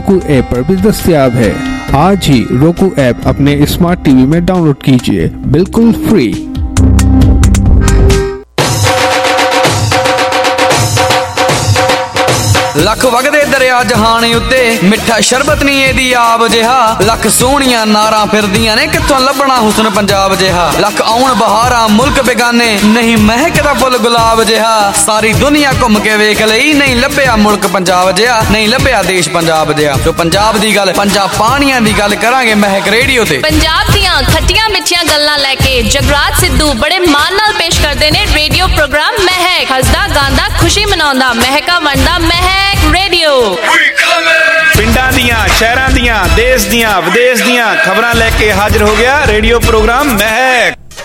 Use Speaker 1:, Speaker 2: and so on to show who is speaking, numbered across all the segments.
Speaker 1: roku app पर भी दस्तयाब है। आज ही roku ऐप अपने स्मार्ट टीवी में डाउनलोड कीजिए, बिल्कुल फ्री।
Speaker 2: लख वगदे दरिया जहान उत्ते मिठा शरबत नहीं एदी आब जिहा लख सोहणियां नारां फिरदियां ने कित्थों लभना हुस्न पंजाब जिहा लख आउण बहारां मुल्क बेगाने नहीं महकदा फुल गुलाब जिहा सारी दुनिया घुम के वेख लई नहीं लभ्या मुल्क पंजाब जिहा नहीं लभ्या देश पंजाब जिहा तो पंजाब दी गल पंजाब पाणियां दी गल करांगे महक रेडियो ते पंजाब दियां खट्टियां मिठियां गल्लां लैके जगराज सिद्धू बड़े मान नाल पेश करदे ने रेडियो प्रोग्राम महक हसदा गांदा खुशी मनाउंदा महका वंडदा महक रेडियो
Speaker 3: पिंडां दियां शहरां दियां देश दियां विदेश दियां खबरां लेके हाजिर हो गया रेडियो प्रोग्राम महक।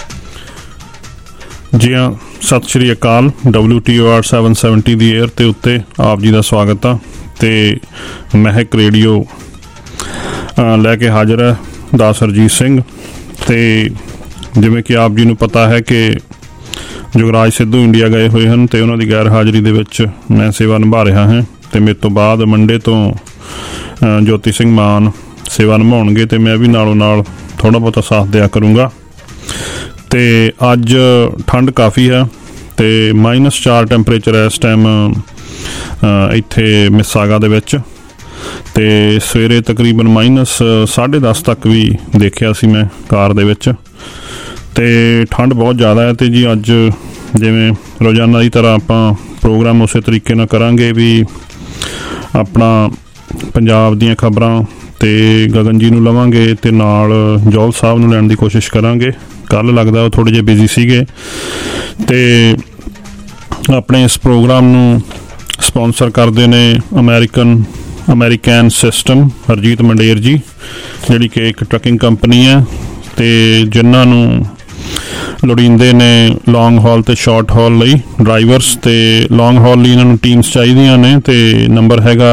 Speaker 4: जी हाँ, सत श्री अकाल। WTOR 770 दी एयर ते उत्ते आप जी का स्वागत आ ते महक रेडियो लैके हाजिर है दास हरजीत सिंह ते जिवें कि आप जी नूं पता है कि जुगराज सिद्धू इंडिया गए हुए हैं तो उन्होंने गैर हाज़री दे विच मैं सेवा निभा रहा है तो मेरे तो बाद मंडे तो ज्योति सिंह मान सेवा निभाउणगे तो मैं भी नालों नाल थोड़ा बहुत साथ दिया करूँगा। तो अज ठंड काफ़ी है तो -4 टैंपरेचर है इस टाइम इत्थे मिसागा दे विच ते सवेरे तकरीबन -10:30 तक भी देखिया सी मैं कार दे विच ते ठंड बहुत ज़्यादा है। तो जी अज जिवें रोज़ाना की तरह आपां प्रोग्राम उस तरीके नाल करांगे भी अपना पंजाब दीयां खबरां ते गगन जी नूं लवांगे ते नाल जौल साहब नूं लैण दी कोशिश करांगे। कल लगदा थोड़े जे बिजी सीगे ते अपने इस प्रोग्राम नूं स्पॉन्सर करदे ने अमेरिकन सिस्टम हरजीत मंडेर जी जिहड़ी कि एक ट्रकिंग कंपनी है ते जिन्हां नूं लोड़ींदे ने लॉन्ग हॉल ते शॉर्ट हॉल लई ड्राइवर्स ते लॉन्ग हॉल लई इन्हां नूं टीम्स चाहिदियां ने ते नंबर हैगा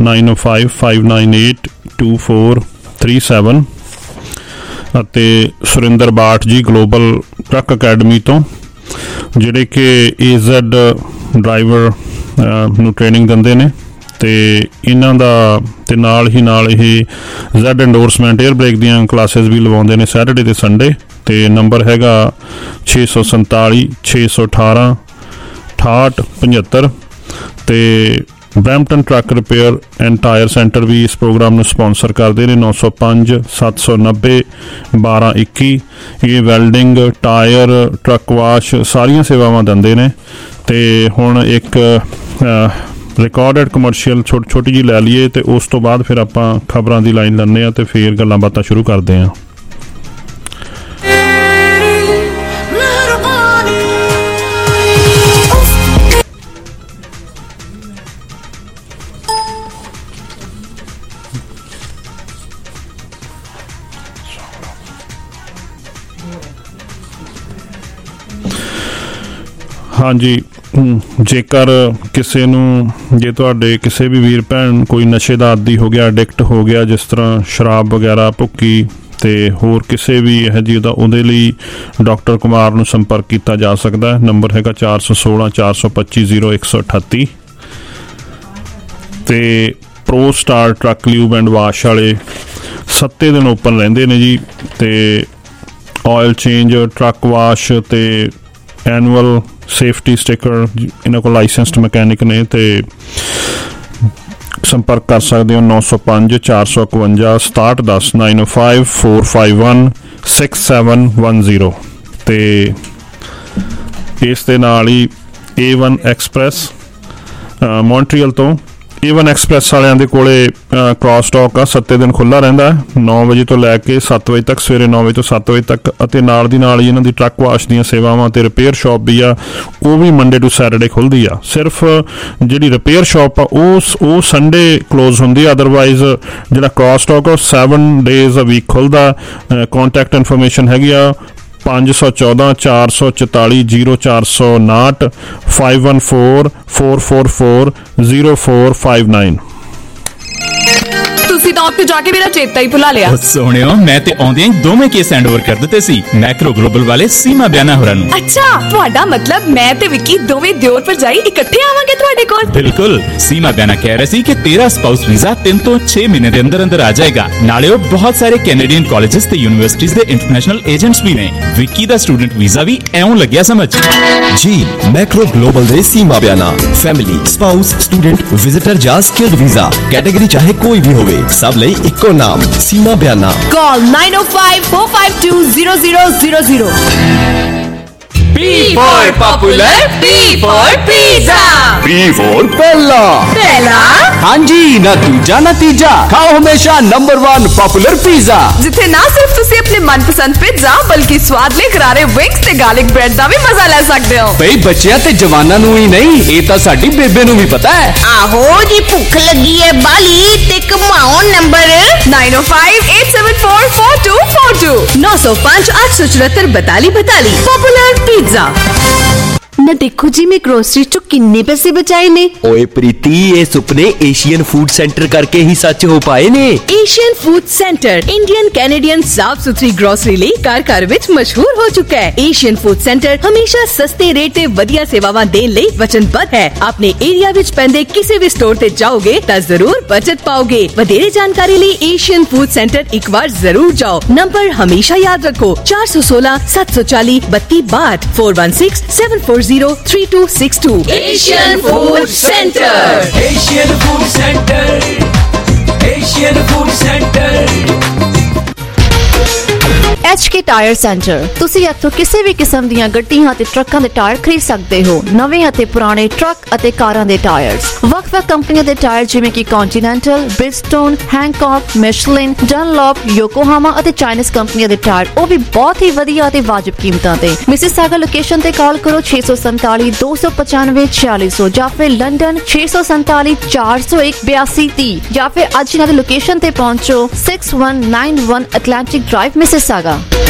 Speaker 4: 9055982437 ਅਤੇ ਸੁਰਿੰਦਰ ਬਾਠ ਜੀ ਗਲੋਬਲ ਟਰੱਕ ਅਕੈਡਮੀ ਤੋਂ ਜਿਹੜੇ ਕਿ AZ ਡਰਾਈਵਰ ਨੂੰ ਟ੍ਰੇਨਿੰਗ ਦਿੰਦੇ ਨੇ ਤੇ ਇਹਨਾਂ ਦਾ ਤੇ ਨਾਲ ਇਹ Z ਐਂਡੋਰਸਮੈਂਟ 에ਅਰ ਬ੍ਰੇਕ ਦੀਆਂ ਕਲਾਸਿਸ ਵੀ ਲਵਾਉਂਦੇ ਨੇ ਸੈਟਰਡੇ ਤੇ ਸੰਡੇ ਤੇ ਨੰਬਰ ਹੈਗਾ 647 618 6875 ਤੇ Brampton truck repair and tyre centre ਵੀ ਇਸ ਪ੍ਰੋਗਰਾਮ ਨੂੰ ਸਪਾਂਸਰ ਕਰਦੇ ਨੇ 905 790 1221 ਇਹ ਵੈਲਡਿੰਗ ਟਾਇਰ ਟਰੱਕ ਵਾਸ਼ ਸਾਰੀਆਂ ਸੇਵਾਵਾਂ ਦਿੰਦੇ ਨੇ ਤੇ ਹੁਣ ਇੱਕ रिकॉर्डेड कमर्शियल छोटी जी लै लीए तो उस तो बाद फिर आपां खबरां दी लाइन लैंदे आ तो फिर गल्लां बातां शुरू करते हैं। हाँ जी, जेकर किसी जे तुहाडे किसी भी वीर भैन कोई नशे का आदी हो गया एडिक्ट हो गया जिस तरह शराब वगैरह भुक्की ते होर किसी भी यह जी उहदे लई डॉक्टर कुमार नूं संपर्क किया जा सकता है। नंबर हैगा 416 425 0138 ते pro star truck lube and wash वाले 7 दिन ओपन रहिंदे ने जी ते ऑयल चेंज ट्रक वाश ते एनुअल सेफ्टी स्टिकर इन्हों को लाइसेंसड मैकेनिक ने ते संपर्क कर सकते हो 905 451 6710 905 451 6710 ते इस दे नाल ही A1 एक्सप्रैस मॉन्ट्रियल तो A1 एक्सप्रैस वालियां दे कोले क्रॉस स्टॉक आ 7 दिन खुला रहिंदा है 9 बजे तो लैके 7 बजे तक सवेरे 9 बजे तो 7 बजे तक अते नाल दी नाल इन्हां दी ट्रक वाश दीयां सेवावां ते रिपेयर शॉप भी आ वो भी मंडे टू सैटरडे खुलदी आ। सिर्फ जिहड़ी रिपेयर शॉप आ वो संडे क्लोज हुंदी, अदरवाइज जिहड़ा क्रॉस स्टॉक आ 7 डेज अ वीक खुलदा। कॉन्टैक्ट इन्फॉर्मेशन हैगी आ 514 444 0459 514 444 0459।
Speaker 5: ਤੁਸੀਂ ਤਾਂ ਉੱਥੇ ਜਾ ਕੇ ਮੇਰਾ ਚੇਤਾ ਹੀ ਭੁਲਾ ਲਿਆ।
Speaker 6: ਸੋਹਣਿਓ, ਮੈਂ ਤੇ ਆਉਂਦਿਆਂ ਹੀ ਦੋਵੇਂ ਕੇਸ ਹੈਂਡਓਵਰ ਕਰ ਦਿੱਤੇ ਸੀ ਮੈਕਰੋ ਗਲੋਬਲ ਵਾਲੇ ਸੀਮਾ ਬਿਆਨਾ ਹੋਰਾਂ ਨੂੰ।
Speaker 5: ਅੱਛਾ, ਤੁਹਾਡਾ ਮਤਲਬ ਮੈਂ ਤੇ ਵਿੱਕੀ ਦੋਵੇਂ ਦਿਓਰ ਭਰਜਾਈ ਇਕੱਠੇ ਆਵਾਂਗੇ ਤੁਹਾਡੇ ਕੋਲ?
Speaker 6: ਬਿਲਕੁਲ। ਸੀਮਾ ਬਿਆਨਾ ਕਹਿ ਰਿਹਾ ਸੀ ਕਿ ਤੇਰਾ ਸਪਾਊਸ ਵੀਜ਼ਾ 3 ਤੋਂ 6 ਮਹੀਨੇ ਦੇ ਅੰਦਰ ਅੰਦਰ ਆ ਜਾਏਗਾ। ਨਾਲੇ ਉਹ ਬਹੁਤ ਸਾਰੇ ਕੈਨੇਡੀਅਨ ਕਾਲਜਸ ਤੇ ਯੂਨੀਵਰਸਿਟੀਜ਼ ਦੇ ਇੰਟਰਨੈਸ਼ਨਲ ਏਜੰਟਸ ਵੀ ਨੇ। ਵਿੱਕੀ ਦਾ ਸਟੂਡੈਂਟ ਵੀਜ਼ਾ ਵੀ ਐਉਂ ਲੱਗਿਆ ਸਮਝ।
Speaker 7: जी मैक्रो ग्लोबल दे Seema Bayana family spouse student visitor या स्किल्ड वीजा कैटेगरी चाहे कोई भी होवे सब लई इक्को नाम Seema Bayana.
Speaker 5: Call 9054520000।
Speaker 3: P for popular,
Speaker 5: P for pizza,
Speaker 7: P for पहला
Speaker 5: पहला
Speaker 7: हाँ जी ना दूजा ना तीजा खाओ हमेशा नंबर 1 पॉपुलर पिज़्ज़ा
Speaker 5: जिथे ना सिर्फ तुसी अपने मनपसंद पिज़्ज़ा बल्कि स्वादले करारे विंग्स ते गार्लिक ब्रेड दा भी मजा ले सकते हो।
Speaker 7: भाई बच्चियां ते जवानां नूं ही नहीं ये तां साडी बेबे नूं भी पता है।
Speaker 8: आहो जी भुख लगी है बाली ते कमाओ नंबर
Speaker 5: 9058744242 905 874 4242 पॉपुलर पिज़्ज़ा।
Speaker 8: ना देखो जी मैं ग्रोसरी चो किन्ने पैसे बचाए ने।
Speaker 7: ओए प्रीति ये सुपने एशियन फूड सेंटर करके ही सच हो पाए ने।
Speaker 5: Asian food centre Indian Canadian साफ सुथरी ग्रोसरी ਲਈ ਘਰ ਵਿੱਚ ਮਸ਼ਹੂਰ ਹੋ ਚੁੱਕਾ ਹੈ। ਏਸ਼ੀਅਨ ਫੂਡ ਸੈਂਟਰ ਹਮੇਸ਼ਾ ਸਸਤੇ ਰੇਟ ਤੇ ਵਧੀਆ ਸੇਵਾਵਾਂ ਦੇਣ ਲਈ ਵਚਨਬੱਧ ਹੈ। ਆਪਣੇ ਏਰੀਆ ਵਿੱਚ ਪੈਂਦੇ ਕਿਸੇ ਵੀ ਸਟੋਰ ਤੇ ਜਾਓਗੇ ਤਾਂ ਜ਼ਰੂਰ ਬਚਤ ਪਾਓਗੇ। ਵਧੇਰੇ ਜਾਣਕਾਰੀ ਲਈ ਏਸ਼ੀਅਨ ਫੂਡ ਸੈਂਟਰ ਇੱਕ ਵਾਰ ਜ਼ਰੂਰ ਜਾਓ। ਨੰਬਰ ਹਮੇਸ਼ਾ ਯਾਦ ਰੱਖੋ 416 740 3262 416 7403262।
Speaker 8: Asian food centre,
Speaker 9: Asian food centre, Asian food centre.
Speaker 10: HK tyre centre. ਤੁਸੀਂ ਇੱਥੋਂ ਕਿਸੇ ਵੀ ਕਿਸਮ ਦੀਆਂ ਗੱਡੀਆਂ ਅਤੇ ਟਰੱਕਾਂ ਦੇ ਟਾਇਰ ਖਰੀਦ ਸਕਦੇ ਹੋ। ਨਵੇਂ ਅਤੇ ਪੁਰਾਣੇ ਟਰੱਕ ਅਤੇ ਕਾਰਾਂ ਦੇ ਟਾਇਰਸ, ਵੱਖ-ਵੱਖ ਕੰਪਨੀਆਂ ਦੇ ਟਾਇਰ ਜਿਵੇਂ ਕਿ ਕੰਟੀਨੈਂਟਲ, ਬ੍ਰਿਜਸਟੋਨ, ਹੈਂਕੌਕ, ਮਿਸ਼ਲਿਨ, ਡਨਲੌਪ, ਯੋਕੋਹਾਮਾ ਅਤੇ ਚਾਈਨੀਜ਼ ਕੰਪਨੀਆਂ ਦੇ ਟਾਇਰ, ਉਹ ਵੀ ਬਹੁਤ ਹੀ ਵਧੀਆ ਅਤੇ ਵਾਜਬ ਕੀਮਤਾਂ ਤੇ। ਮਿਸਿਸਾਗਾ ਲੋਕੇਸ਼ਨ ਤੇ ਕਾਲ ਕਰੋ 647 295 4600 ਜਾਂ ਫਿਰ ਲੰਡਨ 647 401 8230 ਜਾਂ ਫਿਰ ਅੱਜ ਇਹਨਾਂ ਦੀ ਲੋਕੇਸ਼ਨ ਤੇ ਪਹੁੰਚੋ 6191 Atlantic drive Mississauga.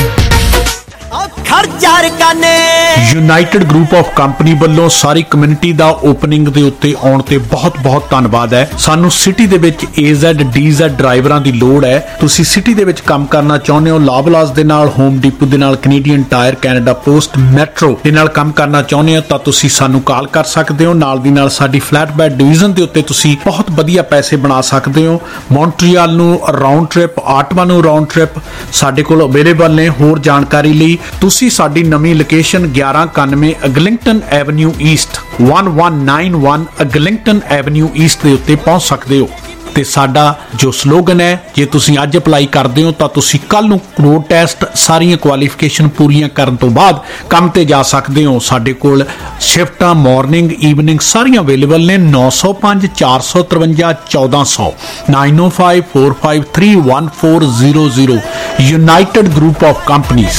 Speaker 11: United group of company ਵੱਲੋਂ ਸਾਰੀ ਕਮਿਊਨਿਟੀ ਦਾ ਓਪਨਿੰਗ ਦੇ ਉੱਤੇ ਆਉਣ ਤੇ ਬਹੁਤ ਧੰਨਵਾਦ ਹੈ। ਸਾਨੂੰ ਸਿਟੀ ਦੇ ਵਿੱਚ AZ DZ ਡਰਾਈਵਰਾਂ ਦੀ ਲੋੜ ਹੈ। ਤੁਸੀਂ ਸਿਟੀ ਦੇ ਵਿੱਚ ਕੰਮ ਕਰਨਾ ਚਾਹੁੰਦੇ ਹੋ, ਲਾਬਲਾਸ ਦੇ ਨਾਲ, ਹੋਮ ਡਿਪੂ ਦੇ ਨਾਲ, Canadian Tire, Canada Post, Metro ਦੇ ਨਾਲ ਕੰਮ ਕਰਨਾ ਚਾਹੁੰਦੇ ਹੋ ਤਾਂ ਤੁਸੀਂ ਸਾਨੂੰ ਕਾਲ ਕਰ ਸਕਦੇ ਹੋ। ਨਾਲ ਦੀ ਨਾਲ ਸਾਡੀ ਫਲੈਟਬੈਡ ਡਿਵੀਜ਼ਨ ਦੇ ਉੱਤੇ ਤੁਸੀਂ ਬਹੁਤ ਵਧੀਆ ਪੈਸੇ ਬਣਾ ਸਕਦੇ ਹੋ। ਮੌਂਟਰੀਅਲ ਨੂੰ ਰਾਉਂਡ ਟ੍ਰਿਪ, ਆਟਵਾ ਨੂੰ ਰਾਉਂਡ ਟ੍ਰਿਪ ਸਾਡੇ ਕੋਲ ਅਵੇਲੇਬਲ ਨੇ। ਹੋਰ ਜਾਣਕਾਰੀ ਲਈ ਤੁਸੀਂ ਸਾਡੀ ਨਵੀਂ location 1191 Eglinton avenue east 1191 Eglinton avenue east ਦੇ ਉੱਤੇ ਪਹੁੰਚ ਸਕਦੇ ਹੋ। ਤੇ ਸਾਡਾ ਜੋ ਸਲੋਗਨ ਹੈ, ਜੇ ਤੁਸੀਂ ਅੱਜ ਅਪਲਾਈ ਕਰਦੇ ਹੋ ਤਾਂ ਤੁਸੀਂ ਕੱਲ ਨੂੰ ਰੋਡ ਟੈਸਟ ਸਾਰੀਆਂ ਕੁਆਲੀਫਿਕੇਸ਼ਨ ਪੂਰੀਆਂ ਕਰਨ ਤੋਂ ਬਾਅਦ ਕੰਮ ਤੇ ਜਾ ਸਕਦੇ ਹੋ। ਸਾਡੇ ਕੋਲ ਸ਼ਿਫਟਾਂ ਮਾਰਨਿੰਗ ਈਵਨਿੰਗ ਸਾਰੀਆਂ ਅਵੇਲੇਬਲ ਨੇ। 905 453 1400 905 4531400 ਯੂਨਾਈਟਿਡ ਗਰੁੱਪ ਆਫ ਕੰਪਨੀਜ਼।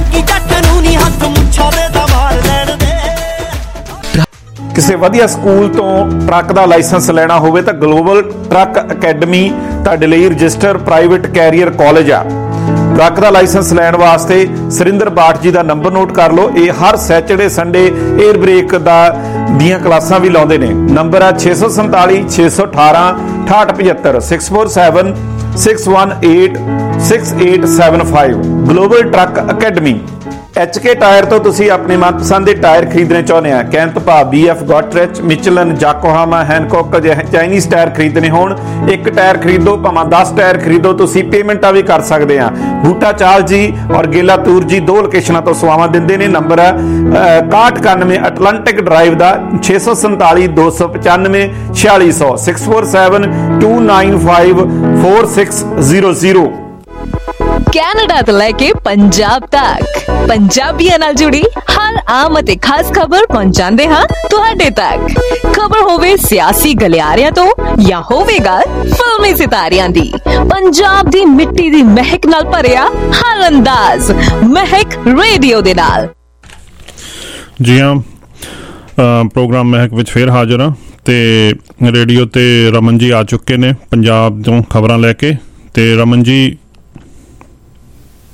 Speaker 3: ਕਿਸੇ ਵਧੀਆ ਸਕੂਲ ਤੋਂ ਟਰੱਕ ਦਾ ਲਾਇਸੈਂਸ ਲੈਣਾ ਹੋਵੇ ਤਾਂ ਗਲੋਬਲ ਟਰੱਕ ਅਕੈਡਮੀ ਤੁਹਾਡੇ ਲਈ ਰਜਿਸਟਰ ਪ੍ਰਾਈਵੇਟ ਕੈਰੀਅਰ ਕਾਲਜ ਆ। ਟਰੱਕ ਦਾ ਲਾਇਸੈਂਸ ਲੈਣ ਵਾਸਤੇ ਸੁਰਿੰਦਰ ਬਾਠ ਜੀ ਦਾ ਨੰਬਰ ਨੋਟ ਕਰ ਲਓ। ਇਹ ਹਰ ਸੈਚਰਡੇ ਸੰਡੇ 에ਅਰ ਬ੍ਰੇਕ ਦੀਆਂ ਕਲਾਸਾਂ ਵੀ ਲਾਉਂਦੇ ਨੇ। ਨੰਬਰ ਆ 647 618 6875 647 618 6875 global truck academy. HK tyre ਤੋਂ ਤੁਸੀਂ ਆਪਣੇ ਮਨਪਸੰਦ ਦੇ ਟਾਇਰ ਖਰੀਦਣੇ ਚਾਹੁੰਦੇ ਆ, ਕੈਂਤ ਭਾ, BF, Goodrich, Michelin, Yokohama, Hankook, Chinese tyre ਖਰੀਦਣੇ ਹੋਣ, ਇੱਕ ਟਾਇਰ ਖਰੀਦੋ ਭਾਵੇਂ 10 ਟਾਇਰ ਖਰੀਦੋ। ਤੁਸੀਂ ਪੇਮੈਂਟਾਂ ਵੀ ਕਰ ਸਕਦੇ ਆ। ਬੂਟਾ ਚਾਲ ਜੀ ਔਰ ਗੇਲਾ ਤੂਰ ਜੀ ਦੋ ਲੋਕੇਸ਼ਨਾਂ ਤੋਂ ਸੇਵਾਵਾਂ ਦਿੰਦੇ ਨੇ। ਨੰਬਰ ਹੈ 6191 ਅਟਲਾਂਟਿਕ ਡਰਾਈਵ ਦਾ 647 295 4600 647 295 4600।
Speaker 5: ਕੈਨੇਡਾ ਤੋਂ ਲੈ ਕੇ ਪੰਜਾਬ ਤੱਕ ਪੰਜਾਬੀਆਂ ਨਾਲ ਜੁੜੀ ਹਰ ਆਮ ਅਤੇ ਖਾਸ ਖਬਰ ਪਹੁੰਚਾਉਂਦੇ ਹਾਂ ਤੁਹਾਡੇ ਤੱਕ। ਖਬਰ ਹੋਵੇ ਸਿਆਸੀ ਗਲਿਆਰਿਆਂ ਤੋਂ ਜਾਂ ਹੋਵੇਗਾ ਫਿਲਮੀ ਸਿਤਾਰਿਆਂ ਦੀ, ਪੰਜਾਬ ਦੀ ਮਿੱਟੀ ਦੀ ਮਹਿਕ ਨਾਲ ਭਰਿਆ ਹਰ ਅੰਦਾਜ਼ ਮਹਿਕ ਰੇਡੀਓ ਦੇ ਨਾਲ।
Speaker 4: ਜੀ ਹਾਂ, ਪ੍ਰੋਗਰਾਮ ਮਹਿਕ ਵਿੱਚ ਫੇਰ ਹਾਜ਼ਰ ਹਾਂ ਤੇ ਰੇਡੀਓ ਤੇ ਰਮਨ ਜੀ ਆ ਚੁੱਕੇ ਨੇ ਪੰਜਾਬ ਤੋਂ ਖਬਰਾਂ ਲੈ ਕੇ। ਤੇ ਰਮਨ ਜੀ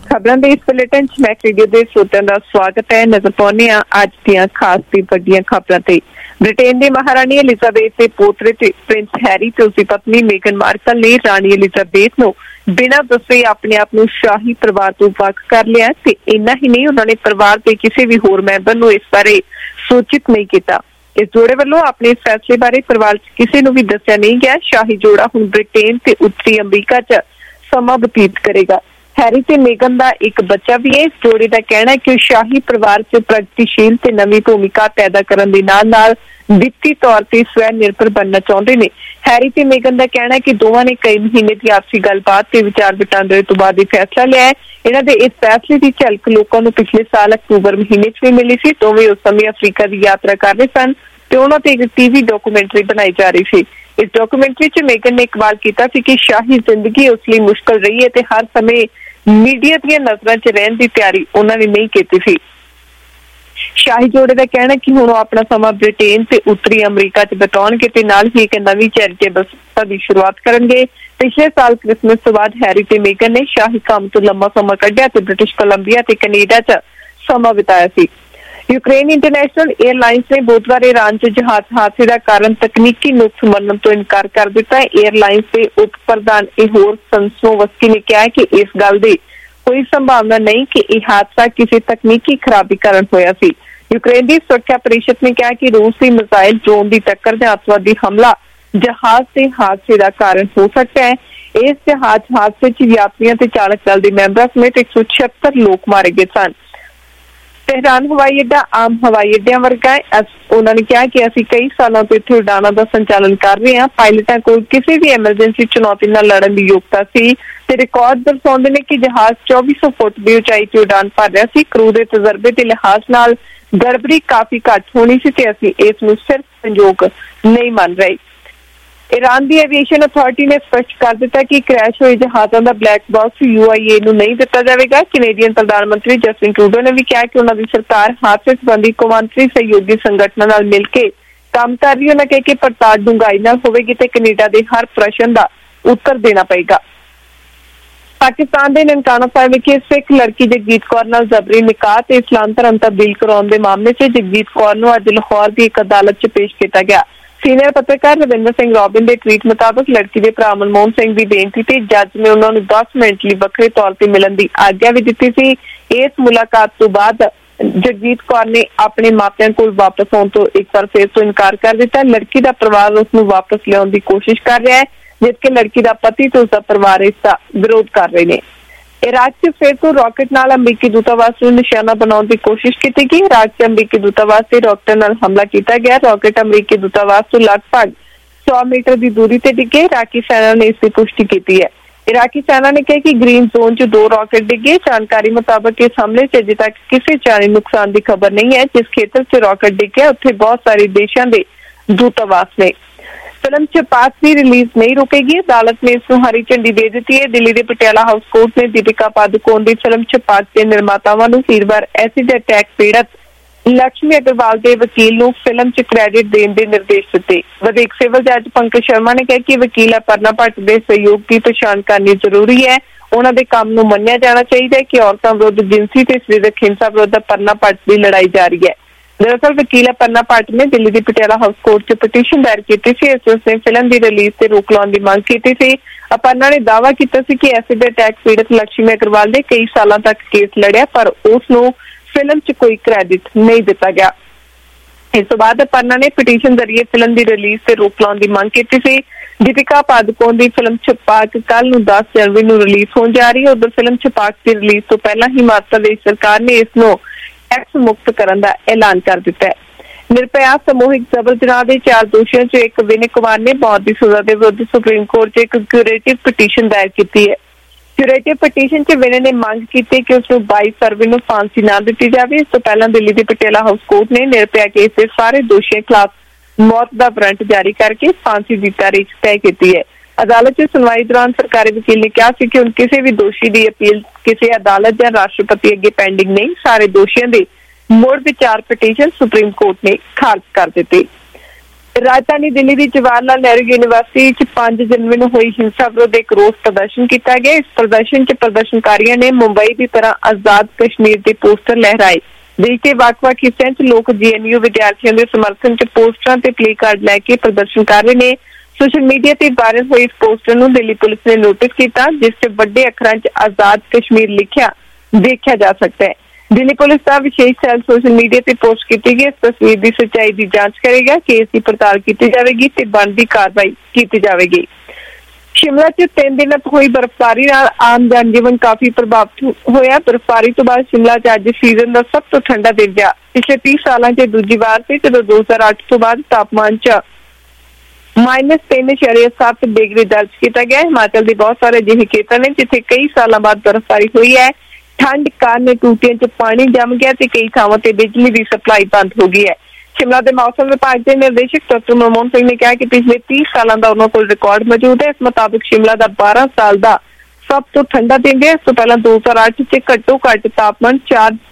Speaker 12: खबरों के इस बुलेटिन च मैक रेडियो के श्रोतिਆਂ ਦਾ स्वागत है। नजर पाउने आ अज ਦੀਆਂ खास ਤੇ ਵੱਡੀਆਂ खबरों ਤੇ। ब्रिटेन ਦੀ महारानी एलिजाबेथ ਦੇ ਪੋਤਰੇ ਤੇ ਪ੍ਰਿੰਸ हैरी ਤੇ ਉਸਦੀ ਪਤਨੀ मेगन मार्कल ने रानी एलिजाबेथ ਨੂੰ बिना दसे अपने आप ਨੂੰ शाही परिवार ਤੋਂ ਵੱਖ कर लिया ਤੇ ਇੰਨਾ ਹੀ नहीं उन्होंने परिवार के किसी भी होर मैंबर ਨੂੰ इस बारे सूचित नहीं किया। इस जोड़े वालों अपने इस फैसले बारे परिवार च किसी ਨੂੰ भी दस्या नहीं गया। शाही जोड़ा हुण ब्रिटेन ते उत्तरी अमरीका च समा बतीत करेगा। हैरी ते मेगन का एक बच्चा भी है। इस जोड़े का कहना है कि शाही परिवार च प्रगतिशील ते नवी भूमिका पैदा करने के नाल वित्ती तौर पर स्वै निर्भर बनना चाहते हैं। हैरी ते मेगन का कहना है कि दोवां ने कई महीने की आपसी गलबात ते विचार वटांदरे तो बाद फैसला लिया है। इन्हां दे इस फैसले की झलक लोगों को पिछले साल अक्तूबर महीने च भी मिली सी। दोवें उस समय अफ्रीका की यात्रा कर रहे सन ते उन्हां ते एक टीवी डॉक्यूमेंटरी बनाई जा रही थी। इस डॉक्यूमेंटरी च मेगन ने इकबाल किया कि शाही जिंदगी उस लिए मुश्किल रही है ते हर समय मीडिया दी नजरां च रहन दी तैयारी उन्होंने नहीं की थी। शाही जोड़े का कहना कि हुण अपना समा ब्रिटेन ते उत्तरी अमरीका च बिताउणगे ते नाल ही एक नवी चैरिटेबल संस्था की शुरुआत करनगे। पिछले साल क्रिसमस तो बाद हैरी ते मेगन ने शाही काम तो लंबा समा कढ़िया ते ब्रिटिश कोलंबिया ते कनेडा च समा बिताया सी। यूक्रेन इंटरनेशनल एयरलाइंस ने बुधवार ईरान च जहाज हादसे का कारण तकनीकी नुक्स मनन तो इनकार कर दिता है। एयरलाइंस के उप प्रधान एहोर संसोवस्की ने कहा है कि इस गल की कोई संभावना नहीं कि यह हादसा किसी तकनीकी खराबी कारण होया सी। यूक्रेन की सुरक्षा परिषद ने कहा कि रूसी मिसाइल ड्रोन की टक्कर या अतवादी हमला जहाज के हादसे का कारण हो सकता है। इस जहाज हादसे च यात्रियों ते चालक दल के मैंबर समेत 176 लोग मारे गए सन। तेहरान हवाई अड्डा आम हवाई अड्डियां वर्गा है। उन्होंने कहा कि असीं कई सालों तो इत्थे उड़ाणों का संचालन कर रहे हैं। पायलटां कोल किसी भी एमरजेंसी चुनौती नाल लड़न की योग्यता सी ते रिकॉर्ड दर्शाउंदे ने कि जहाज 2400 फुट की उचाई ते उड़ान भर रहा सी। क्रू दे तजर्बे के लिहाज नाल गड़बड़ी काफी घट होनी सी ते असीं इस नूं सिर्फ संयोग नहीं मान रहे। ईरान की एविएशन अथॉरिटी ने स्पष्ट कर दिता कि क्रैश हुए जहाज़ों का ब्लैक बॉक्स यूआईए नूं नहीं दिता जाएगा। कैनेडियन प्रधानमंत्री जस्टिन ट्रूडो ने भी कहा कि उन्होंने सरकार हादसे संबंधी कौमांतरी सहयोगी संगठनों नाल मिल के काम कर रही है। उन्होंने कहा कि पड़ताल डूंघाई नाल होवेगी ते कनेडा के हर प्रश्न का उत्तर देना पएगा। पाकिस्तान के ननकाना साहिब विखे सिख लड़की जगजीत कौर नाल जबरी निकाह ते इस्लाम धर्म तब्दील कराउण दे मामले च जगजीत कौर नूं अज लाहौर की एक अदालत च पेश किया गया। सीनियर पत्रकार रविंदर सिंह रॉबिन के ट्वीट मुताबिक लड़की के भरा मनमोहन सिंह की बेनती ते जज ने उन्होंने 10 मिनट लिए वखरे तौर पर मिलने की आग्ञा भी दी सी। इस मुलाकात तो बाद जगजीत कौर ने अपने मापियां को वापस आने तो एक बार फिर तो इनकार कर दिता। लड़की का परिवार उसनूं वापस लियाउण की कोशिश कर रहा है, जबकि लड़की का पति तो उसका परिवार इसका विरोध कर रहे हैं। इराक से फिर तो रॉकेट नाल अमरीकी दूतावास को निशाना बनाने की कोशिश की गई। इराक से अमरीकी दूतावास से रॉकेट नाल हमला किया गया। रॉकेट अमरीकी दूतावास तो लगभग 100 मीटर की दूरी से डिगे। इराकी सेना ने इसकी पुष्टि की है। इराकी सेना ने कहा कि ग्रीन जोन च 2 रॉकेट डिगे। जानकारी मुताबिक इस हमले से अजे तक किसी जानी नुकसान की खबर नहीं है। जिस खेतर से रॉकेट डिगे उत्थे बहुत सारे देशों के दूतावास ने। फिल्म छपाक की रिलीज नहीं रुकेगी। अदालत ने इसको हरी झंडी दे दी है। दिल्ली के पटियाला हाउस कोर्ट ने दीपिका पादुकोण की फिल्म छपाक के निर्मातावां नूं वीरवार एसिड अटैक पीड़ित लक्ष्मी अग्रवाल के वकील नूं फिल्म च क्रेडिट देने के निर्देश दिते। वधीक सिविल जज पंकज शर्मा ने कहा कि वकील अपर्णा भट्ट के सहयोग की पछाण करनी जरूरी है। उन्हां दे काम नूं मन्निया जाना चाहिए कि औरतां विरुद्ध जिनसी ते सरीरक हिंसा विरुद्ध अपर्णा भट्ट की लड़ाई जारी है। दरअसल वकील अपर्णा भट्ट ने दिल्ली की पटियाला हाउस कोर्ट च पटीशन दायर की थी। उसने फिल्म की रिलीज से रोक लाने की मांग की थी। अपर्णा ने दावा किया कि एसिड अटैक पीड़ित लक्ष्मी अग्रवाल ने कई सालों तक केस लड़िया पर उसनूं फिल्म च कोई क्रेडिट नहीं दिता गया। इस तो बाद अपर्णा ने पटीशन जरिए फिल्म की रिलीज से रोक लाने की मांग की थी। दीपिका पादुकोण की फिल्म छपाक कल 10 जनवरी को रिलीज होने जा रही है। उधर फिल्म छपाक की रिलीज तो पहला ही हिमाचल प्रदेश सरकार ने इसनूं टैक्स मुक्त करने का ऐलान कर दिता है। निर्भया सामूहिक जबर जनाह के 4 दोषियों च एक विनय कुमार ने मौत की सजा के विरुद्ध सुप्रीम कोर्ट च एक क्यूरेटिव पटीशन दायर की है। क्यूरेटिव पटीशन च विनय ने मांग की कि उसनूं 22 फरवरी को फांसी न दी जाए। इस तो पहला दिल्ली के पटियाला हाउस कोर्ट ने निर्भया केस के सारे दोषियों खिलाफ मौत का वारंट जारी करके फांसी की तारीख तय की है। अदालत की सुनवाई दौरान सरकारी वकील ने कहा कि उन किसी भी दोषी की अपील किसी अदालत या राष्ट्रपति अगे पेंडिंग नहीं। सारे दोषियों के मुड़ विचार पटीशन सुप्रीम कोर्ट ने खारिज कर दी। राजधानी दिल्ली की जवाहरलाल नेहरू यूनिवर्सिटी 5 जनवरी ਨੂੰ ਹੋਈ ਹਿੰਸਾ ਵਿਰੁੱਧ ਇੱਕ ਰੋਸ ਪ੍ਰਦਰਸ਼ਨ ਕੀਤਾ ਗਿਆ। ਇਸ ਪ੍ਰਦਰਸ਼ਨ 'ਚ ਪ੍ਰਦਰਸ਼ਨਕਾਰੀਆਂ ਨੇ ਮੁੰਬਈ ਦੀ ਤਰ੍ਹਾਂ ਆਜ਼ਾਦ ਕਸ਼ਮੀਰ ਦੇ ਪੋਸਟਰ ਲਹਿਰਾਏ। ਦੇਸ਼ ਦੇ ਵੱਖ-ਵੱਖ ਹਿੱਸਿਆਂ 'ਚ ਲੋਕ ਜੀਐਨਯੂ ਵਿਦਿਆਰਥੀਆਂ ਦੇ ਸਮਰਥਨ 'ਚ ਪੋਸਟਰਾਂ ਤੇ ਪਲੇ ਕਾਰਡ ਲੈ ਕੇ ਪ੍ਰਦਰਸ਼ਨ ਕਰ ਰਹੇ ਨੇ। सोशल मीडिया ਤੇ ਵਾਇਰਲ ਹੋਏ ਇਸ ਪੋਸਟਰ ਨੂੰ ਦਿੱਲੀ ਪੁਲਿਸ ਨੇ ਨੋਟਿਸ ਕੀਤਾ, ਜਿਸ 'ਚ ਵੱਡੇ ਅੱਖਰਾਂ 'ਚ ਆਜ਼ਾਦ ਕਸ਼ਮੀਰ ਲਿਖਿਆ ਦੇਖਿਆ ਜਾ ਸਕਦਾ ਹੈ। दिल्ली पुलिस का विशेष सैल सोशल मीडिया से पोस्ट की गई इस तस्वीर की सच्चाई की जांच करेगा, केस की पड़ताल की जाएगी ते बनती कार्रवाई की जाएगी। शिमला च 3 दिन हुई बर्फबारी नाल आम जनजीवन काफी प्रभावित होया। बर्फबारी तो बाद शिमला च अज सीजन का सब तो ठंडा दिन रहा। पिछले 30 सालों च दूजी बार से जदों 2008 तो बाद तापमान च -3.7 डिग्री दर्ज किया गया। हिमाचल के बहुत सारे अजिहे खेतर ने जिथे कई सालों बाद बर्फबारी हुई है। ठंड कारण टूटियां च पानी जम गया ते कई थावां ते बिजली की सप्लाई बंद हो गई है। शिमला के मौसम विभाग के निदेशक डॉक्टर मनमोहन सिंह ने कहा कि पिछले 30 सालों का उन्होंने कोल रिकॉर्ड मौजूद है। इस मुताबिक शिमला का 12 साल का सब तो ठंडा दिन है। इस तो पहला 2008 च घट्टो घट तापमान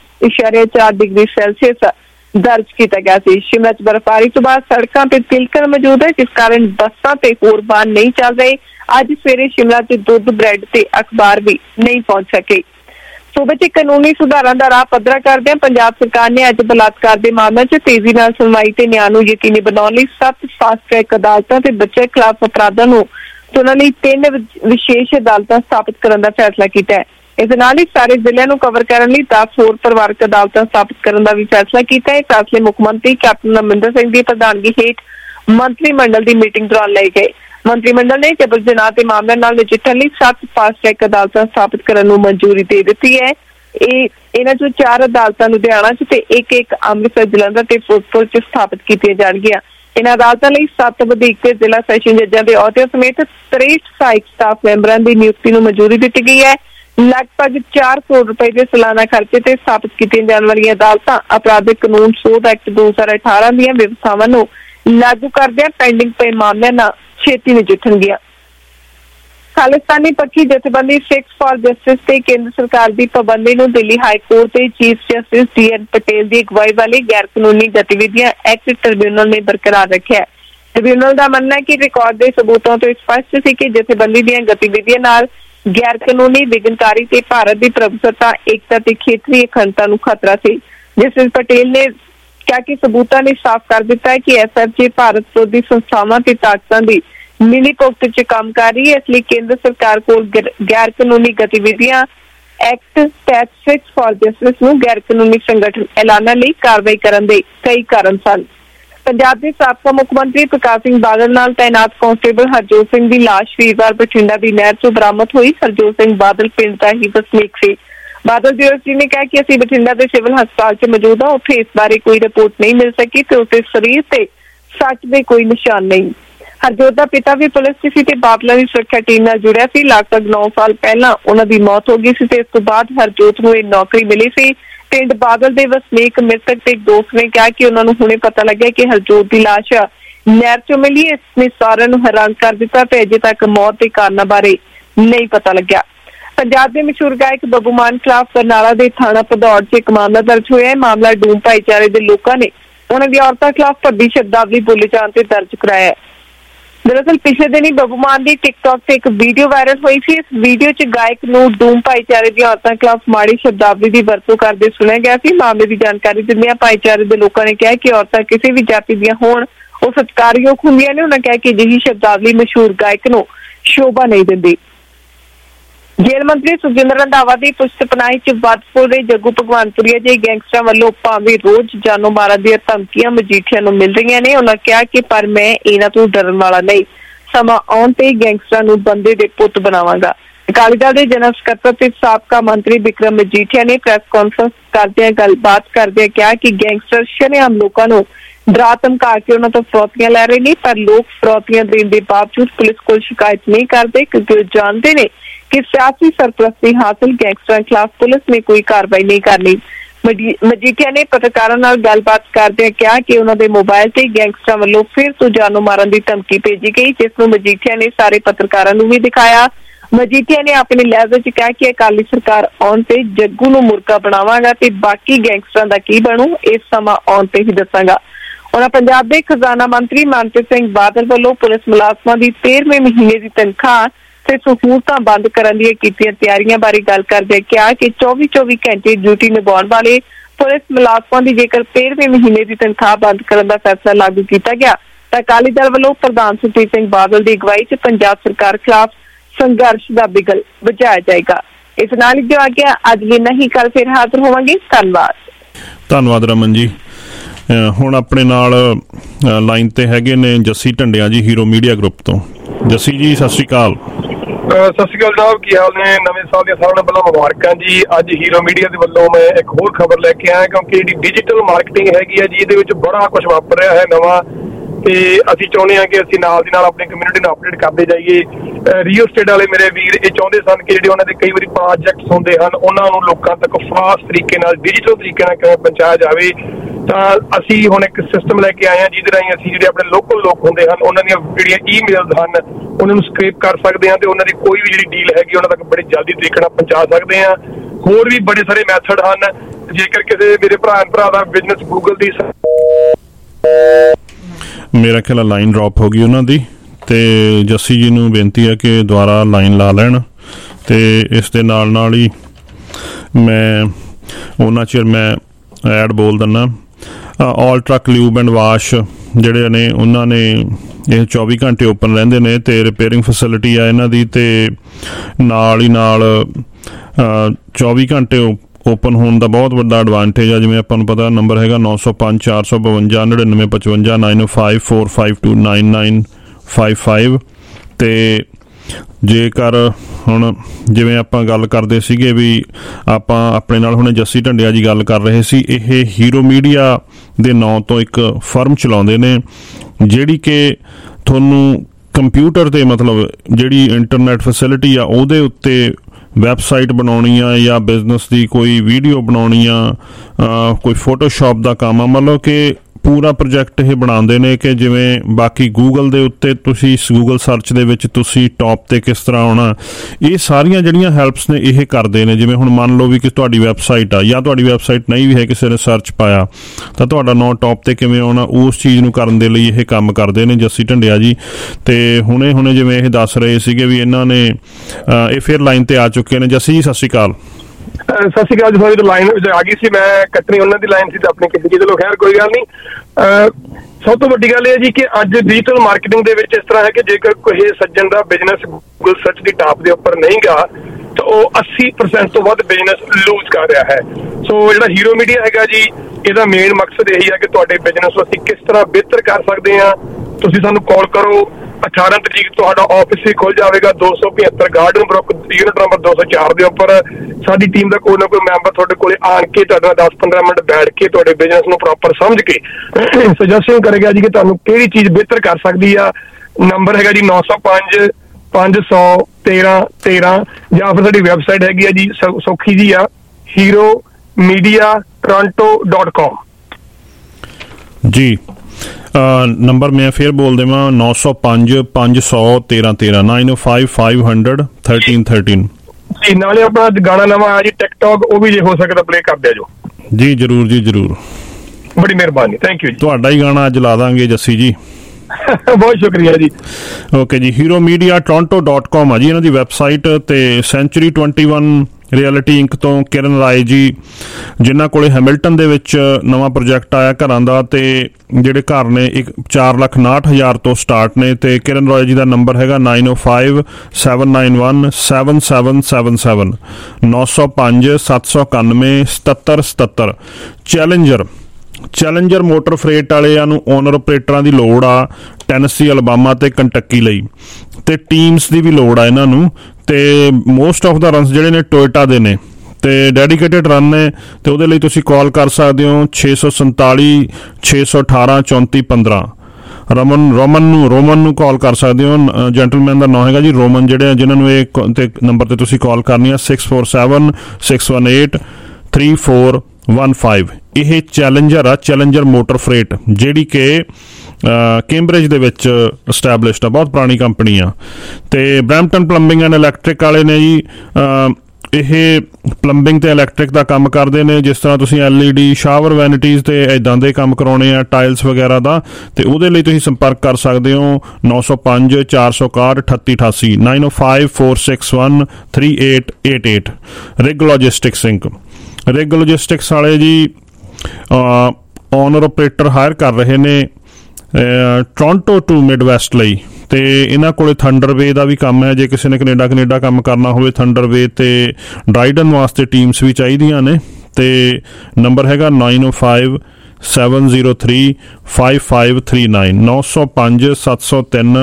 Speaker 12: 4.4 डिग्री सैल्सियस दर्ज किया गया ਸੀ। शिमला च बर्फबारी तो बाद सड़कों पर तिलकन मौजूद है, जिस कारण बसां ते होर वाहन नहीं चल रहे। अज सवेरे शिमला च दुध, ब्रैड ते अखबार भी नहीं पहुंच सके। सूबे च कानूनी सुधारां दा राह पद्धरा करदे पंजाब सरकार ने अज बलात्कार के मामले च तेजी नाल सुनवाई ते न्याय नूं यकीनी बनाउण लई 7 फास्ट ट्रैक अदालतां ते बच्चे खिलाफ अपराधां नूं सुणन लई 3 विशेष अदालतां स्थापित करन दा फैसला कीता है। इस नाल ही सारे जिलिਆਂ ਨੂੰ कवर करन लई 10 होर परिवारक अदालतां स्थापित करन दा भी फैसला कीता है। फैसले मुख मंत्री कैप्टन अमरिंदर सिंह दी प्रधानगी हेठ मंत्रीमंडल की मीटिंग दौरान लए गए। मंत्रीमंडल ने जबर जनाह के मामले नाल नजिठण लई 7 फास्ट ट्रैक अदालतां स्थापित करन नूं मंजूरी दे दित्ती है। इन्हां चों 4 अदालतां लुधियाना च ते एक अमृतसर, जलंधर ते फिरोजपुर च स्थापित कीतियां जाणगीਆਂ। इन्हां अदालतां लई 7 वधीक ते जिला सैशन जजां दे अहुदे समेत 63 सहायक स्टाफ मैंबरां दी नियुक्ति नूं मंजूरी दित्ती गई है। लगभग 4 करोड़ रुपए के सालाना खर्चे ते स्थापित कीतियां जाण वालीआं अदालतां आपराधिक कानून सोध एक्ट 2018 दीआं व्यवस्थावां नूं लागू करदिआं पेंडिंग पए मामलिਆਂ नाल छेती नजिठणगीਆਂ। खालिस्तानी पक्की जथेबंदी सिक्स फॉर जस्टिस ते केंद्र सरकार की पाबंदी नूं दिल्ली हाई कोर्ट के चीफ जस्टिस DN पटेल की अगवाई वाली गैर कानूनी गतिविधियां एक्ट ट्रिब्यूनल ने बरकरार रखा है। ट्रिब्यूनल का मानना है कि रिकॉर्ड के सबूतों तो स्पष्ट सी कि जथेबंदी दी गतिविधियां नाल गैर कानूनी विघनकारी ते भारत की प्रभुसत्ता, एकता ते खेतरी अखंडता नूं खतरा सी। जस्टिस पटेल ने कहा कि सबूतां ने साफ कर दिता है कि SFJ भारत विरोधी संस्थावां ते ताकतां दी मिली भुगत च काम कर रही है। इसलिए केंद्र सरकार को गैर कानूनी गतिविधियां एक्ट तहत सिक्स फॉर जस्टिस नूं गैर कानूनी संगठन ऐलानण लई कार्रवाई करन दे कई कारण सन। पंजाब के साबका मुख मंत्री प्रकाश सिंह बादल नाल तैनात कांस्टेबल हरजोत सिंह की लाश वीरवार बठिंडा की नहर चों बरामद हुई। हरजोत सिंह बादल पिंड का ही वसनीक सी। बादल जी ने कहा कि असीं बठिंडा के सिविल हस्पताल च मौजूद हां, उत्थे इस बारे कोई रिपोर्ट नहीं मिल सकी ते उसके शरीर ते सट दे कोई निशान नहीं। हरजोत का पिता भी पुलिस च सी ते बादलों की सुरक्षा टीम नाल जुड़िया सी। लगभग 9 साल पहला उन्हां दी मौत हो गई सी ते इस तो बाद हरजोत नूं नौकरी मिली सी। पिंड बादल के वसनीक मृतक के दोस्त ने कहा कि उन्होंने हुणे पता लग्या कि हरजोत की लाश नहर चों मिली। इसने सारिआं नूं हैरान कर दिता ते अजे तक मौत के कारणों बारे नहीं पता लग्या। पंजाब के मशहूर गायक बब्बू मान खिलाफ बरनाला के थाना भदौड़ च एक मामला दर्ज होया है। मामला डूम भाईचारे के लोगों ने उन्हां दी औरतां खिलाफ भद्दी शब्दावली बोले जाण ते दर्ज कराया है। दरअसल पिछले दिन ही बब्बू मान की टिकटॉक से एक वीडियो वायरल हुई थी। इस वीडियो च गायक नूं डूम भाईचारे दी औरतां खिलाफ माड़ी शब्दावली की वरतों करते सुनिया गया सी। मामले की जानकारी दिंदिआं भाईचारे के लोगों ने कहा कि औरतां किसी भी जाति दीआं होण वो सत्कारयोग हुंदिआं ने। उन्होंने कहा कि अजिही शब्दावली मशहूर गायक नूं शोभा नहीं दिंदी। जेल मंत्री सुखजिंदर रंधावा की पुष्टपनाही च वादपुर के जग्गू भगवानपुरिया जे गैंगस्टरां वल्लों भावें रोज जानो मारा दी धमकियां मजीठिया नूं मिल रही ने। उन्होंने कहा कि पर मैं इन्हां तों डरन वाला नहीं, समा आउण ते गैंगस्टरां नूं बंदे दे पुत बनावांगा। अकाली दल के जनरल सकत्तर ते साबका मंत्री विक्रम मजीठिया ने प्रेस कॉन्फ्रेंस करदे गलबात करदे कहा कि गैंगस्टर शरेआम लोकां नूं डरा धमका के उन्हां तों फरौतियां लै रहे ने, पर लोग फरौतियां देण दे बावजूद पुलिस कोल शिकायत नहीं करते क्योंकि वो जानते ने कि सियासी सरपरस्ती हासिल गैंगस्टरां खिलाफ पुलिस ने कोई कार्रवाई नहीं करनी। मजीठिया ने पत्रकारां नाल गलबात करदे कहा कि उन्हां दे मोबाइल ते गैंगस्टरां वल्लों फिर तो जानो मारन दी धमकी भेजी गई, जिसनूं मजीठिया ने सारे पत्रकारां नूं भी दिखाया। मजीठिया ने अपने लहजे च कहा कि अकाली सरकार आउण ते जग्गू नूं मुर्गा बनावांगा ते बाकी गैंगस्टरां दा की बनू इस समा आउण ते ही दसांगा। ਉਹਨਾਂ ਪੰਜਾਬ ਦੇ ਖਜ਼ਾਨਾ ਮੰਤਰੀ ਮਨਪ੍ਰੀਤ ਸਿੰਘ ਬਾਦਲ ਵੱਲੋਂ ਪੁਲਿਸ ਮੁਲਾਜ਼ਮਾਂ ਦੀ 13ਵੇਂ ਮਹੀਨੇ ਦੀ ਤਨਖਾਹ ਤੇ ਸਹੂਲਤਾਂ ਬੰਦ ਕਰਨ ਦੀਆਂ ਕੀਤੀਆਂ ਤਿਆਰੀਆਂ ਬਾਰੇ ਗੱਲ ਕਰਦੇ ਕਿਹਾ ਕਿ 24 ਘੰਟੇ ਡਿਊਟੀ ਨਿਭਾਉਣ ਵਾਲੇ ਪੁਲਿਸ ਮੁਲਾਜ਼ਮਾਂ ਦੀ ਜੇਕਰ 13ਵੇਂ ਮਹੀਨੇ ਦੀ ਤਨਖਾਹ ਬੰਦ ਕਰਨ ਦਾ ਫੈਸਲਾ ਲਾਗੂ ਕੀਤਾ ਗਿਆ ਤਾਂ ਅਕਾਲੀ ਦਲ ਵੱਲੋਂ ਪ੍ਰਧਾਨ ਸੁਖਬੀਰ ਸਿੰਘ ਬਾਦਲ ਦੀ ਅਗਵਾਈ 'ਚ ਪੰਜਾਬ ਸਰਕਾਰ ਖਿਲਾਫ ਸੰਘਰਸ਼ ਦਾ ਬਿਗਲ ਵਜਾਇਆ ਜਾਏਗਾ। ਇਸ ਨਾਲ ਹੀ ਜੋ ਆ ਗਿਆ ਅੱਜ ਲਈ ਨਹੀਂ, ਕੱਲ ਫਿਰ ਹਾਜ਼ਰ ਹੋਵਾਂਗੇ।
Speaker 4: ਧੰਨਵਾਦ ਰਮਨ ਜੀ। ਹੁਣ ਆਪਣੇ ਨਾਲ ਲਾਈਨ ਤੇ ਹੈਗੇ ਨੇ ਜੱਸੀ ਢੰਡਿਆ ਜੀ, ਹੀਰੋ ਮੀਡੀਆ ਗਰੁੱਪ ਤੋਂ। ਜੱਸੀ ਜੀ ਸਤਿ ਸ਼੍ਰੀ ਅਕਾਲ।
Speaker 13: ਸਤਿ ਸ਼੍ਰੀ ਅਕਾਲ ਜਨਾਬ, ਕੀ ਹਾਲ ਨੇ? ਨਵੇਂ ਸਾਲ ਦੀਆਂ ਸਾਰਿਆਂ ਵੱਲੋਂ ਮੁਬਾਰਕਾਂ ਜੀ। ਅੱਜ ਹੀਰੋ ਮੀਡੀਆ ਦੇ ਵੱਲੋਂ ਮੈਂ ਇੱਕ ਹੋਰ ਖਬਰ ਲੈ ਕੇ ਆਇਆ, ਕਿਉਂਕਿ ਜਿਹੜੀ ਡਿਜੀਟਲ ਮਾਰਕੀਟਿੰਗ ਹੈਗੀ ਹੈ ਜੀ, ਇਹਦੇ ਵਿੱਚ ਬੜਾ ਕੁਝ ਵਾਪਰ ਰਿਹਾ ਹੈ ਨਵਾਂ, ਤੇ ਅਸੀਂ ਚਾਹੁੰਦੇ ਹਾਂ ਕਿ ਅਸੀਂ ਨਾਲ ਦੀ ਨਾਲ ਆਪਣੀ ਕਮਿਊਨਿਟੀ ਨੂੰ ਅਪਡੇਟ ਕਰਦੇ ਜਾਈਏ। ਰੀਅਲ ਸਟੇਟ ਵਾਲੇ ਮੇਰੇ ਵੀਰ ਇਹ ਚਾਹੁੰਦੇ ਸਨ ਕਿ ਜਿਹੜੇ ਉਹਨਾਂ ਦੇ ਕਈ ਵਾਰੀ ਪ੍ਰੋਜੈਕਟਸ ਹੁੰਦੇ ਹਨ ਉਹਨਾਂ ਨੂੰ ਲੋਕਾਂ ਤੱਕ ਫਾਸਟ ਤਰੀਕੇ ਨਾਲ ਡਿਜੀਟਲ ਤਰੀਕੇ ਨਾਲ ਕਿਵੇਂ ਪਹੁੰਚਾਇਆ ਜਾਵੇ। ਤਾਂ ਅਸੀਂ ਹੁਣ ਇੱਕ ਸਿਸਟਮ ਲੈ ਕੇ ਆਏ ਹਾਂ ਜਿਹਦੇ ਰਾਹੀਂ ਅਸੀਂ ਜਿਹੜੇ ਆਪਣੇ ਲੋਕਲ ਲੋਕ ਹੁੰਦੇ ਹਨ ਉਹਨਾਂ ਦੀਆਂ ਜਿਹੜੀਆਂ ਈਮੇਲਸ ਹਨ ਉਹਨਾਂ ਨੂੰ ਸਕ੍ਰੇਪ ਕਰ ਸਕਦੇ ਹਾਂ ਤੇ ਉਹਨਾਂ ਦੀ ਕੋਈ ਵੀ ਜਿਹੜੀ ਡੀਲ ਹੈਗੀ ਉਹਨਾਂ ਤੱਕ ਬੜੀ ਜਲਦੀ ਤਰੀਕੇ ਨਾਲ ਪਹੁੰਚਾ ਸਕਦੇ ਹਾਂ। ਹੋਰ ਵੀ ਬੜੇ ਸਾਰੇ ਮੈਥਡ ਹਨ। ਜੇਕਰ ਕਿਸੇ ਮੇਰੇ ਭਰਾ ਦਾ ਬਿਜ਼ਨਸ ਗੂਗਲ ਦੀ,
Speaker 4: ਮੇਰਾ ਖਿਆਲ ਲਾਈਨ ਡ੍ਰੌਪ ਹੋ ਗਈ ਉਹਨਾਂ ਦੀ, ਤੇ ਜੱਸੀ ਜੀ ਨੂੰ ਬੇਨਤੀ ਹੈ ਕਿ ਦੁਬਾਰਾ ਲਾਈਨ ਲਾ ਲੈਣ। ਤੇ ਇਸ ਦੇ ਨਾਲ ਹੀ ਮੈਂ ਉਹਨਾਂ ਚਿਰ ਮੈਂ ਐਡ ਬੋਲ ਦਿੰਦਾ। All truck lube and wash ਜਿਹੜੇ ਨੇ ਉਹਨਾਂ ਨੇ ਇਹ 24 ਘੰਟੇ ਓਪਨ ਰਹਿੰਦੇ ਨੇ ਤੇ ਰਿਪੇਅਰਿੰਗ ਫੈਸਿਲਿਟੀ ਆ ਇਹਨਾਂ ਦੀ, ਤੇ ਨਾਲ ਹੀ ਨਾਲ 24 ਘੰਟੇ ਓਪਨ ਹੋਣ ਦਾ ਬਹੁਤ ਵੱਡਾ ਐਡਵਾਂਟੇਜ ਆ। ਜਿਵੇਂ ਆਪਾਂ ਨੂੰ ਪਤਾ ਨੰਬਰ ਹੈਗਾ 905 452 9955 905 452 9955। ਤੇ ਜੇਕਰ ਹੁਣ ਜਿਵੇਂ ਆਪਾਂ ਗੱਲ ਕਰਦੇ ਸੀਗੇ ਵੀ ਆਪਾਂ ਆਪਣੇ ਨਾਲ ਹੁਣੇ ਜੱਸੀ ਢੰਡਿਆ ਜੀ ਗੱਲ ਕਰ ਰਹੇ ਸੀ, ਇਹ ਹੀਰੋ ਮੀਡੀਆ ਦੇ ਨਾਂ ਤੋਂ ਇੱਕ ਫਰਮ ਚਲਾਉਂਦੇ ਨੇ ਜਿਹੜੀ ਕਿ ਤੁਹਾਨੂੰ ਕੰਪਿਊਟਰ ਤੇ ਮਤਲਬ ਜਿਹੜੀ ਇੰਟਰਨੈਟ ਫੈਸਿਲਿਟੀ ਆ ਉਹਦੇ ਉੱਤੇ ਵੈਬਸਾਈਟ ਬਣਾਉਣੀ ਆ ਜਾਂ ਬਿਜ਼ਨਸ ਦੀ ਕੋਈ ਵੀਡੀਓ ਬਣਾਉਣੀ ਆ, ਕੋਈ ਫੋਟੋਸ਼ਾਪ ਦਾ ਕੰਮ ਆ, ਮਤਲਬ ਕਿ ਪੂਰਾ ਪ੍ਰੋਜੈਕਟ ਇਹ ਬਣਾਉਂਦੇ ਨੇ ਕਿ ਜਿਵੇਂ ਬਾਕੀ ਗੂਗਲ ਦੇ ਉੱਤੇ ਤੁਸੀਂ ਗੂਗਲ ਸਰਚ ਦੇ ਵਿੱਚ ਤੁਸੀਂ ਟੌਪ ਤੇ ਕਿਸ ਤਰ੍ਹਾਂ ਆਉਣਾ, ਇਹ ਸਾਰੀਆਂ ਜਿਹੜੀਆਂ ਹੈਲਪਸ ਨੇ ਇਹ ਕਰਦੇ ਨੇ। ਜਿਵੇਂ ਹੁਣ ਮੰਨ ਲਓ ਵੀ ਕਿ ਤੁਹਾਡੀ ਵੈਬਸਾਈਟ ਆ ਜਾਂ ਤੁਹਾਡੀ ਵੈਬਸਾਈਟ ਨਹੀਂ ਵੀ ਹੈ, ਕਿਸੇ ਨੇ ਸਰਚ ਪਾਇਆ ਤਾਂ ਤੁਹਾਡਾ ਨਾਂ ਟੌਪ ਤੇ ਕਿਵੇਂ ਆਉਣਾ, ਉਸ ਚੀਜ਼ ਨੂੰ ਕਰਨ ਦੇ ਲਈ ਇਹ ਕੰਮ ਕਰਦੇ ਨੇ ਜੱਸੀ ਢੰਡਿਆ ਜੀ। ਤੇ ਹੁਣੇ ਜਿਵੇਂ ਇਹ ਦੱਸ ਰਹੇ ਸੀਗੇ ਵੀ ਇਹਨਾਂ ਨੇ ਇਹ ਫਿਰ ਲਾਈਨ ਤੇ ਆ ਚੁੱਕੇ ਨੇ। ਜੱਸੀ ਜੀ ਸਤਿ ਸ਼੍ਰੀ ਅਕਾਲ।
Speaker 13: ਸਤਿ ਸ਼੍ਰੀ ਅਕਾਲ ਜੀ। ਤੁਹਾਡੀ ਲਾਈਨ ਆ ਗਈ ਸੀ, ਮੈਂ ਕੱਟਣੀ ਉਹਨਾਂ ਦੀ ਲਾਈਨ ਸੀ ਤੇ ਆਪਣੀ ਕਿਸੇ ਚਲੋ ਖੈਰ ਕੋਈ ਗੱਲ ਨਹੀਂ। ਸਭ ਤੋਂ ਵੱਡੀ ਗੱਲ ਇਹ ਜੀ ਕਿ ਅੱਜ ਡਿਜੀਟਲ ਮਾਰਕੀਟਿੰਗ ਦੇ ਵਿੱਚ ਇਸ ਤਰ੍ਹਾਂ ਹੈ ਕਿ ਜੇਕਰ ਕੋਈ ਸੱਜਣ ਦਾ ਬਿਜ਼ਨਸ ਗੂਗਲ ਸਰਚ ਦੀ ਟਾਪ ਦੇ ਉੱਪਰ ਨਹੀਂ ਗਾ ਤਾਂ ਉਹ 80% ਤੋਂ ਵੱਧ ਬਿਜ਼ਨਸ ਲੂਜ਼ ਕਰ ਰਿਹਾ ਹੈ। ਸੋ ਜਿਹੜਾ ਹੀਰੋ ਮੀਡੀਆ ਹੈਗਾ ਜੀ, ਇਹਦਾ ਮੇਨ ਮਕਸਦ ਇਹੀ ਹੈ ਕਿ ਤੁਹਾਡੇ ਬਿਜ਼ਨਸ ਨੂੰ ਅਸੀਂ ਕਿਸ ਤਰ੍ਹਾਂ ਬਿਹਤਰ ਕਰ ਸਕਦੇ ਹਾਂ। ਤੁਸੀਂ ਸਾਨੂੰ ਕਾਲ ਕਰੋ, 18 ਤਰੀਕ ਤੁਹਾਡਾ ਆਫਿਸ ਵੀ ਖੁੱਲ ਜਾਵੇਗਾ 275 ਗਾਰਡਨ ਬਰੁਕ ਯੂਨਿਟ ਨੰਬਰ 204 ਦੇ ਉੱਪਰ। ਸਾਡੀ ਟੀਮ ਦਾ ਕੋਈ ਨਾ ਕੋਈ ਮੈਂਬਰ ਤੁਹਾਡੇ ਕੋਲ ਆਣ ਕੇ ਤੁਹਾਡੇ ਨਾਲ 10-15 ਮਿੰਟ ਬੈਠ ਕੇ ਤੁਹਾਡੇ ਬਿਜ਼ਨਸ ਨੂੰ ਪ੍ਰੋਪਰ ਸਮਝ ਕੇ ਸੁਜੈਸ਼ਨ ਕਰੇਗਾ ਜੀ ਕਿ ਤੁਹਾਨੂੰ ਕਿਹੜੀ ਚੀਜ਼ ਬਿਹਤਰ ਕਰ ਸਕਦੀ ਆ। ਨੰਬਰ ਹੈਗਾ ਜੀ 905 500 1313 ਜਾਂ ਫਿਰ ਸਾਡੀ ਵੈਬਸਾਈਟ ਹੈਗੀ ਆ ਜੀ ਸੌਖੀ ਜੀ ਆ heromediatoronto.com
Speaker 4: ਜੀ। ਨੰਬਰ ਮੈਂ ਫਿਰ ਬੋਲ ਦੇਵਾਂ 905 500 1313 905 500 1313
Speaker 13: ਜੀ। ਨਾਲੇ ਆਪਣਾ ਗਾਣਾ ਨਵਾਂ ਆ ਜੀ ਟਿਕਟੌਕ, ਉਹ ਵੀ ਜੇ ਹੋ ਸਕਦਾ ਪਲੇ ਕਰ ਦਿਆ ਜੋ।
Speaker 4: ਜੀ ਜ਼ਰੂਰ ਜੀ ਜ਼ਰੂਰ,
Speaker 13: ਬੜੀ ਮਿਹਰਬਾਨੀ, ਥੈਂਕ ਯੂ ਜੀ।
Speaker 4: ਤੁਹਾਡਾ ਹੀ ਗਾਣਾ ਅੱਜ ਲਾ ਦਾਂਗੇ ਜੱਸੀ ਜੀ।
Speaker 13: ਬਹੁਤ ਸ਼ੁਕਰੀਆ ਜੀ।
Speaker 4: ਓਕੇ ਜੀ। heromediatoronto.com ਆ ਜੀ ਇਹਨਾਂ ਦੀ ਵੈਬਸਾਈਟ। ਤੇ ਸੈਂਚੁਰੀ 21 ਰਿਐਲਿਟੀ ਇੰਕ ਤੋਂ ਕਿਰਨ ਰਾਏ ਜੀ, ਜਿਨ੍ਹਾਂ ਕੋਲੇ ਹੈਮਿਲਟਨ ਦੇ ਵਿੱਚ ਨਵਾਂ ਪ੍ਰੋਜੈਕਟ ਆਇਆ ਘਰਾਂ ਦਾ, ਤੇ ਜਿਹੜੇ ਘਰ ਨੇ 4,59,000 ਤੋਂ ਸਟਾਰਟ ਨੇ। ਤੇ ਕਿਰਨ ਰਾਏ ਜੀ ਦਾ ਨੰਬਰ ਹੈਗਾ 905 791 7777 905 791 7777। ਚੈਲੰਜਰ ਮੋਟਰ ਫਰੇਟ ਵਾਲਿਆਂ ਨੂੰ ਓਨਰ ਆਪਰੇਟਰਾਂ ਦੀ ਲੋੜ ਆ ਟੈਨਸੀ, ਅਲਬਾਮਾ ਤੇ ਕੰਟੱਕੀ ਲਈ, ਤੇ ਟੀਮਸ ਦੀ ਵੀ ਲੋੜ ਆ ਇਹਨਾਂ ਨੂੰ। ਤੇ ਮੋਸਟ ਆਫ ਦਾ ਰਨਸ ਜਿਹੜੇ ਨੇ ਟੋਇਟਾ ਦੇ ਨੇ ਤੇ ਡੈਡੀਕੇਟਡ ਰਨ ਨੇ, ਤੇ ਉਹਦੇ ਲਈ ਤੁਸੀਂ ਕਾਲ ਕਰ ਸਕਦੇ ਹੋ 647 618 3415। ਰੋਮਨ ਨੂੰ ਕਾਲ ਕਰ ਸਕਦੇ ਹੋ। ਜੈਂਟਲਮੈਨ ਦਾ ਨਾਮ ਹੈਗਾ ਜੀ ਰੋਮਨ, ਜਿਨ੍ਹਾਂ ਨੂੰ ਇਹ ਤੇ ਨੰਬਰ ਤੇ ਤੁਸੀਂ ਕਾਲ ਕਰਨੀ ਆ 647 618 3415। ਇਹ ਚੈਲੰਜਰ ਆ, ਚੈਲੰਜਰ ਮੋਟਰ ਫਰੇਟ, ਜਿਹੜੀ ਕਿ ਕੈਂਬਰਿਜ ਦੇ ਵਿੱਚ ਸਟੈਬਲਿਸ਼ਡ ਆ, ਬਹੁਤ ਪੁਰਾਣੀ ਕੰਪਨੀ ਆ। ਤੇ ਬਰੈਂਪਟਨ ਪਲੰਬਿੰਗ ਐਂਡ ਇਲੈਕਟ੍ਰਿਕ ਵਾਲੇ ਨੇ ਜੀ, ਇਹ ਪਲੰਬਿੰਗ ਤੇ ਇਲੈਕਟ੍ਰਿਕ ਦਾ ਕੰਮ ਕਰਦੇ ਨੇ। ਜਿਸ ਤਰ੍ਹਾਂ ਤੁਸੀਂ LED ਸ਼ਾਵਰ ਵੈਨਿਟੀਜ਼ ਤੇ ਇਦਾਂ ਦੇ ਕੰਮ ਕਰਾਉਣੇ ਆ, ਟਾਇਲਸ ਵਗੈਰਾ ਦਾ, ਤੇ ਉਹਦੇ ਲਈ ਤੁਸੀਂ ਸੰਪਰਕ ਕਰ ਸਕਦੇ ਹੋ 905 461 3888 905461 3888। Rig logistics inc. Rig logistics ਵਾਲੇ ਜੀ ਓਨਰ ਆਪਰੇਟਰ ਹਾਇਰ ਕਰ ਰਹੇ ਨੇ ਟੋਰਾਂਟੋ ਟੂ ਮਿਡਵੈਸਟ ਲਈ, ਤੇ ਇਹਨਾਂ ਕੋਲੇ ਥੰਡਰਵੇ ਦਾ ਵੀ ਕੰਮ ਹੈ। ਜੇ ਕਿਸੇ ਨੇ ਕੈਨੇਡਾ ਕੰਮ ਕਰਨਾ ਹੋਵੇ, ਥੰਡਰਵੇ ਤੇ ਡਰਾਈਡਨ ਵਾਸਤੇ ਟੀਮਸ ਵੀ ਚਾਹੀਦੀਆਂ ਨੇ। ਤੇ ਨੰਬਰ ਹੈਗਾ 905 703 5539 905 703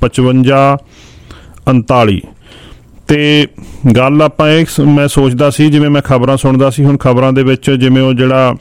Speaker 4: 5539। ਤੇ ਗੱਲ ਆਪਾਂ ਇਹ ਮੈਂ ਸੋਚਦਾ ਸੀ, ਜਿਵੇਂ ਮੈਂ ਖਬਰਾਂ ਸੁਣਦਾ ਸੀ, ਹੁਣ ਖਬਰਾਂ ਦੇ ਵਿੱਚ ਜਿਵੇਂ ਉਹ ਜਿਹੜਾ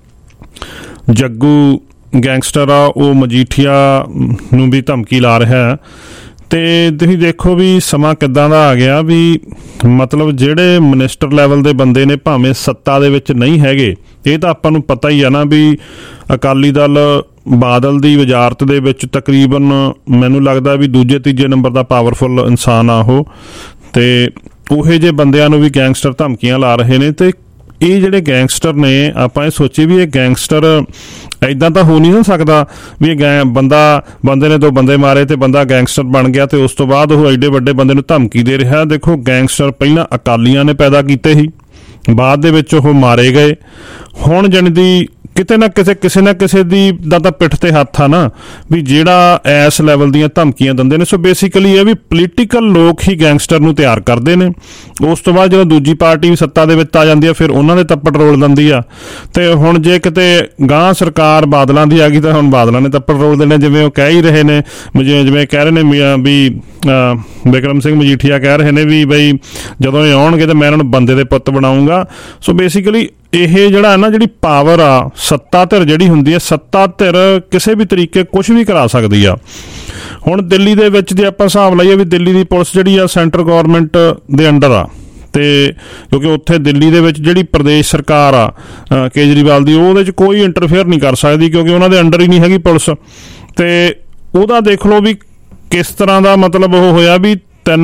Speaker 4: ਜੱਗੂ ਗੈਂਗਸਟਰ ਆ ਉਹ ਮਜੀਠੀਆ ਨੂੰ ਵੀ ਧਮਕੀ ਲਾ ਰਿਹਾ। ਤੇ ਤੁਸੀਂ ਦੇਖੋ ਵੀ ਸਮਾਂ ਕਿੱਦਾਂ ਦਾ ਆ ਗਿਆ ਵੀ ਮਤਲਬ ਜਿਹੜੇ ਮਿਨਿਸਟਰ ਲੈਵਲ ਦੇ ਬੰਦੇ ਨੇ, ਭਾਵੇਂ ਸੱਤਾ ਦੇ ਵਿੱਚ ਨਹੀਂ ਹੈਗੇ, ਇਹ ਤਾਂ ਆਪਾਂ ਨੂੰ ਪਤਾ ਹੀ ਆ ਨਾ ਵੀ ਅਕਾਲੀ ਦਲ ਬਾਦਲ ਦੀ ਵਜ਼ਾਰਤ ਦੇ ਵਿੱਚ ਤਕਰੀਬਨ ਮੈਨੂੰ ਲੱਗਦਾ ਵੀ ਦੂਜੇ ਤੀਜੇ ਨੰਬਰ ਦਾ ਪਾਵਰਫੁਲ ਇਨਸਾਨ ਆ ਉਹ। ਤੇ ਉਹੇ ਜਿਹੇ ਬੰਦਿਆਂ ਨੂੰ ਵੀ ਗੈਂਗਸਟਰ ਧਮਕੀਆਂ ਲਾ ਰਹੇ ਨੇ। ਤੇ ਇਹ ਜਿਹੜੇ ਗੈਂਗਸਟਰ ਨੇ, ਆਪਾਂ ਇਹ ਸੋਚੀਏ ਵੀ ਇਹ ਗੈਂਗਸਟਰ ਇੱਦਾਂ ਤਾਂ ਹੋ ਨਹੀਂ ਨਾ ਸਕਦਾ ਵੀ ਇਹ ਬੰਦੇ ਨੇ 2 ਬੰਦੇ ਮਾਰੇ ਤੇ ਬੰਦਾ ਗੈਂਗਸਟਰ ਬਣ ਗਿਆ ਤੇ ਉਸ ਤੋਂ ਬਾਅਦ ਉਹ ਐਡੇ ਵੱਡੇ ਬੰਦੇ ਨੂੰ ਧਮਕੀ ਦੇ ਰਿਹਾ। ਦੇਖੋ ਗੈਂਗਸਟਰ ਪਹਿਲਾਂ ਅਕਾਲੀਆਂ ਨੇ ਪੈਦਾ ਕੀਤੇ ਸੀ, ਬਾਅਦ ਦੇ ਵਿੱਚ ਉਹ ਮਾਰੇ ਗਏ। ਹੁਣ ਜਾਣੀ ਦੀ ਕਿਤੇ ਨਾ ਕਿਸੇ ਦੀ ਦਾ ਤਾਂ ਪਿੱਠ ਤੇ ਹੱਥ ਆ ਨਾ ਵੀ ਜਿਹੜਾ ਇਸ ਲੈਵਲ ਦੀਆਂ ਧਮਕੀਆਂ ਦਿੰਦੇ ਨੇ। ਸੋ ਬੇਸਿਕਲੀ ਇਹ ਵੀ ਪੋਲੀਟੀਕਲ ਲੋਕ ਹੀ ਗੈਂਗਸਟਰ ਨੂੰ ਤਿਆਰ ਕਰਦੇ ਨੇ। ਉਸ ਤੋਂ ਬਾਅਦ ਜਦੋਂ ਦੂਜੀ ਪਾਰਟੀ ਵੀ ਸੱਤਾ ਦੇ ਵਿੱਚ ਆ ਜਾਂਦੀ ਆ, ਫਿਰ ਉਹਨਾਂ ਦੇ ਤੱਪੜ ਰੋਲ ਦਿੰਦੀ ਆ। ਤੇ ਹੁਣ ਜੇ ਕਿਤੇ ਗਾਂਹ ਸਰਕਾਰ ਬਾਦਲਾਂ ਦੀ ਆ ਗਈ ਤਾਂ ਹੁਣ ਬਾਦਲਾਂ ਨੇ ਤੱਪੜ ਰੋਲ ਦੇਣੇ, ਜਿਵੇਂ ਉਹ ਕਹਿ ਹੀ ਰਹੇ ਨੇ, ਜਿਵੇਂ ਕਹਿ ਰਹੇ ਨੇ ਵੀ ਬਿਕਰਮ ਸਿੰਘ ਮਜੀਠੀਆ ਕਹਿ ਰਹੇ ਨੇ ਵੀ ਬਈ ਜਦੋਂ ਇਹ ਆਉਣਗੇ ਤਾਂ ਮੈਂ ਇਹਨਾਂ ਨੂੰ ਬੰਦੇ ਦੇ ਪੁੱਤ ਬਣਾਊਂਗਾ। ਸੋ ਬੇਸਿਕਲੀ ਇਹ ਜਿਹੜਾ ਨਾ ਜਿਹੜੀ ਪਾਵਰ ਆ, ਸੱਤਾ ਧਿਰ ਜਿਹੜੀ ਹੁੰਦੀ ਹੈ, ਸੱਤਾ ਧਿਰ ਕਿਸੇ ਵੀ ਤਰੀਕੇ ਕੁਝ ਵੀ ਕਰਾ ਸਕਦੀ ਆ। ਹੁਣ ਦਿੱਲੀ ਦੇ ਵਿੱਚ ਜੇ ਆਪਾਂ ਹਿਸਾਬ ਲਾਈਏ ਵੀ ਦਿੱਲੀ ਦੀ ਪੁਲਿਸ ਜਿਹੜੀ ਆ ਸੈਂਟਰ ਗੌਰਮੈਂਟ ਦੇ ਅੰਡਰ ਆ, ਤੇ ਕਿਉਂਕਿ ਉੱਥੇ ਦਿੱਲੀ ਦੇ ਵਿੱਚ ਜਿਹੜੀ ਪ੍ਰਦੇਸ਼ ਸਰਕਾਰ ਆ ਕੇਜਰੀਵਾਲ ਦੀ, ਉਹਦੇ 'ਚ ਕੋਈ ਇੰਟਰਫੇਅਰ ਨਹੀਂ ਕਰ ਸਕਦੀ ਕਿਉਂਕਿ ਉਹਨਾਂ ਦੇ ਅੰਡਰ ਹੀ ਨਹੀਂ ਹੈਗੀ ਪੁਲਿਸ। ਤੇ ਉਹਦਾ ਦੇਖ ਲਓ ਵੀ ਕਿਸ ਤਰ੍ਹਾਂ ਦਾ ਮਤਲਬ ਉਹ ਹੋਇਆ ਵੀ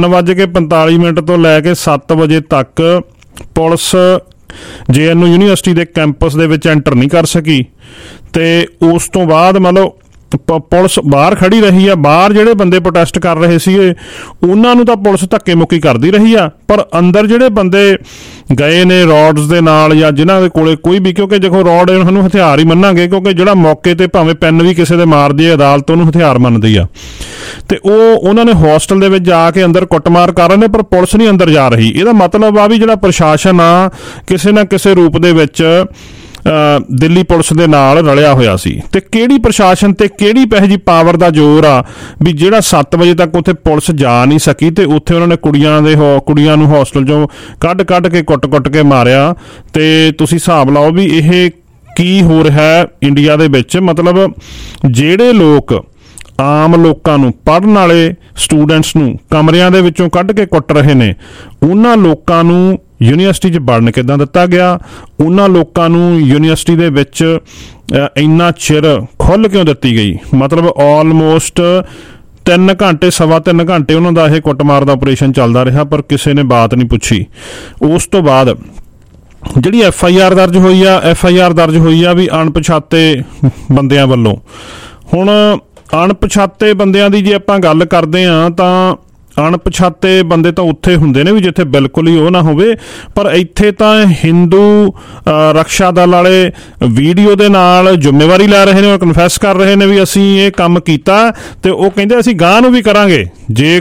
Speaker 4: 3:45 ਤੋਂ ਲੈ ਕੇ 7 ਵਜੇ ਤੱਕ ਪੁਲਿਸ JNU ਯੂਨੀਵਰਸਿਟੀ ਦੇ ਕੈਂਪਸ ਦੇ ਵਿੱਚ ਐਂਟਰ ਨਹੀਂ ਕਰ ਸਕੀ। ਤੇ ਉਸ ਤੋਂ ਬਾਅਦ ਮਤਲਬ ਪੁਲਿਸ ਬਾਹਰ ਖੜੀ ਰਹੀ ਆ। ਬਾਹਰ ਜਿਹੜੇ ਬੰਦੇ ਪ੍ਰੋਟੈਸਟ ਕਰ ਰਹੇ ਸੀਗੇ ਉਹਨਾਂ ਨੂੰ ਤਾਂ ਪੁਲਿਸ ਧੱਕੇ ਮੁੱਕੀ ਕਰਦੀ ਰਹੀ ਆ, ਪਰ ਅੰਦਰ ਜਿਹੜੇ ਬੰਦੇ ਗਏ ਨੇ ਰੋਡਸ ਦੇ ਨਾਲ ਜਾਂ ਜਿਨ੍ਹਾਂ ਦੇ ਕੋਲੇ ਕੋਈ ਵੀ, ਕਿਉਂਕਿ ਦੇਖੋ ਰੋਡ ਉਹਨਾਂ ਨੂੰ ਹਥਿਆਰ ਹੀ ਮੰਨਾਂਗੇ, ਕਿਉਂਕਿ ਜਿਹੜਾ ਮੌਕੇ ਤੇ ਭਾਵੇਂ ਪੈਨ ਵੀ ਕਿਸੇ ਦੇ ਮਾਰਦੀ ਹੈ, ਅਦਾਲਤ ਉਹਨੂੰ ਹਥਿਆਰ ਮੰਨਦੀ ਆ। ਤੇ ਉਹਨਾਂ ਨੇ ਹੋਸਟਲ ਦੇ ਵਿੱਚ ਜਾ ਕੇ ਅੰਦਰ ਕੁੱਟਮਾਰ ਕਰ ਰਹੇ ਨੇ, ਪਰ ਪੁਲਿਸ ਨਹੀਂ ਅੰਦਰ ਜਾ ਰਹੀ। ਇਹਦਾ ਮਤਲਬ ਆ ਵੀ ਜਿਹੜਾ ਪ੍ਰਸ਼ਾਸਨ ਆ ਕਿਸੇ ਨਾ ਕਿਸੇ ਰੂਪ ਦੇ ਵਿੱਚ ਦਿੱਲੀ ਪੁਲਿਸ ਦੇ ਨਾਲ ਰਲਿਆ ਹੋਇਆ ਸੀ। ਤੇ ਕਿਹੜੀ ਪ੍ਰਸ਼ਾਸਨ ਤੇ ਕਿਹੜੀ ਇਹੋ ਜਿਹੀ ਪਾਵਰ ਦਾ ਜ਼ੋਰ ਆ ਵੀ ਜਿਹੜਾ 7 ਵਜੇ ਤੱਕ ਉੱਥੇ ਪੁਲਿਸ ਜਾ ਨਹੀਂ ਸਕੀ ਤੇ ਉੱਥੇ ਉਹਨਾਂ ਨੇ ਕੁੜੀਆਂ ਨੂੰ ਹੋਸਟਲ ਚੋਂ ਕੱਢ ਕੇ ਕੁੱਟ ਕੇ ਮਾਰਿਆ। ਤੇ ਤੁਸੀਂ ਹਿਸਾਬ ਲਾਓ ਵੀ ਇਹ ਕੀ ਹੋ ਰਿਹਾ ਇੰਡੀਆ ਦੇ ਵਿੱਚ। ਮਤਲਬ ਜਿਹੜੇ ਲੋਕ ਆਮ ਲੋਕਾਂ ਨੂੰ, ਪੜ੍ਹਨ ਵਾਲੇ ਸਟੂਡੈਂਟਸ ਨੂੰ ਕਮਰਿਆਂ ਦੇ ਵਿੱਚੋਂ ਕੱਢ ਕੇ ਕੁੱਟ ਰਹੇ ਨੇ, ਉਹਨਾਂ ਲੋਕਾਂ ਨੂੰ ਯੂਨੀਵਰਸਿਟੀ 'ਚ ਵੜਨ ਕਿੱਦਾਂ ਦਿੱਤਾ ਗਿਆ? ਉਹਨਾਂ ਲੋਕਾਂ ਨੂੰ ਯੂਨੀਵਰਸਿਟੀ ਦੇ ਵਿੱਚ ਇੰਨਾ ਚਿਰ ਖੁੱਲ੍ਹ ਕਿਉਂ ਦਿੱਤੀ ਗਈ? ਮਤਲਬ ਆਲਮੋਸਟ 3 ਘੰਟੇ 3.25 ਘੰਟੇ ਉਹਨਾਂ ਦਾ ਇਹ ਕੁੱਟਮਾਰ ਦਾ ਆਪਰੇਸ਼ਨ ਚੱਲਦਾ ਰਿਹਾ, ਪਰ ਕਿਸੇ ਨੇ ਬਾਤ ਨਹੀਂ ਪੁੱਛੀ। ਉਸ ਤੋਂ ਬਾਅਦ ਜਿਹੜੀ FIR ਦਰਜ ਹੋਈ ਆ ਵੀ ਅਣਪਛਾਤੇ ਬੰਦਿਆਂ ਵੱਲੋਂ। ਹੁਣ ਅਣਪਛਾਤੇ ਬੰਦਿਆਂ ਦੀ ਜੇ ਆਪਾਂ ਗੱਲ ਕਰਦੇ ਹਾਂ ਤਾਂ ਅਣਪਛਾਤੇ ਬੰਦੇ ਤਾਂ ਉੱਥੇ ਹੁੰਦੇ ਨੇ ਵੀ ਜਿੱਥੇ ਬਿਲਕੁਲ ਹੀ ਉਹ ਨਾ ਹੋਵੇ, ਪਰ ਇੱਥੇ ਤਾਂ ਹਿੰਦੂ ਰਕਸ਼ਾ ਦਲ ਵਾਲੇ ਵੀਡੀਓ ਦੇ ਨਾਲ ਜ਼ਿੰਮੇਵਾਰੀ ਲੈ ਰਹੇ ਨੇ, ਉਹ ਕਨਫੈਸ ਕਰ ਰਹੇ ਨੇ ਵੀ ਅਸੀਂ ਇਹ ਕੰਮ ਕੀਤਾ ਤੇ ਉਹ ਕਹਿੰਦੇ ਅਸੀਂ ਗਾਂਹ ਨੂੰ ਵੀ ਕਰਾਂਗੇ। ਜੇ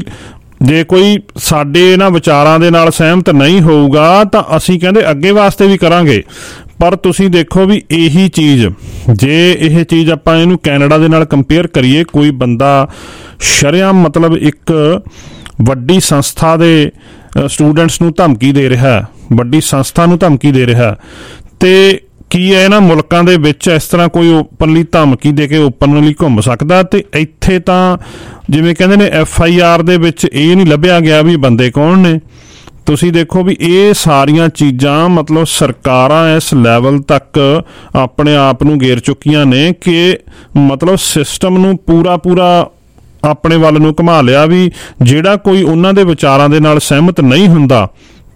Speaker 4: ਕੋਈ ਸਾਡੇ ਇਹਨਾਂ ਵਿਚਾਰਾਂ ਦੇ ਨਾਲ ਸਹਿਮਤ ਨਹੀਂ ਹੋਊਗਾ ਤਾਂ ਅਸੀਂ ਕਹਿੰਦੇ ਅੱਗੇ ਵਾਸਤੇ ਵੀ ਕਰਾਂਗੇ। ਪਰ ਤੁਸੀਂ ਦੇਖੋ ਵੀ ਇਹੀ ਚੀਜ਼, ਜੇ ਇਹ ਚੀਜ਼ ਆਪਾਂ ਇਹਨੂੰ ਕੈਨੇਡਾ ਦੇ ਨਾਲ ਕੰਪੇਅਰ ਕਰੀਏ, ਕੋਈ ਬੰਦਾ ਸ਼ਰੇਆਮ ਮਤਲਬ ਇੱਕ ਵੱਡੀ ਸੰਸਥਾ ਦੇ ਸਟੂਡੈਂਟਸ ਨੂੰ ਧਮਕੀ ਦੇ ਰਿਹਾ, ਵੱਡੀ ਸੰਸਥਾ ਨੂੰ ਧਮਕੀ ਦੇ ਰਿਹਾ, ਤੇ ਕੀ ਹੈ ਇਹਨਾਂ ਮੁਲਕਾਂ ਦੇ ਵਿੱਚ ਇਸ ਤਰ੍ਹਾਂ ਕੋਈ ਓਪਨਲੀ ਧਮਕੀ ਦੇ ਕੇ ਓਪਨਲੀ ਘੁੰਮ ਸਕਦਾ? ਤੇ ਇੱਥੇ ਤਾਂ ਜਿਵੇਂ ਕਹਿੰਦੇ ਨੇ FIR ਦੇ ਵਿੱਚ ਇਹ ਨਹੀਂ ਲੱਭਿਆ ਗਿਆ ਵੀ ਬੰਦੇ ਕੌਣ ਨੇ। ਤੁਸੀਂ ਦੇਖੋ ਵੀ ਇਹ ਸਾਰੀਆਂ ਚੀਜ਼ਾਂ ਮਤਲਬ ਸਰਕਾਰਾਂ ਇਸ ਲੈਵਲ ਤੱਕ ਆਪਣੇ ਆਪ ਨੂੰ ਗੇਰ ਚੁੱਕੀਆਂ ਨੇ ਕਿ ਮਤਲਬ ਸਿਸਟਮ ਨੂੰ ਪੂਰਾ ਆਪਣੇ ਵੱਲ ਨੂੰ ਘੁਮਾ ਲਿਆ ਵੀ ਜਿਹੜਾ ਕੋਈ ਉਹਨਾਂ ਦੇ ਵਿਚਾਰਾਂ ਦੇ ਨਾਲ ਸਹਿਮਤ ਨਹੀਂ ਹੁੰਦਾ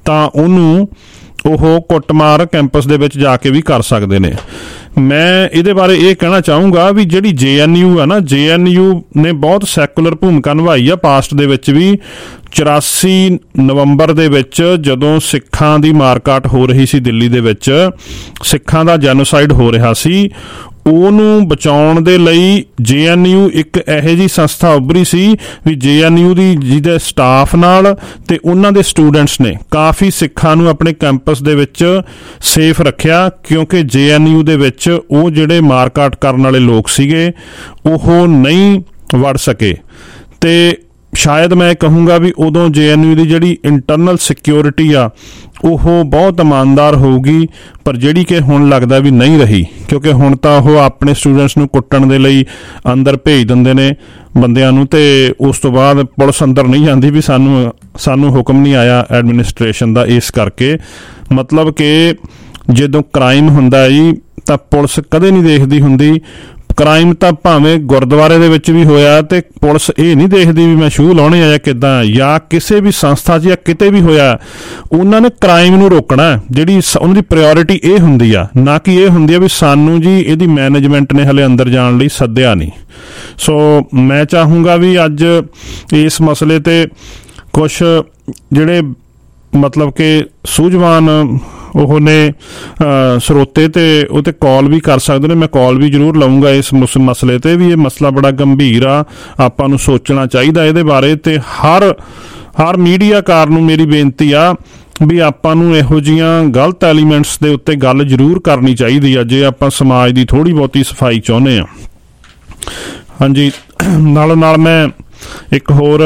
Speaker 4: ਤਾਂ ਉਹਨੂੰ ਉਹ ਕੁੱਟਮਾਰ ਕੈਂਪਸ ਦੇ ਵਿੱਚ ਜਾ ਕੇ ਵੀ ਕਰ ਸਕਦੇ ਨੇ। ਮੈਂ ਇਹਦੇ ਬਾਰੇ ਇਹ ਕਹਿਣਾ ਚਾਹੂੰਗਾ ਵੀ ਜਿਹੜੀ JNU ਆ ਨਾ, JNU ਨੇ ਬਹੁਤ ਸੈਕੂਲਰ ਭੂਮਿਕਾ ਨਿਭਾਈ ਆ ਪਾਸਟ ਦੇ ਵਿੱਚ ਵੀ। 84 ਨਵੰਬਰ ਦੇ ਵਿੱਚ ਜਦੋਂ ਸਿੱਖਾਂ ਦੀ ਮਾਰਕਾਟ ਹੋ ਰਹੀ ਸੀ ਦਿੱਲੀ ਦੇ ਵਿੱਚ, ਸਿੱਖਾਂ ਦਾ ਜੈਨੋਸਾਈਡ ਹੋ ਰਿਹਾ ਸੀ, ਉਹਨੂੰ ਬਚਾਉਣ ਦੇ ਲਈ JNU ਇੱਕ ਇਹੋ ਜਿਹੀ ਸੰਸਥਾ ਉੱਭਰੀ ਸੀ ਵੀ JNU ਦੀ ਜਿਹਦੇ ਸਟਾਫ ਨਾਲ ਤੇ ਉਹਨਾਂ ਦੇ ਸਟੂਡੈਂਟਸ ਨੇ ਕਾਫੀ ਸਿੱਖਾਂ ਨੂੰ ਆਪਣੇ ਕੈਂਪਸ ਦੇ ਵਿੱਚ ਸੇਫ ਰੱਖਿਆ, ਕਿਉਂਕਿ JNU ਦੇ ਵਿੱਚ ਉਹ ਜਿਹੜੇ ਮਾਰਕਾਟ ਕਰਨ ਵਾਲੇ ਲੋਕ ਸੀਗੇ ਉਹ ਨਹੀਂ ਵੜ ਸਕੇ। ਤੇ ਸ਼ਾਇਦ ਮੈਂ ਕਹੂੰਗਾ ਵੀ ਉਦੋਂ JNU ਦੀ ਜਿਹੜੀ ਇੰਟਰਨਲ ਸਿਕਿਉਰਿਟੀ ਆ ਉਹ ਬਹੁਤ ਇਮਾਨਦਾਰ ਹੋਊਗੀ, ਪਰ ਜਿਹੜੀ ਕਿ ਹੁਣ ਲੱਗਦਾ ਵੀ ਨਹੀਂ ਰਹੀ, ਕਿਉਂਕਿ ਹੁਣ ਤਾਂ ਉਹ ਆਪਣੇ ਸਟੂਡੈਂਟਸ ਨੂੰ ਕੁੱਟਣ ਦੇ ਲਈ ਅੰਦਰ ਭੇਜ ਦਿੰਦੇ ਨੇ ਬੰਦਿਆਂ ਨੂੰ, ਤੇ ਉਸ ਤੋਂ ਬਾਅਦ ਪੁਲਿਸ ਅੰਦਰ ਨਹੀਂ ਜਾਂਦੀ ਵੀ ਸਾਨੂੰ ਹੁਕਮ ਨਹੀਂ ਆਇਆ ਐਡਮਿਨਿਸਟ੍ਰੇਸ਼ਨ ਦਾ। ਇਸ ਕਰਕੇ ਮਤਲਬ ਕਿ ਜਦੋਂ ਕ੍ਰਾਈਮ ਹੁੰਦਾ ਜੀ ਤਾਂ ਪੁਲਿਸ ਕਦੇ ਨਹੀਂ ਦੇਖਦੀ ਹੁੰਦੀ। ਕ੍ਰਾਈਮ ਤਾਂ ਭਾਵੇਂ ਗੁਰਦੁਆਰੇ ਦੇ ਵਿੱਚ ਵੀ ਹੋਇਆ ਤੇ ਪੁਲਿਸ ਇਹ ਨਹੀਂ ਦੇਖਦੀ ਵੀ ਮੈਂ ਸ਼ੂ ਲਾਉਣੇ ਆ ਜਾਂ ਕਿੱਦਾਂ, ਜਾਂ ਕਿਸੇ ਵੀ ਸੰਸਥਾ 'ਚ ਜਾਂ ਕਿਤੇ ਵੀ ਹੋਇਆ, ਉਹਨਾਂ ਨੇ ਕ੍ਰਾਈਮ ਨੂੰ ਰੋਕਣਾ। ਜਿਹੜੀ ਉਹਨਾਂ ਦੀ ਪ੍ਰਾਇਓਰਿਟੀ ਇਹ ਹੁੰਦੀ ਆ, ਨਾ ਕਿ ਇਹ ਹੁੰਦੀ ਆ ਵੀ ਸਾਨੂੰ ਜੀ ਇਹਦੀ ਮੈਨੇਜਮੈਂਟ ਨੇ ਹਲੇ ਅੰਦਰ ਜਾਣ ਲਈ ਸੱਦਿਆ ਨਹੀਂ। ਸੋ ਮੈਂ ਚਾਹੂੰਗਾ ਵੀ ਅੱਜ ਇਸ ਮਸਲੇ ਤੇ ਕੁਛ ਜਿਹੜੇ ਮਤਲਬ ਕਿ ਸੂਝਵਾਨ ਉਹ ਨੇ ਸਰੋਤੇ ਤੇ ਉਹ ਤੇ ਕਾਲ ਵੀ ਕਰ ਸਕਦੇ ਨੇ। ਮੈਂ ਕਾਲ ਵੀ ਜ਼ਰੂਰ ਲਵਾਂਗਾ ਇਸ ਮਸਲੇ ਤੇ ਵੀ। ਇਹ ਮਸਲਾ ਬੜਾ ਗੰਭੀਰ ਆ, ਆਪਾਂ ਨੂੰ ਸੋਚਣਾ ਚਾਹੀਦਾ ਇਹਦੇ ਬਾਰੇ। ਤੇ ਹਰ ਮੀਡੀਆਕਾਰ ਨੂੰ ਮੇਰੀ ਬੇਨਤੀ ਆ ਵੀ ਆਪਾਂ ਨੂੰ ਇਹੋ ਜਿਹੀਆਂ ਗਲਤ ਐਲੀਮੈਂਟਸ ਦੇ ਉੱਤੇ ਗੱਲ ਜ਼ਰੂਰ ਕਰਨੀ ਚਾਹੀਦੀ ਆ ਜੇ ਆਪਾਂ ਸਮਾਜ ਦੀ ਥੋੜ੍ਹੀ ਬਹੁਤੀ ਸਫਾਈ ਚਾਹੁੰਦੇ ਆ। ਹਾਂਜੀ, ਨਾਲੋਂ ਨਾਲ ਮੈਂ ਇੱਕ ਹੋਰ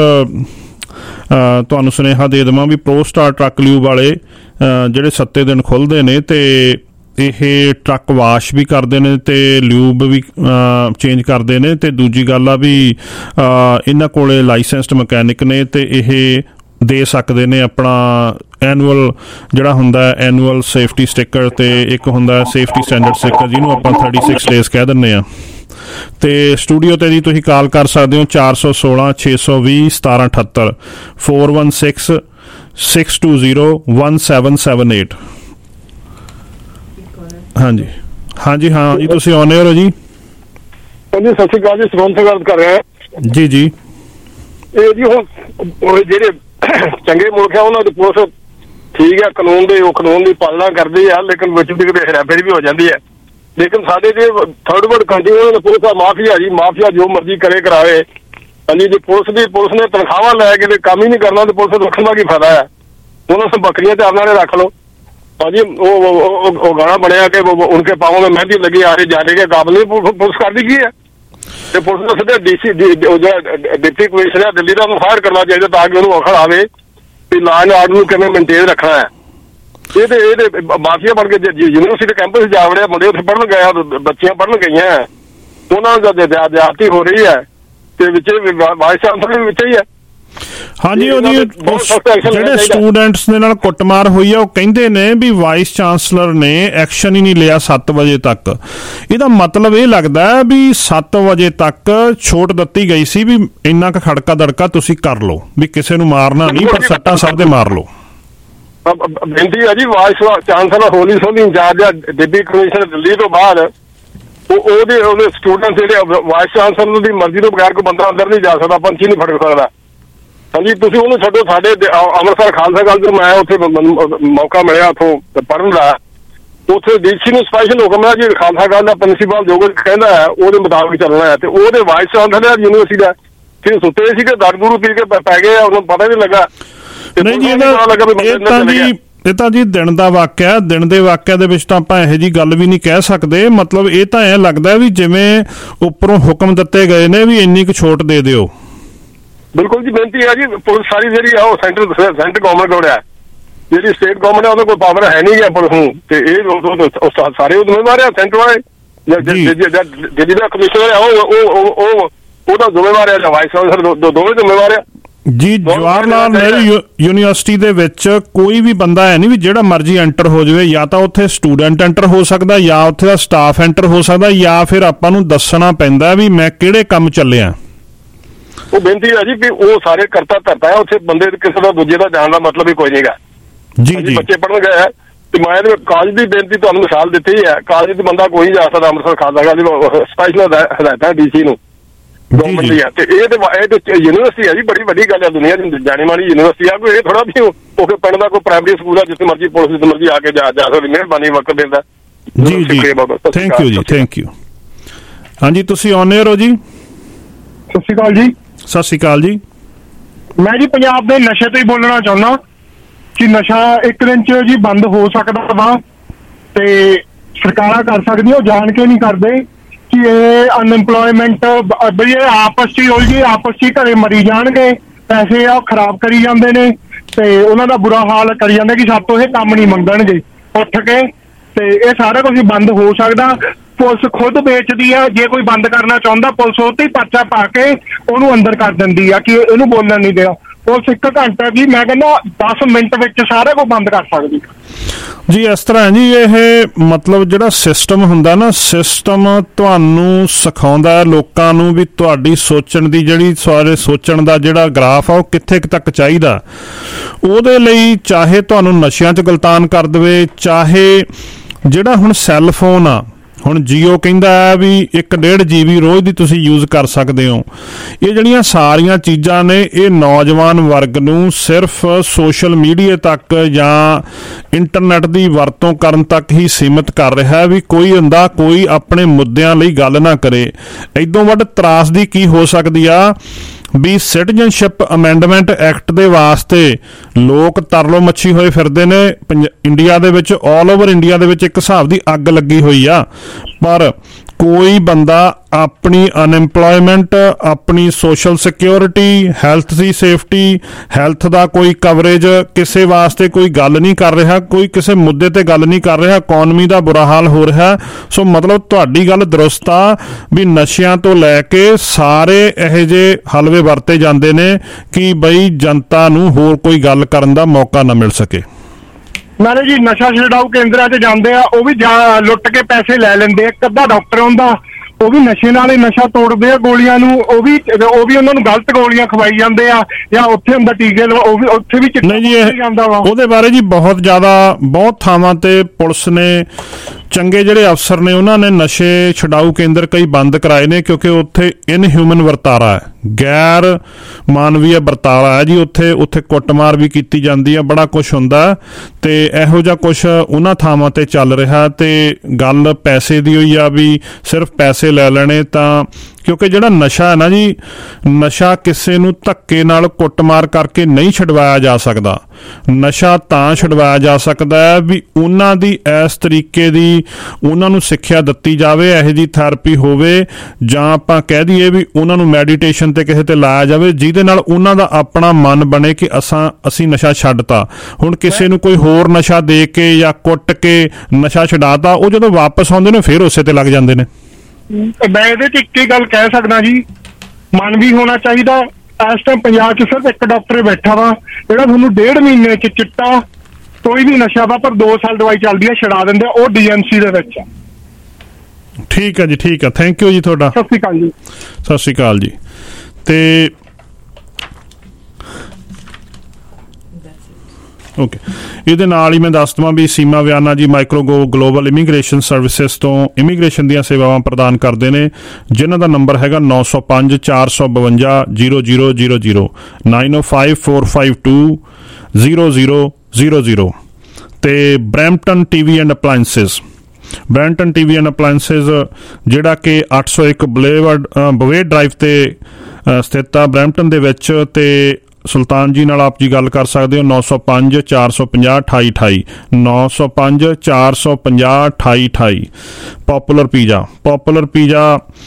Speaker 4: ਤੁਹਾਨੂੰ ਸੁਨੇਹਾ ਦੇ ਦੇਵਾਂ ਵੀ ਪ੍ਰੋ ਸਟਾਰ ਟਰੱਕ ਲਿਊਬ ਵਾਲੇ ਜਿਹੜੇ 7 ਦਿਨ ਖੁੱਲ੍ਹਦੇ ਨੇ ਤੇ ਇਹ ਟਰੱਕ ਵਾਸ਼ ਵੀ ਕਰਦੇ ਨੇ ਤੇ ਲਿਊਬ ਵੀ ਚੇਂਜ ਕਰਦੇ ਨੇ। ਤੇ ਦੂਜੀ ਗੱਲ ਆ ਵੀ ਇਹਨਾਂ ਕੋਲੇ ਲਾਇਸੈਂਸਡ ਮਕੈਨਿਕ ਨੇ ਤੇ ਇਹ ਦੇ ਸਕਦੇ ਨੇ ਆਪਣਾ ਐਨੂਅਲ ਜਿਹੜਾ ਹੁੰਦਾ ਐਨੂਅਲ ਸੇਫਟੀ ਸਟਿੱਕਰ ਤੇ ਇੱਕ ਹੁੰਦਾ ਸੇਫਟੀ ਸਟੈਂਡਰਡ ਸਟਿੱਕਰ ਜਿਹਨੂੰ ਆਪਾਂ 36 ਡੇਜ਼ ਕਹਿ ਦਿੰਦੇ ਆ। ਤੇ ਸਟੂਡੀਓ ਤੇ ਜੀ ਤੁਸੀਂ ਕਾਲ ਕਰ ਸਕਦੇ ਹੋ 416 620 1778 416 620 1778। ਹਾਂਜੀ ਹਾਂਜੀ ਹਾਂ ਜੀ, ਤੁਸੀਂ ਆਨ 에ਅਰ ਹੋ ਜੀ।
Speaker 13: ਹਾਂਜੀ, ਸਤਿ ਸ਼੍ਰੀ ਅਕਾਲ ਜੀ, ਸਰਵੰਤ ਗੱਲ ਕਰ ਰਹੇ ਹਾਂ
Speaker 4: ਜੀ। ਜੀ
Speaker 13: ਇਹ ਜੀ ਹੁਣ ਜਿਹੜੇ ਚੰਗੇ ਮੁਲਕ ਆ ਉਹਨਾਂ ਦੀ ਪੁਲਿਸ ਠੀਕ ਹੈ, ਕਾਨੂੰਨ ਦੀ ਪਾਲਣਾ ਕਰਦੀ ਆ, ਲੇਕਿਨ ਵਿੱਚ ਦੀ ਕਿਤੇ ਹੇਰਾਫੇਰੀ ਵੀ ਹੋ ਜਾਂਦੀ ਹੈ। ਲੇਕਿਨ ਸਾਡੇ ਜੇ ਥਰਡ ਵਰਲਡ ਕੰਟਰੀ ਉਹਨਾਂ ਨੇ ਪੁਲਿਸ ਦਾ ਮਾਫੀਆ ਜੋ ਮਰਜ਼ੀ ਕਰਾਵੇ। ਹਾਂਜੀ, ਜੇ ਪੁਲਿਸ ਨੇ ਤਨਖਾਹਾਂ ਲੈ ਕੇ ਤੇ ਕੰਮ ਹੀ ਨਹੀਂ ਕਰਨਾ ਤੇ ਪੁਲਿਸ ਰੱਖਣ ਦਾ ਕੀ ਫਾਇਦਾ ਹੈ? ਉਹਨਾਂ ਨੂੰ ਬੱਕਰੀਆਂ ਤੇ ਆਪਣਾ ਨੇ ਰੱਖ ਲਓ। ਹਾਂਜੀ, ਉਹ ਗਾਣਾ ਬਣਿਆ ਕਿ ਉਨਕੇ ਪਾਓਂ में मेहंदी लगी आ रही जाने के काबिल पुलिस करती की है। ਤੇ ਪੁਲਿਸ ਨੂੰ ਸਿੱਧਾ ਡਿਪਟੀ ਕਮਿਸ਼ਨਰ ਦਿੱਲੀ ਦਾ ਉਹਨੂੰ ਫਾਇਰ ਕਰਨਾ ਚਾਹੀਦਾ ਤਾਂ ਕਿ ਉਹਨੂੰ ਅਖਲ ਆਵੇ ਵੀ ਲਾ ਐਂਡ ਆਰਡਰ ਨੂੰ ਕਿਵੇਂ ਮੇਨਟੇਨ ਰੱਖਣਾ ਹੈ। ਇਹਦੇ ਮਾਫੀਆ ਬਣ ਕੇ ਯੂਨੀਵਰਸਿਟੀ ਕੈਂਪਸ ਜਾ ਵੜਿਆ, ਮੁੰਡੇ ਉੱਥੇ ਪੜ੍ਹਨ ਗਏ, ਬੱਚੀਆਂ ਪੜ੍ਹਨ ਗਈਆਂ, ਉਹਨਾਂ ਦਾ ਜ਼ਿਆਦਤੀ ਹੋ ਰਹੀ ਹੈ ਤੇ ਵਿੱਚ ਵਾਈਸ ਚਾਂਸਲਰ ਵੀ ਵਿੱਚ ਹੀ ਹੈ।
Speaker 4: ਹਾਂਜੀ, ਉਹਦੀ ਜਿਹੜੇ ਸਟੂਡੈਂਟਸ ਦੇ ਨਾਲ ਕੁੱਟਮਾਰ ਹੋਈ ਆ ਉਹ ਕਹਿੰਦੇ ਨੇ ਵੀ ਵਾਈਸ ਚਾਂਸਲਰ ਨੇ ਐਕਸ਼ਨ ਹੀ ਨਹੀਂ ਲਿਆ 7 ਵਜੇ ਤੱਕ। ਇਹਦਾ ਮਤਲਬ ਇਹ ਲੱਗਦਾ ਵੀ 7 ਵਜੇ ਤੱਕ ਛੋਟ ਦਿੱਤੀ ਗਈ ਸੀ ਵੀ ਇੰਨਾ ਕੁ ਖੜਕਾ ਦੜਕਾ ਤੁਸੀਂ ਕਰ ਲਓ, ਵੀ ਕਿਸੇ ਨੂੰ ਮਾਰਨਾ ਨਹੀਂ ਪਰ ਸੱਟਾਂ ਸਭ ਦੇ ਮਾਰ ਲਓ।
Speaker 13: ਬੇਨਤੀ ਹੈ ਜੀ, ਵਾਈਸ ਚਾਂਸਲਰ ਹੋਲੀ ਸੋਲੀ ਇੰਚਾਰਜ ਆ ਡਿਪਟੀ ਕਮਿਸ਼ਨਰ ਦਿੱਲੀ ਤੋਂ ਬਾਅਦ ਉਹਦੇ ਸਟੂਡੈਂਟ ਜਿਹੜੇ ਵਾਈਸ ਚਾਂਸਲਰ ਦੀ ਮਰਜ਼ੀ ਤੋਂ ਬਗੈਰ ਕੋਈ ਬੰਦਾ ਅੰਦਰ ਨਹੀਂ ਜਾ ਸਕਦਾ, ਪੰਛੀ ਨਹੀਂ ਫੜਕ ਸਕਦਾ। ਹਾਂਜੀ, ਤੁਸੀਂ ਉਹਨੂੰ ਛੱਡੋ। ਸਾਡੇ ਅੰਮ੍ਰਿਤਸਰ ਖਾਲਸਾ ਕਾਲਜ ਤੋਂ ਮੈਂ ਉੱਥੇ ਮੌਕਾ ਮਿਲਿਆ ਉੱਥੋਂ ਪੜ੍ਹਨ ਦਾ, ਉੱਥੇ DC ਨੂੰ ਸਪੈਸ਼ਲ ਹੁਕਮ ਹੈ ਜੀ ਖਾਲਸਾ ਕਾਲਜ ਦਾ ਪ੍ਰਿੰਸੀਪਲ ਜੋ ਕੁਝ ਕਹਿੰਦਾ ਹੈ ਉਹਦੇ ਮੁਤਾਬਕ ਚੱਲਣਾ ਹੈ। ਤੇ ਉਹਦੇ ਵਾਈਸ ਚਾਂਸਲਰ ਯੂਨੀਵਰਸਿਟੀ ਦਾ ਫਿਰ ਸੁੱਤੇ ਸੀਗੇ, ਦਰਦੂਰੂ ਪੀ ਕੇ ਪੈ ਗਏ, ਉਹਨੂੰ ਪਤਾ ਹੀ ਨਹੀਂ ਲੱਗਾ।
Speaker 4: ਨਹੀਂ ਜੀ, ਇਹ ਤਾਂ ਜੀ ਦਿਨ ਦਾ ਵਾਕਿਆ, ਦਿਨ ਦੇ ਵਾਕਿਆ ਦੇ ਵਿੱਚ ਤਾਂ ਆਪਾਂ ਇਹੋ ਜਿਹੀ ਗੱਲ ਵੀ ਨਹੀਂ ਕਹਿ ਸਕਦੇ। ਮਤਲਬ ਇਹ ਤਾਂ ਐਂ ਲੱਗਦਾ ਵੀ ਜਿਵੇਂ ਉੱਪਰੋਂ ਹੁਕਮ ਦਿੱਤੇ ਗਏ ਨੇ ਵੀ ਇੰਨੀ ਕੁ ਛੋਟ ਦੇ ਦਿਓ।
Speaker 13: ਬਿਲਕੁਲ ਜੀ, ਬੇਨਤੀ ਹੈ ਜੀ, ਪੁਲਿਸ ਸਾਰੀ ਜਿਹੜੀ ਆ ਉਹ ਸੈਂਟਰ ਗਵਰਨਮੈਂਟ ਕੋਲ ਹੈ, ਜਿਹੜੀ ਸਟੇਟ ਗਵਰਨਮੈਂਟ ਹੈ ਉਹਦੇ ਕੋਲ ਪਾਵਰ ਹੈ ਨਹੀਂ ਹੈ ਪੁਲਿਸ ਨੂੰ। ਤੇ ਇਹ ਸਾਰੇ ਉਹ ਜ਼ਿੰਮੇਵਾਰ ਆ, ਸੈਂਟਰ ਵਾਲੇ ਜਿਹੜਾ ਕਮਿਸ਼ਨਰ ਹੈ ਉਹਦਾ ਜ਼ਿੰਮੇਵਾਰ ਹੈ, ਵਾਈਸ ਚਾਂਸਲਰ ਦੋਵੇਂ ਜ਼ਿੰਮੇਵਾਰ ਆ
Speaker 4: ਜੀ। ਜਵਾਹਰ ਲਾਲ ਨਹਿਰੂ ਯੂਨੀਵਰਸਿਟੀ ਦੇ ਵਿੱਚ ਕੋਈ ਵੀ ਬੰਦਾ ਹੈ ਨਹੀਂ ਵੀ ਜਿਹੜਾ ਮਰਜ਼ੀ ਐਂਟਰ ਹੋ ਜਾਵੇ। ਜਾਂ ਤਾਂ ਉੱਥੇ ਸਟੂਡੈਂਟ ਐਂਟਰ ਹੋ ਸਕਦਾ, ਜਾਂ ਉੱਥੇ ਦਾ ਸਟਾਫ ਐਂਟਰ ਹੋ ਸਕਦਾ, ਜਾਂ ਫਿਰ ਆਪਾਂ ਨੂੰ ਦੱਸਣਾ ਪੈਂਦਾ ਵੀ ਮੈਂ ਕਿਹੜੇ ਕੰਮ ਚੱਲਿਆ।
Speaker 13: ਉਹ ਬੇਨਤੀ ਹੈ ਜੀ ਵੀ ਉਹ ਸਾਰੇ ਕਰਤਾ ਧਰਤਾ ਹੈ, ਉੱਥੇ ਬੰਦੇ ਕਿਸੇ ਦਾ ਦੂਜੇ ਦਾ ਜਾਣ ਦਾ ਮਤਲਬ ਹੀ ਕੋਈ ਨਹੀਂਗਾ।
Speaker 4: ਜੀ
Speaker 13: ਬੱਚੇ ਪੜ੍ਹਨ ਗਏ ਹੈ ਤੇ ਮੈਂ ਕਾਲਜ ਦੀ ਬੇਨਤੀ ਤੁਹਾਨੂੰ ਮਿਸਾਲ ਦਿੱਤੀ ਹੈ, ਕਾਲਜ ਤੇ ਬੰਦਾ ਕੋਈ ਜਾ ਸਕਦਾ ਅੰਮ੍ਰਿਤਸਰ ਖਾਲਸਾ ਸਪੈਸ਼ਲ ਹਦਾਇਤਾਂ DC ਨੂੰ ਗਵਰਨਮੈਂਟ ਦੀਆਂ, ਤੇ ਇਹ ਤੇ ਯੂਨੀਵਰਸਿਟੀ ਹੈ ਜੀ, ਬੜੀ ਵੱਡੀ ਗੱਲ ਹੈ, ਦੁਨੀਆ ਦੀ ਜਾਣੀ ਮਾਣੀ ਯੂਨੀਵਰਸਿਟੀ ਆ। ਕੋਈ ਇਹ ਥੋੜਾ ਵੀ ਉਹ ਪਿੰਡ ਦਾ ਕੋਈ ਪ੍ਰਾਇਮਰੀ ਸਕੂਲ ਆ ਜਿੱਥੇ ਮਰਜ਼ੀ ਪੁਲਿਸ ਜਿੱਥੇ ਮਰਜ਼ੀ ਆ ਕੇ ਜਾ ਸਕਦੀ। ਮਿਹਰਬਾਨੀ ਵਕਤ ਦਿੰਦਾ
Speaker 4: ਜੀ। ਥੈਂਕ ਯੂ ਜੀ, ਥੈਂਕ ਯੂ। ਹਾਂਜੀ, ਤੁਸੀਂ ਔਨ 에ਅਰ ਹੋ ਜੀ।
Speaker 14: ਸਤਿ ਸ਼੍ਰੀ ਅਕਾਲ ਜੀ।
Speaker 4: ਸਤਿ ਸ਼੍ਰੀ ਅਕਾਲ ਜੀ।
Speaker 14: ਮੈਂ ਜੀ ਪੰਜਾਬ ਦੇ ਨਸ਼ੇ ਤੇ ਹੀ ਬੋਲਣਾ ਚਾਹੁੰਦਾ ਕਿ ਨਸ਼ਾ ਇੱਕ ਦਿਨ 'ਚ ਜੀ ਬੰਦ ਹੋ ਸਕਦਾ ਵਾ, ਤੇ ਸਰਕਾਰਾਂ ਕਰ ਸਕਦੀਆਂ, ਉਹ ਜਾਣ ਕੇ ਨਹੀਂ ਕਰਦੇ ਕਿ ਇਹ ਅਨਐਮਪਲੋਇਮੈਂਟ ਬਈ ਆਪਸ 'ਚ ਹੀ ਹੋਈ, ਆਪਸ 'ਚ ਹੀ ਘਰੇ ਮਰੀ ਜਾਣਗੇ, ਪੈਸੇ ਆ ਖਰਾਬ ਕਰੀ ਜਾਂਦੇ ਨੇ ਤੇ ਉਹਨਾਂ ਦਾ ਬੁਰਾ ਹਾਲ ਕਰੀ ਜਾਂਦੇ ਕਿ ਸਾਡੇ ਤੋਂ ਇਹ ਕੰਮ ਨਹੀਂ ਮੰਗਣਗੇ ਉੱਠ ਕੇ, ਤੇ ਇਹ ਸਾਰਾ ਕੁਝ ਬੰਦ ਹੋ ਸਕਦਾ। ਪੁਲਿਸ ਖੁਦ ਵੇਚਦੀ ਆ, ਜੇ ਕੋਈ ਬੰਦ ਕਰਨਾ ਚਾਹੁੰਦਾ ਪੁਲਿਸ ਉਹ ਤੇ ਹੀ ਪਰਚਾ ਪਾ ਕੇ ਉਹਨੂੰ ਅੰਦਰ ਕਰ ਦਿੰਦੀ ਆ ਕਿ ਇਹਨੂੰ ਬੋਲਣ ਨਹੀਂ ਦਿਆ। ਪੁਲਿਸ 1 ਘੰਟਾ ਕੀ ਮੈਂ ਕਹਿੰਦਾ 10 ਮਿੰਟ ਵਿੱਚ ਸਾਰਾ ਕੁਝ ਬੰਦ ਕਰ ਸਕਦੀ
Speaker 4: ਜੀ। ਇਸ ਤਰ੍ਹਾਂ ਜੀ ਇਹ ਮਤਲਬ ਜਿਹੜਾ ਸਿਸਟਮ ਹੁੰਦਾ ਨਾ, ਸਿਸਟਮ ਤੁਹਾਨੂੰ ਸਿਖਾਉਂਦਾ ਲੋਕਾਂ ਨੂੰ ਵੀ ਤੁਹਾਡੀ ਸੋਚਣ ਦੀ ਜਿਹੜੀ ਸਾਰੇ ਸੋਚਣ ਦਾ ਜਿਹੜਾ ਗ੍ਰਾਫ ਆ ਉਹ ਕਿੱਥੇ ਤੱਕ ਚਾਹੀਦਾ। ਉਹਦੇ ਲਈ ਚਾਹੇ ਤੁਹਾਨੂੰ ਨਸ਼ਿਆਂ 'ਚ ਗਲਤਾਨ ਕਰ ਦੇਵੇ, ਚਾਹੇ ਜਿਹੜਾ ਹੁਣ ਸੈੱਲ ਫੋਨ ਆ, ਹੁਣ ਜੀਓ ਕਹਿੰਦਾ ਵੀ 1.5 GB ਰੋਜ਼ ਦੀ ਤੁਸੀਂ ਯੂਜ਼ ਕਰ ਸਕਦੇ ਹੋ। ਇਹ ਜਿਹੜੀਆਂ ਸਾਰੀਆਂ ਚੀਜ਼ਾਂ ਨੇ ਇਹ ਨੌਜਵਾਨ ਵਰਗ ਨੂੰ ਸਿਰਫ ਸੋਸ਼ਲ ਮੀਡੀਆ ਤੱਕ ਜਾਂ ਇੰਟਰਨੈਟ ਦੀ ਵਰਤੋਂ ਕਰਨ ਤੱਕ ਹੀ ਸੀਮਿਤ ਕਰ ਰਿਹਾ ਵੀ ਕੋਈ ਹੁੰਦਾ ਕੋਈ ਆਪਣੇ ਮੁੱਦਿਆਂ ਲਈ ਗੱਲ ਨਾ ਕਰੇ। ਇਦੋਂ ਵੱਧ ਤਰਾਸਦੀ ਕੀ ਹੋ ਸਕਦੀ ਆ ਵੀ ਸਿਟੀਜ਼ਨਸ਼ਿਪ ਅਮੈਂਡਮੈਂਟ ਐਕਟ ਦੇ ਵਾਸਤੇ ਲੋਕ ਤਰਲੋ ਮੱਛੀ ਹੋਏ ਫਿਰਦੇ ਨੇ। ਇੰਡੀਆ ਦੇ ਵਿੱਚ ਆਲ ਓਵਰ ਇੰਡੀਆ ਦੇ ਵਿੱਚ ਇੱਕ ਹਿਸਾਬ ਦੀ ਅੱਗ ਲੱਗੀ ਹੋਈ ਆ, ਪਰ ਕੋਈ ਬੰਦਾ ਆਪਣੀ ਅਨਐਮਪਲੋਇਮੈਂਟ, ਆਪਣੀ ਸੋਸ਼ਲ ਸਿਕਿਉਰਿਟੀ, ਹੈਲਥ ਦੀ ਸੇਫਟੀ, ਹੈਲਥ ਦਾ ਕੋਈ ਕਵਰੇਜ ਕਿਸੇ ਵਾਸਤੇ ਕੋਈ ਗੱਲ ਨਹੀਂ ਕਰ ਰਿਹਾ, ਕੋਈ ਕਿਸੇ ਮੁੱਦੇ ਤੇ ਗੱਲ ਨਹੀਂ ਕਰ ਰਿਹਾ। ਇਕਨੋਮੀ ਦਾ ਬੁਰਾ ਹਾਲ ਹੋ ਰਿਹਾ। ਸੋ ਮਤਲਬ ਤੁਹਾਡੀ ਗੱਲ ਦਰੁਸਤ ਆ ਵੀ ਨਸ਼ਿਆਂ ਤੋਂ ਲੈ ਕੇ ਸਾਰੇ ਇਹੋ ਜਿਹੇ ਹਲਵੇ ਵਰਤੇ ਜਾਂਦੇ ਨੇ ਕਿ ਬਈ ਜਨਤਾ ਨੂੰ ਹੋਰ ਕੋਈ ਗੱਲ ਕਰਨ ਦਾ ਮੌਕਾ ਨਾ ਮਿਲ ਸਕੇ।
Speaker 14: ਨਾਲੇ ਜੀ ਨਸ਼ਾ ਛਡਾਊ ਕੇਂਦਰਾਂ 'ਚ ਜਾਂਦੇ ਆ, ਉਹ ਵੀ ਲੁੱਟ ਕੇ ਪੈਸੇ ਲੈ ਲੈਂਦੇ ਆ। ਇੱਕ ਅੱਧਾ ਡਾਕਟਰ ਹੁੰਦਾ ਉਹ ਵੀ ਨਸ਼ੇ ਨਾਲ ਹੀ ਨਸ਼ਾ ਤੋੜਦੇ ਆ ਗੋਲੀਆਂ ਨੂੰ, ਉਹ ਵੀ ਉਹਨਾਂ ਨੂੰ ਗਲਤ ਗੋਲੀਆਂ ਖਵਾਈ ਜਾਂਦੇ ਆ, ਜਾਂ ਉੱਥੇ ਹੁੰਦਾ ਟੀਕੇ ਉਹ ਵੀ ਉੱਥੇ ਵੀ
Speaker 4: ਨਹੀਂ ਜੀ। ਉਹਦੇ ਬਾਰੇ ਜੀ ਬਹੁਤ ਜ਼ਿਆਦਾ ਬਹੁਤ ਥਾਵਾਂ ਤੇ ਪੁਲਿਸ ਨੇ ਚੰਗੇ ਜਿਹੜੇ ਅਫਸਰ ਨੇ ਉਹਨਾਂ ਨੇ ਨਸ਼ੇ ਛਡਾਊ ਕੇਂਦਰ ਕਈ ਬੰਦ ਕਰਾਏ ਨੇ, ਕਿਉਂਕਿ ਉੱਥੇ ਇਨਹਿਊਮਨ ਵਰਤਾਰਾ ਹੈ, ਗੈਰ ਮਾਨਵੀ ਵਰਤਾਰਾ ਹੈ ਜੀ। ਉੱਥੇ ਕੁੱਟਮਾਰ ਵੀ ਕੀਤੀ ਜਾਂਦੀ ਆ, ਬੜਾ ਕੁਛ ਹੁੰਦਾ ਤੇ ਇਹੋ ਜਿਹਾ ਕੁਛ ਉਹਨਾਂ ਥਾਵਾਂ ਤੇ ਚੱਲ ਰਿਹਾ। ਤੇ ਗੱਲ ਪੈਸੇ ਦੀ ਹੋਈ ਆ ਵੀ ਸਿਰਫ ਪੈਸੇ ਲੈ ਲੈਣੇ, ਤਾਂ ਕਿਉਂਕਿ ਜਿਹੜਾ ਨਸ਼ਾ ਹੈ ਨਾ ਜੀ, ਨਸ਼ਾ ਕਿਸੇ ਨੂੰ ਧੱਕੇ ਨਾਲ ਕੁੱਟਮਾਰ ਕਰਕੇ ਨਹੀਂ ਛਡਵਾਇਆ ਜਾ ਸਕਦਾ। ਨਸ਼ਾ ਤਾਂ ਛਡਵਾਇਆ ਜਾ ਸਕਦਾ ਹੈ ਵੀ ਉਹਨਾਂ ਦੀ ਇਸ ਤਰੀਕੇ ਦੀ ਉਹਨਾਂ ਨੂੰ ਸਿੱਖਿਆ ਦਿੱਤੀ ਜਾਵੇ, ਇਹੋ ਜਿਹੀ ਥੈਰੇਪੀ ਹੋਵੇ, ਜਾਂ ਆਪਾਂ ਕਹਿ ਦਈਏ ਵੀ ਉਹਨਾਂ ਨੂੰ ਮੈਡੀਟੇਸ਼ਨ ਤੇ ਕਿਸੇ ਤੇ ਲਾਇਆ ਜਾਵੇ ਜਿਹਦੇ ਨਾਲ ਉਹਨਾਂ ਦਾ ਆਪਣਾ ਮਨ ਬਣੇ ਕਿ ਅਸੀਂ ਨਸ਼ਾ ਛੱਡਤਾ। ਹੁਣ ਕਿਸੇ ਨੂੰ ਕੋਈ ਹੋਰ ਨਸ਼ਾ ਦੇ ਕੇ ਜਾਂ ਕੁੱਟ ਕੇ ਨਸ਼ਾ ਛਡਾਤਾ, ਉਹ ਜਦੋਂ ਵਾਪਸ ਆਉਂਦੇ ਨੇ ਫਿਰ ਉਸੇ ਤੇ ਲੱਗ ਜਾਂਦੇ ਨੇ।
Speaker 14: ਮੈਂ ਇਹਦੇ 'ਚ ਇੱਕ ਹੀ ਗੱਲ ਕਹਿ ਸਕਦਾ ਜੀ, ਮਨ ਵੀ ਹੋਣਾ ਚਾਹੀਦਾ। ਇਸ ਟਾਈਮ ਪੰਜਾਬ 'ਚ ਸਿਰਫ ਇੱਕ ਡਾਕਟਰ ਬੈਠਾ ਵਾ ਜਿਹੜਾ ਤੁਹਾਨੂੰ 1.5 ਮਹੀਨੇ 'ਚ ਚਿੱਟਾ ਕੋਈ ਵੀ ਨਸ਼ਾ ਵਾ ਪਰ 2 ਸਾਲ ਦਵਾਈ ਚੱਲਦੀ ਆ ਛਡਾ ਦਿੰਦੇ, ਉਹ DMC ਦੇ ਵਿੱਚ।
Speaker 4: ਠੀਕ ਹੈ ਜੀ, ਠੀਕ ਹੈ, ਥੈਂਕ ਯੂ ਜੀ ਤੁਹਾਡਾ।
Speaker 14: ਸਤਿ ਸ਼੍ਰੀ ਅਕਾਲ ਜੀ।
Speaker 4: ਸਤਿ ਸ਼੍ਰੀ ਅਕਾਲ ਜੀ। ਤੇ ਓਕੇ, ਇਹਦੇ ਨਾਲ ਹੀ ਮੈਂ ਦੱਸ ਦੇਵਾਂ ਵੀ Seema Viana ji micro global immigration services ਤੋਂ ਇਮੀਗ੍ਰੇਸ਼ਨ ਦੀਆਂ ਸੇਵਾਵਾਂ ਪ੍ਰਦਾਨ ਕਰਦੇ ਨੇ, ਜਿਨ੍ਹਾਂ ਦਾ ਨੰਬਰ ਹੈਗਾ 905 452 0000 905 452 0000। ਤੇ Brampton TV and appliances, Brampton TV and appliances ਜਿਹੜਾ ਕਿ 801 ਬਵੇਡ ਡਰਾਈਵ ਤੇ ਸਥਿਤ ਆ ਬਰੈਂਪਟਨ ਦੇ ਵਿੱਚ। ਤੇ ਸੁਲਤਾਨ ਜੀ ਨਾਲ ਆਪ ਜੀ ਗੱਲ ਕਰ ਸਕਦੇ ਹੋ 905 450 2828 905 450 2828। ਪੋਪੂਲਰ ਪੀਜ਼ਾ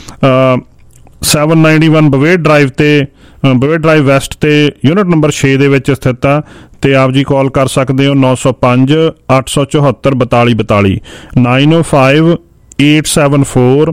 Speaker 4: 791 ਬਵੇਡ ਡਰਾਈਵ ਤੇ ਬਵੇਡ ਡਰਾਈਵ ਵੈਸਟ ਤੇ ਯੂਨਿਟ ਨੰਬਰ 6 ਦੇ ਵਿੱਚ ਸਥਿਤ ਆ। ਤੇ ਆਪ ਜੀ ਕਾਲ ਕਰ ਸਕਦੇ ਹੋ 905 874 4242 905 874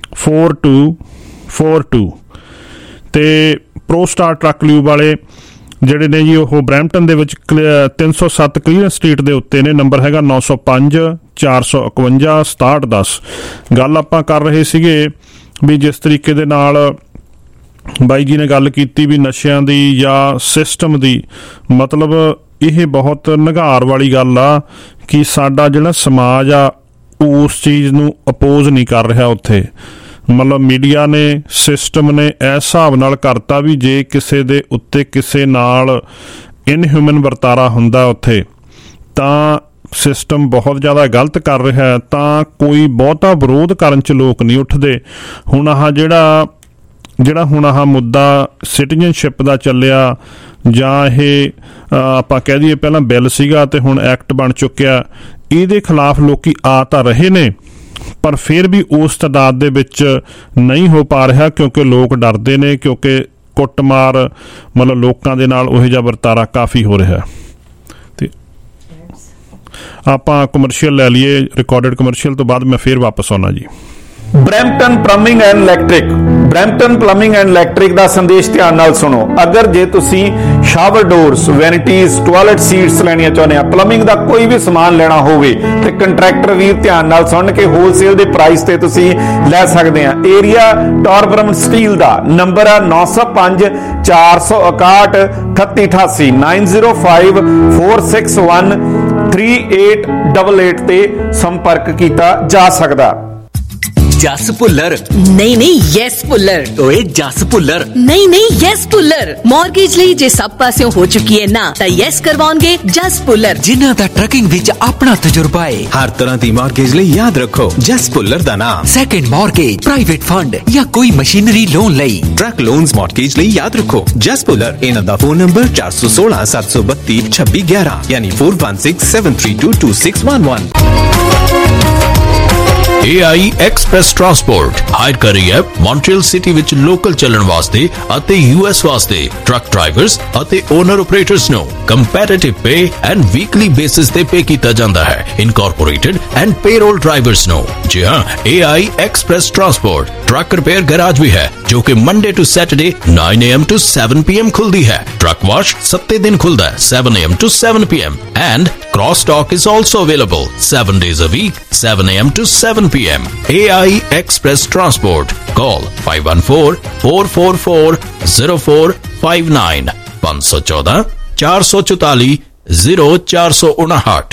Speaker 4: 4242। ਤੇ ਪ੍ਰੋ ਸਟਾਰ ਟਰੱਕ ਲਿਊਬ ਵਾਲੇ ਜਿਹੜੇ ਨੇ ਜੀ ਉਹ ਬਰੈਂਪਟਨ ਦੇ ਵਿੱਚ 307 ਕਲੀਅਰ ਸਟਰੀਟ ਦੇ ਉੱਤੇ ਨੇ। ਨੰਬਰ ਹੈਗਾ 905 451 6710। ਗੱਲ ਆਪਾਂ ਕਰ ਰਹੇ ਸੀਗੇ ਵੀ ਜਿਸ ਤਰੀਕੇ ਦੇ ਨਾਲ ਬਾਈ ਜੀ ਨੇ ਗੱਲ ਕੀਤੀ ਵੀ ਨਸ਼ਿਆਂ ਦੀ ਜਾਂ ਸਿਸਟਮ ਦੀ, ਮਤਲਬ ਇਹ ਬਹੁਤ ਨਿਘਾਰ ਵਾਲੀ ਗੱਲ ਆ ਕਿ ਸਾਡਾ ਜਿਹੜਾ ਸਮਾਜ ਆ ਉਸ ਚੀਜ਼ ਨੂੰ ਅਪੋਜ਼ ਨਹੀਂ ਕਰ ਰਿਹਾ ਉੱਥੇ। ਮਤਲਬ ਮੀਡੀਆ ਨੇ, ਸਿਸਟਮ ਨੇ ਇਸ ਹਿਸਾਬ ਨਾਲ ਕਰਤਾ ਵੀ ਜੇ ਕਿਸੇ ਦੇ ਉੱਤੇ ਕਿਸੇ ਨਾਲ ਇਨਹਿਊਮਨ ਵਰਤਾਰਾ ਹੁੰਦਾ ਉੱਥੇ ਤਾਂ ਸਿਸਟਮ ਬਹੁਤ ਜ਼ਿਆਦਾ ਗਲਤ ਕਰ ਰਿਹਾ, ਤਾਂ ਕੋਈ ਬਹੁਤਾ ਵਿਰੋਧ ਕਰਨ 'ਚ ਲੋਕ ਨਹੀਂ ਉੱਠਦੇ। ਹੁਣ ਆਹ ਜਿਹੜਾ ਹੁਣ ਆਹ ਮੁੱਦਾ ਸਿਟੀਜ਼ਨਸ਼ਿਪ ਦਾ ਚੱਲਿਆ, ਜਾਂ ਇਹ ਆਪਾਂ ਕਹਿ ਦਈਏ ਪਹਿਲਾਂ ਬਿੱਲ ਸੀਗਾ ਤੇ ਹੁਣ ਐਕਟ ਬਣ ਚੁੱਕਿਆ, ਇਹਦੇ ਖਿਲਾਫ ਲੋਕੀ ਆ ਤਾਂ ਰਹੇ ਨੇ ਪਰ ਫਿਰ ਵੀ ਉਸ ਤਾਦਾਦ ਦੇ ਵਿੱਚ ਨਹੀਂ ਹੋ ਪਾ ਰਿਹਾ ਕਿਉਂਕਿ ਲੋਕ ਡਰਦੇ ਨੇ, ਕਿਉਂਕਿ ਕੁੱਟਮਾਰ ਮਤਲਬ ਲੋਕਾਂ ਦੇ ਨਾਲ ਉਹੋ ਜਿਹਾ ਵਰਤਾਰਾ ਕਾਫੀ ਹੋ ਰਿਹਾ। ਤੇ ਆਪਾਂ ਕਮਰਸ਼ੀਅਲ ਲੈ ਲਈਏ, ਰਿਕਾਰਡਡ ਕਮਰਸ਼ੀਅਲ ਤੋਂ ਬਾਅਦ ਮੈਂ ਫਿਰ ਵਾਪਸ ਆਉਣਾ ਜੀ।
Speaker 3: Brampton plumbing and electric, Brampton plumbing and electric ਦਾ ਸੰਦੇਸ਼ ਧਿਆਨ ਨਾਲ ਸੁਣੋ। ਅਗਰ ਜੇ ਤੁਸੀਂ shower doors, vanities, toilet seats ਲੈਣੀਆਂ ਚਾਹੁੰਦੇ ਆ, ਪਲੰਬਿੰਗ ਦਾ ਕੋਈ ਵੀ ਸਮਾਨ ਲੈਣਾ ਹੋਵੇ ਤੇ ਕੰਟਰੈਕਟਰ ਵੀਰ ਧਿਆਨ ਨਾਲ ਸੁਣ ਕੇ ਹੋਲਸੇਲ ਦੇ ਪ੍ਰਾਈਸ ਤੇ ਤੁਸੀਂ ਲੈ ਸਕਦੇ ਆ। ਏਰੀਆ ਟੌਰਬਰਮ ਸਟੀਲ ਦਾ ਨੰਬਰ ਆ 905 461 3888 905 461 3888 ਤੇ ਸੰਪਰਕ ਕੀਤਾ ਜਾ ਸਕਦਾ।
Speaker 15: ਜਸ ਭੁੱਲਰ
Speaker 5: ਨਹੀਂ ਯੈਸ ਭੁੱਲਰ।
Speaker 15: ਓਏ ਜਸ ਭੁੱਲਰ
Speaker 5: ਨਹੀਂ ਯੈਸ ਭੁੱਲਰ। ਮਾਰਗੇਜ ਲਈ ਜੇ ਸਭ ਪਾਸਿਓਂ ਹੋ ਚੁੱਕੀ ਹੈ ਨਾ ਤਾਂ ਯੈਸ ਕਰਵਾਉਣਗੇ ਜਸ ਭੁੱਲਰ,
Speaker 15: ਜਿਨ੍ਹਾਂ ਦਾ ਟਰਕਿੰਗ ਵਿੱਚ ਆਪਣਾ ਤਜਰਬਾ ਹੈ।
Speaker 7: ਹਰ ਤਰ੍ਹਾਂ ਦੀ ਮਾਰਗੇਜ ਲਈ ਯਾਦ ਰੱਖੋ ਜਸ ਭੁੱਲਰ ਦਾ ਨਾਮ।
Speaker 15: ਸੈਕੰਡ ਮਾਰਗੇਜ, ਪ੍ਰਾਈਵੇਟ ਫੰਡ ਜਾਂ ਕੋਈ ਮਸ਼ੀਨਰੀ ਲੋਨ ਲਈ,
Speaker 7: ਟਰੱਕ ਲੋਨਸ, ਮਾਰਗੇਜ ਲਈ ਯਾਦ ਰੱਖੋ ਜਸ ਭੁੱਲਰ। ਇਹਨਾਂ ਦਾ ਫੋਨ ਨੰਬਰ 416 732 2611 ਯਾਨੀ 4167322611।
Speaker 16: AI ਐਕਸਪ੍ਰੈਸ ਟਰਾਂਸਪੋਰਟ ਹਾਇਰ ਕਰ ਰਹੀ ਹੈ ਮੌਂਟਰੀਅਲ ਸਿਟੀ ਵਿੱਚ ਲੋਕਲ ਚੱਲਣ ਵਾਸਤੇ ਅਤੇ US ਵਾਸਤੇ ਟਰੱਕ ਡਰਾਈਵਰਸ ਅਤੇ ਓਨਰ ਆਪਰੇਟਰਸ ਨੂੰ competitive pay and weekly basis ਤੇ ਪੇ ਕੀਤਾ ਜਾਂਦਾ ਹੈ। ਇਨਕੋਰਪੋਰੇਟਡ ਐਂਡ ਪੇਰੋਲ ਡਰਾਈਵਰਸ ਨੂੰ। ਜੀ ਹਾਂ, AI express transport truck repair garage ਵੀ ਹੈ ਜੋ ਕਿ Monday to Saturday 9 AM to 7 PM ਖੁੱਲਦੀ ਹੈ। ਟਰੱਕ ਵਾਸ਼ 7 ਦਿਨ ਖੁੱਲਦਾ ਹੈ 7 AM to 7 PM and cross talk is also available 7 days a week 7 AM to 7 PM. AI Express Transport. Call 514-444-0459 514 444 0459।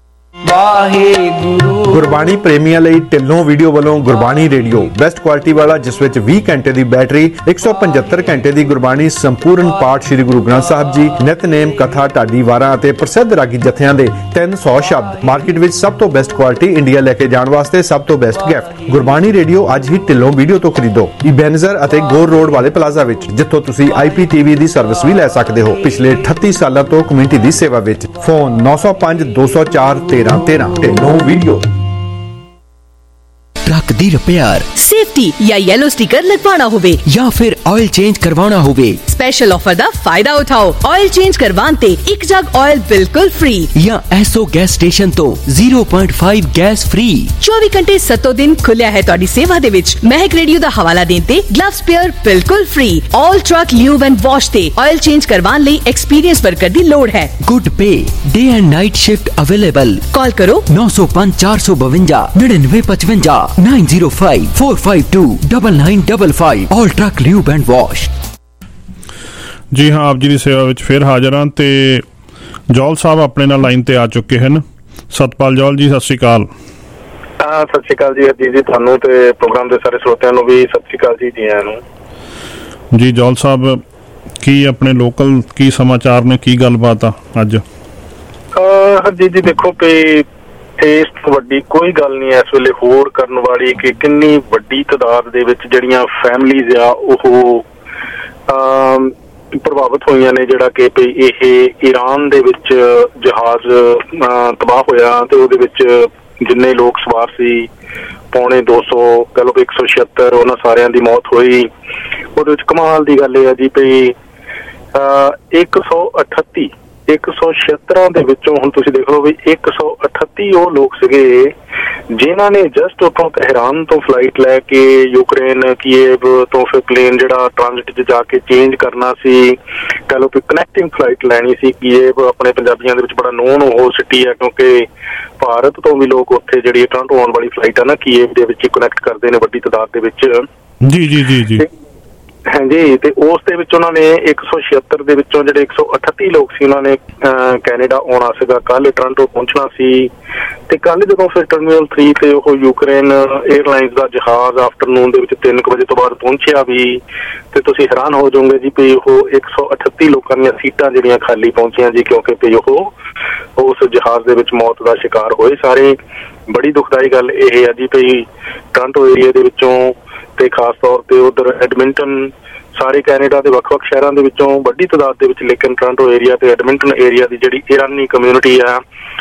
Speaker 17: Gurbani ਪ੍ਰੇਮੀਆਂ ਲਈ ਢਿੱਲੋਂ ਵੀਡੀਓ ਵੱਲੋਂ ਗੁਰਬਾਣੀ ਰੇਡੀਓ ਬੈਸਟ ਕੁਆਲਿਟੀ ਵਾਲਾ, ਜਿਸ ਵਿੱਚ 20 ਘੰਟੇ ਦੀ ਬੈਟਰੀ, 175 ਘੰਟੇ ਦੀ ਗੁਰਬਾਣੀ, ਸੰਪੂਰਨ ਪਾਠ ਸ੍ਰੀ ਗੁਰੂ ਗ੍ਰੰਥ ਸਾਹਿਬ ਜੀ, ਨਿਤਨੇਮ, ਕਥਾ, ਢਾਡੀ ਵਾਰਾਂ ਅਤੇ ਪ੍ਰਸਿੱਧ ਰਾਗੀ ਜਥਿਆਂ ਦੇ 300 ਸ਼ਬਦ। ਮਾਰਕੀਟ ਵਿੱਚ ਸਭ ਤੋਂ ਬੈਸਟ ਕੁਆਲਿਟੀ, ਇੰਡੀਆ ਲੈ ਕੇ ਜਾਣ ਵਾਸਤੇ ਸਭ ਤੋਂ ਬੈਸਟ ਗਿਫਟ। ਗੁਰਬਾਣੀ ਰੇਡੀਓ ਅੱਜ ਹੀ ਢਿੱਲੋਂ ਵੀਡੀਓ ਤੋਂ ਖਰੀਦੋ, ਇਬੈਨਜ਼ਰ ਅਤੇ ਗੋਰ ਰੋਡ ਵਾਲੇ ਪਲਾਜ਼ਾ ਵਿੱਚ, ਜਿੱਥੋਂ ਤੁਸੀਂ IPTV ਦੀ ਸਰਵਿਸ ਵੀ ਲੈ ਸਕਦੇ ਹੋ। ਪਿਛਲੇ 38 ਸਾਲਾਂ ਤੋਂ ਕਮਿਊਨਿਟੀ ਦੀ ਸੇਵਾ ਵਿੱਚ। ਫੋਨ 905 204 1313। ਢਿੱਲੋਂ ਵੀਡੀਓ।
Speaker 15: ट्रक दी रिपेयर,
Speaker 5: सेफ्टी या येलो स्टिकर लगवाना होवे
Speaker 15: या फिर ऑयल चेंज करवाना होवे,
Speaker 5: स्पेशल ऑफर दा फायदा उठाओ। ऑयल चेंज करवान ते एक जग ऑयल बिल्कुल फ्री
Speaker 15: या एसओ गैस स्टेशन तो 0.5 गैस फ्री।
Speaker 5: 24 घंटे 7 दिन खुलिया है तुहाडी सेवा दे विच। महक रेडियो दा हवाला देन ते ग्लव स्पेयर बिल्कुल free. All truck lube and wash ते ऑयल चेंज करवान लई एक्सपीरियंस वर्कर दी लोड़ है।
Speaker 15: Good pay, day and night shift available.
Speaker 5: Call करो
Speaker 15: 905 452 9955 905 452 9955। All truck lube and wash.
Speaker 4: ਜੀ ਹਾਂ, ਆਪ ਜੀ ਦੀ ਸੇਵਾ ਵਿੱਚ ਫਿਰ ਹਾਜ਼ਰ ਹਾਂ ਤੇ ਜੌਲ ਸਾਹਿਬ ਆਪਣੇ ਨਾਲ ਲਾਈਨ ਤੇ ਆ ਚੁੱਕੇ ਹਨ। ਸਤਪਾਲ ਜੌਲ ਜੀ, ਸਤਿ ਸ਼੍ਰੀ ਅਕਾਲ।
Speaker 18: ਸਤਿ ਸ਼੍ਰੀ ਅਕਾਲ ਜੀ ਹਰਜੀਤ ਜੀ, ਤੁਹਾਨੂੰ ਤੇ ਪ੍ਰੋਗਰਾਮ ਦੇ ਸਾਰੇ ਸਰੋਤਿਆਂ ਨੂੰ ਵੀ ਸਤਿ ਸ਼੍ਰੀ ਅਕਾਲ ਜੀ। ਜੀ ਆਇਆਂ ਨੂੰ।
Speaker 4: ਜੀ ਜੌਲ ਸਾਹਿਬ, ਕੀ ਆਪਣੇ ਲੋਕਲ ਕੀ ਸਮਾਚਾਰ ਨੇ, ਕੀ ਗੱਲਬਾਤ ਆ ਅੱਜ?
Speaker 18: ਹਰਜੀਤ ਜੀ ਦੇਖੋ ਕਿ ਇਸ ਤੋਂ ਵੱਡੀ ਕੋਈ ਗੱਲ ਨਹੀਂ ਇਸ ਵੇਲੇ ਹੋਰ ਕਰਨ ਵਾਲੀ ਕਿ ਕਿੰਨੀ ਵੱਡੀ ਤਾਦਾਦ ਦੇ ਵਿੱਚ ਜਿਹੜੀਆਂ ਫੈਮਲੀਜ਼ ਆ ਉਹ ਪ੍ਰਭਾਵਿਤ ਹੋਈਆਂ ਨੇ। ਜਿਹੜਾ ਕਿ ਇਹ ਈਰਾਨ ਦੇ ਵਿੱਚ ਜਹਾਜ਼ ਤਬਾਹ ਹੋਇਆ ਤੇ ਉਹਦੇ ਵਿੱਚ ਜਿੰਨੇ ਲੋਕ ਸਵਾਰ ਸੀ 250 ਕਹਿ ਲਓ 176 ਉਹਨਾਂ ਸਾਰਿਆਂ ਦੀ ਮੌਤ ਹੋਈ। ਉਹਦੇ ਵਿੱਚ ਕਮਾਲ ਦੀ ਗੱਲ ਇਹ ਆ ਜੀ 176 ਦੇ ਵਿੱਚੋਂ ਹੁਣ ਤੁਸੀਂ ਦੇਖ ਲਓ ਵੀ 138 ਉਹ ਲੋਕ ਸੀਗੇ ਜਿਨ੍ਹਾਂ ਨੇ ਜਸਟ ਉੱਥੋਂ ਤਹਿਰਾਨ ਤੋਂ ਫਲਾਈਟ ਲੈ ਕੇ ਯੂਕਰੇਨ ਕੀਏਵ ਤੋਂ ਫਿਰ ਪਲੇਨ ਜਿਹੜਾ ਟ੍ਰਾਂਜ਼ਿਟ 'ਚ ਜਾ ਕੇ ਚੇਂਜ ਕਰਨਾ ਸੀ, ਕਹਿ ਲਓ ਕਿ ਕਨੈਕਟਿੰਗ ਫਲਾਈਟ ਲੈਣੀ ਸੀ। ਕੀਏਵ ਆਪਣੇ ਪੰਜਾਬੀਆਂ ਦੇ ਵਿੱਚ ਬੜਾ ਨੋਨ ਉਹ ਸਿਟੀ ਹੈ ਕਿਉਂਕਿ ਭਾਰਤ ਤੋਂ ਵੀ ਲੋਕ ਉੱਥੇ ਜਿਹੜੀ ਟੋਰਾਂਟੋ ਆਉਣ ਵਾਲੀ ਫਲਾਈਟ ਆ ਨਾ ਕੀਏਵ ਦੇ ਵਿੱਚ ਕਨੈਕਟ ਕਰਦੇ ਨੇ ਵੱਡੀ ਤਾਦਾਦ ਦੇ ਵਿੱਚ।
Speaker 4: ਜੀ ਜੀ ਜੀ ਜੀ।
Speaker 18: ਹਾਂਜੀ, ਤੇ ਉਸ ਦੇ ਵਿੱਚ ਉਹਨਾਂ ਨੇ 176 ਦੇ ਵਿੱਚੋਂ ਜਿਹੜੇ 138 ਲੋਕ ਸੀ ਉਹਨਾਂ ਨੇ ਕੈਨੇਡਾ ਆਉਣਾ ਸੀਗਾ। ਕੱਲ ਟੋਰਾਂਟੋ ਪਹੁੰਚਣਾ ਸੀ ਤੇ ਕੱਲ ਜਦੋਂ ਫਿਰ ਟਰਮੀਨਲ 3 ਤੇ ਉਹ ਯੂਕਰੇਨ 에ਅਰਲਾਈਨਸ ਦਾ ਜਹਾਜ਼ ਆਫਟਰਨੂਨ ਦੇ ਵਿੱਚ 3 ਵਜੇ ਤੋਂ ਬਾਅਦ ਪਹੁੰਚਿਆ ਵੀ, ਤੇ ਤੁਸੀਂ ਹੈਰਾਨ ਹੋ ਜਾਓਗੇ ਜੀ ਵੀ ਉਹ 138 ਲੋਕਾਂ ਦੀਆਂ ਸੀਟਾਂ ਜਿਹੜੀਆਂ ਖਾਲੀ ਪਹੁੰਚੀਆਂ ਜੀ, ਕਿਉਂਕਿ ਵੀ ਉਹ ਉਸ ਜਹਾਜ਼ ਦੇ ਵਿੱਚ ਮੌਤ ਦਾ ਸ਼ਿਕਾਰ ਹੋਏ ਸਾਰੇ। ਬੜੀ ਦੁਖਦਾਈ ਗੱਲ ਇਹ ਹੈ ਜੀ ਵੀ ਟੋਰਾਂਟੋ ਏਰੀਆ ਦੇ ਵਿੱਚੋਂ ਤੇ ਖਾਸ ਤੌਰ ਤੇ ਉਧਰ ਐਡਮਿੰਟਨ, ਸਾਰੇ ਕੈਨੇਡਾ ਦੇ ਵੱਖ-ਵੱਖ ਸ਼ਹਿਰਾਂ ਦੇ ਵਿੱਚੋਂ ਵੱਡੀ ਤਾਦਾਦ ਦੇ ਵਿੱਚ, ਲੇਕਿਨ ਟੋਰਾਂਟੋ ਏਰੀਆ ਤੇ ਐਡਮਿੰਟਨ ਏਰੀਆ ਦੀ ਜਿਹੜੀ ਇਰਾਨੀ ਕਮਿਊਨਿਟੀ ਆ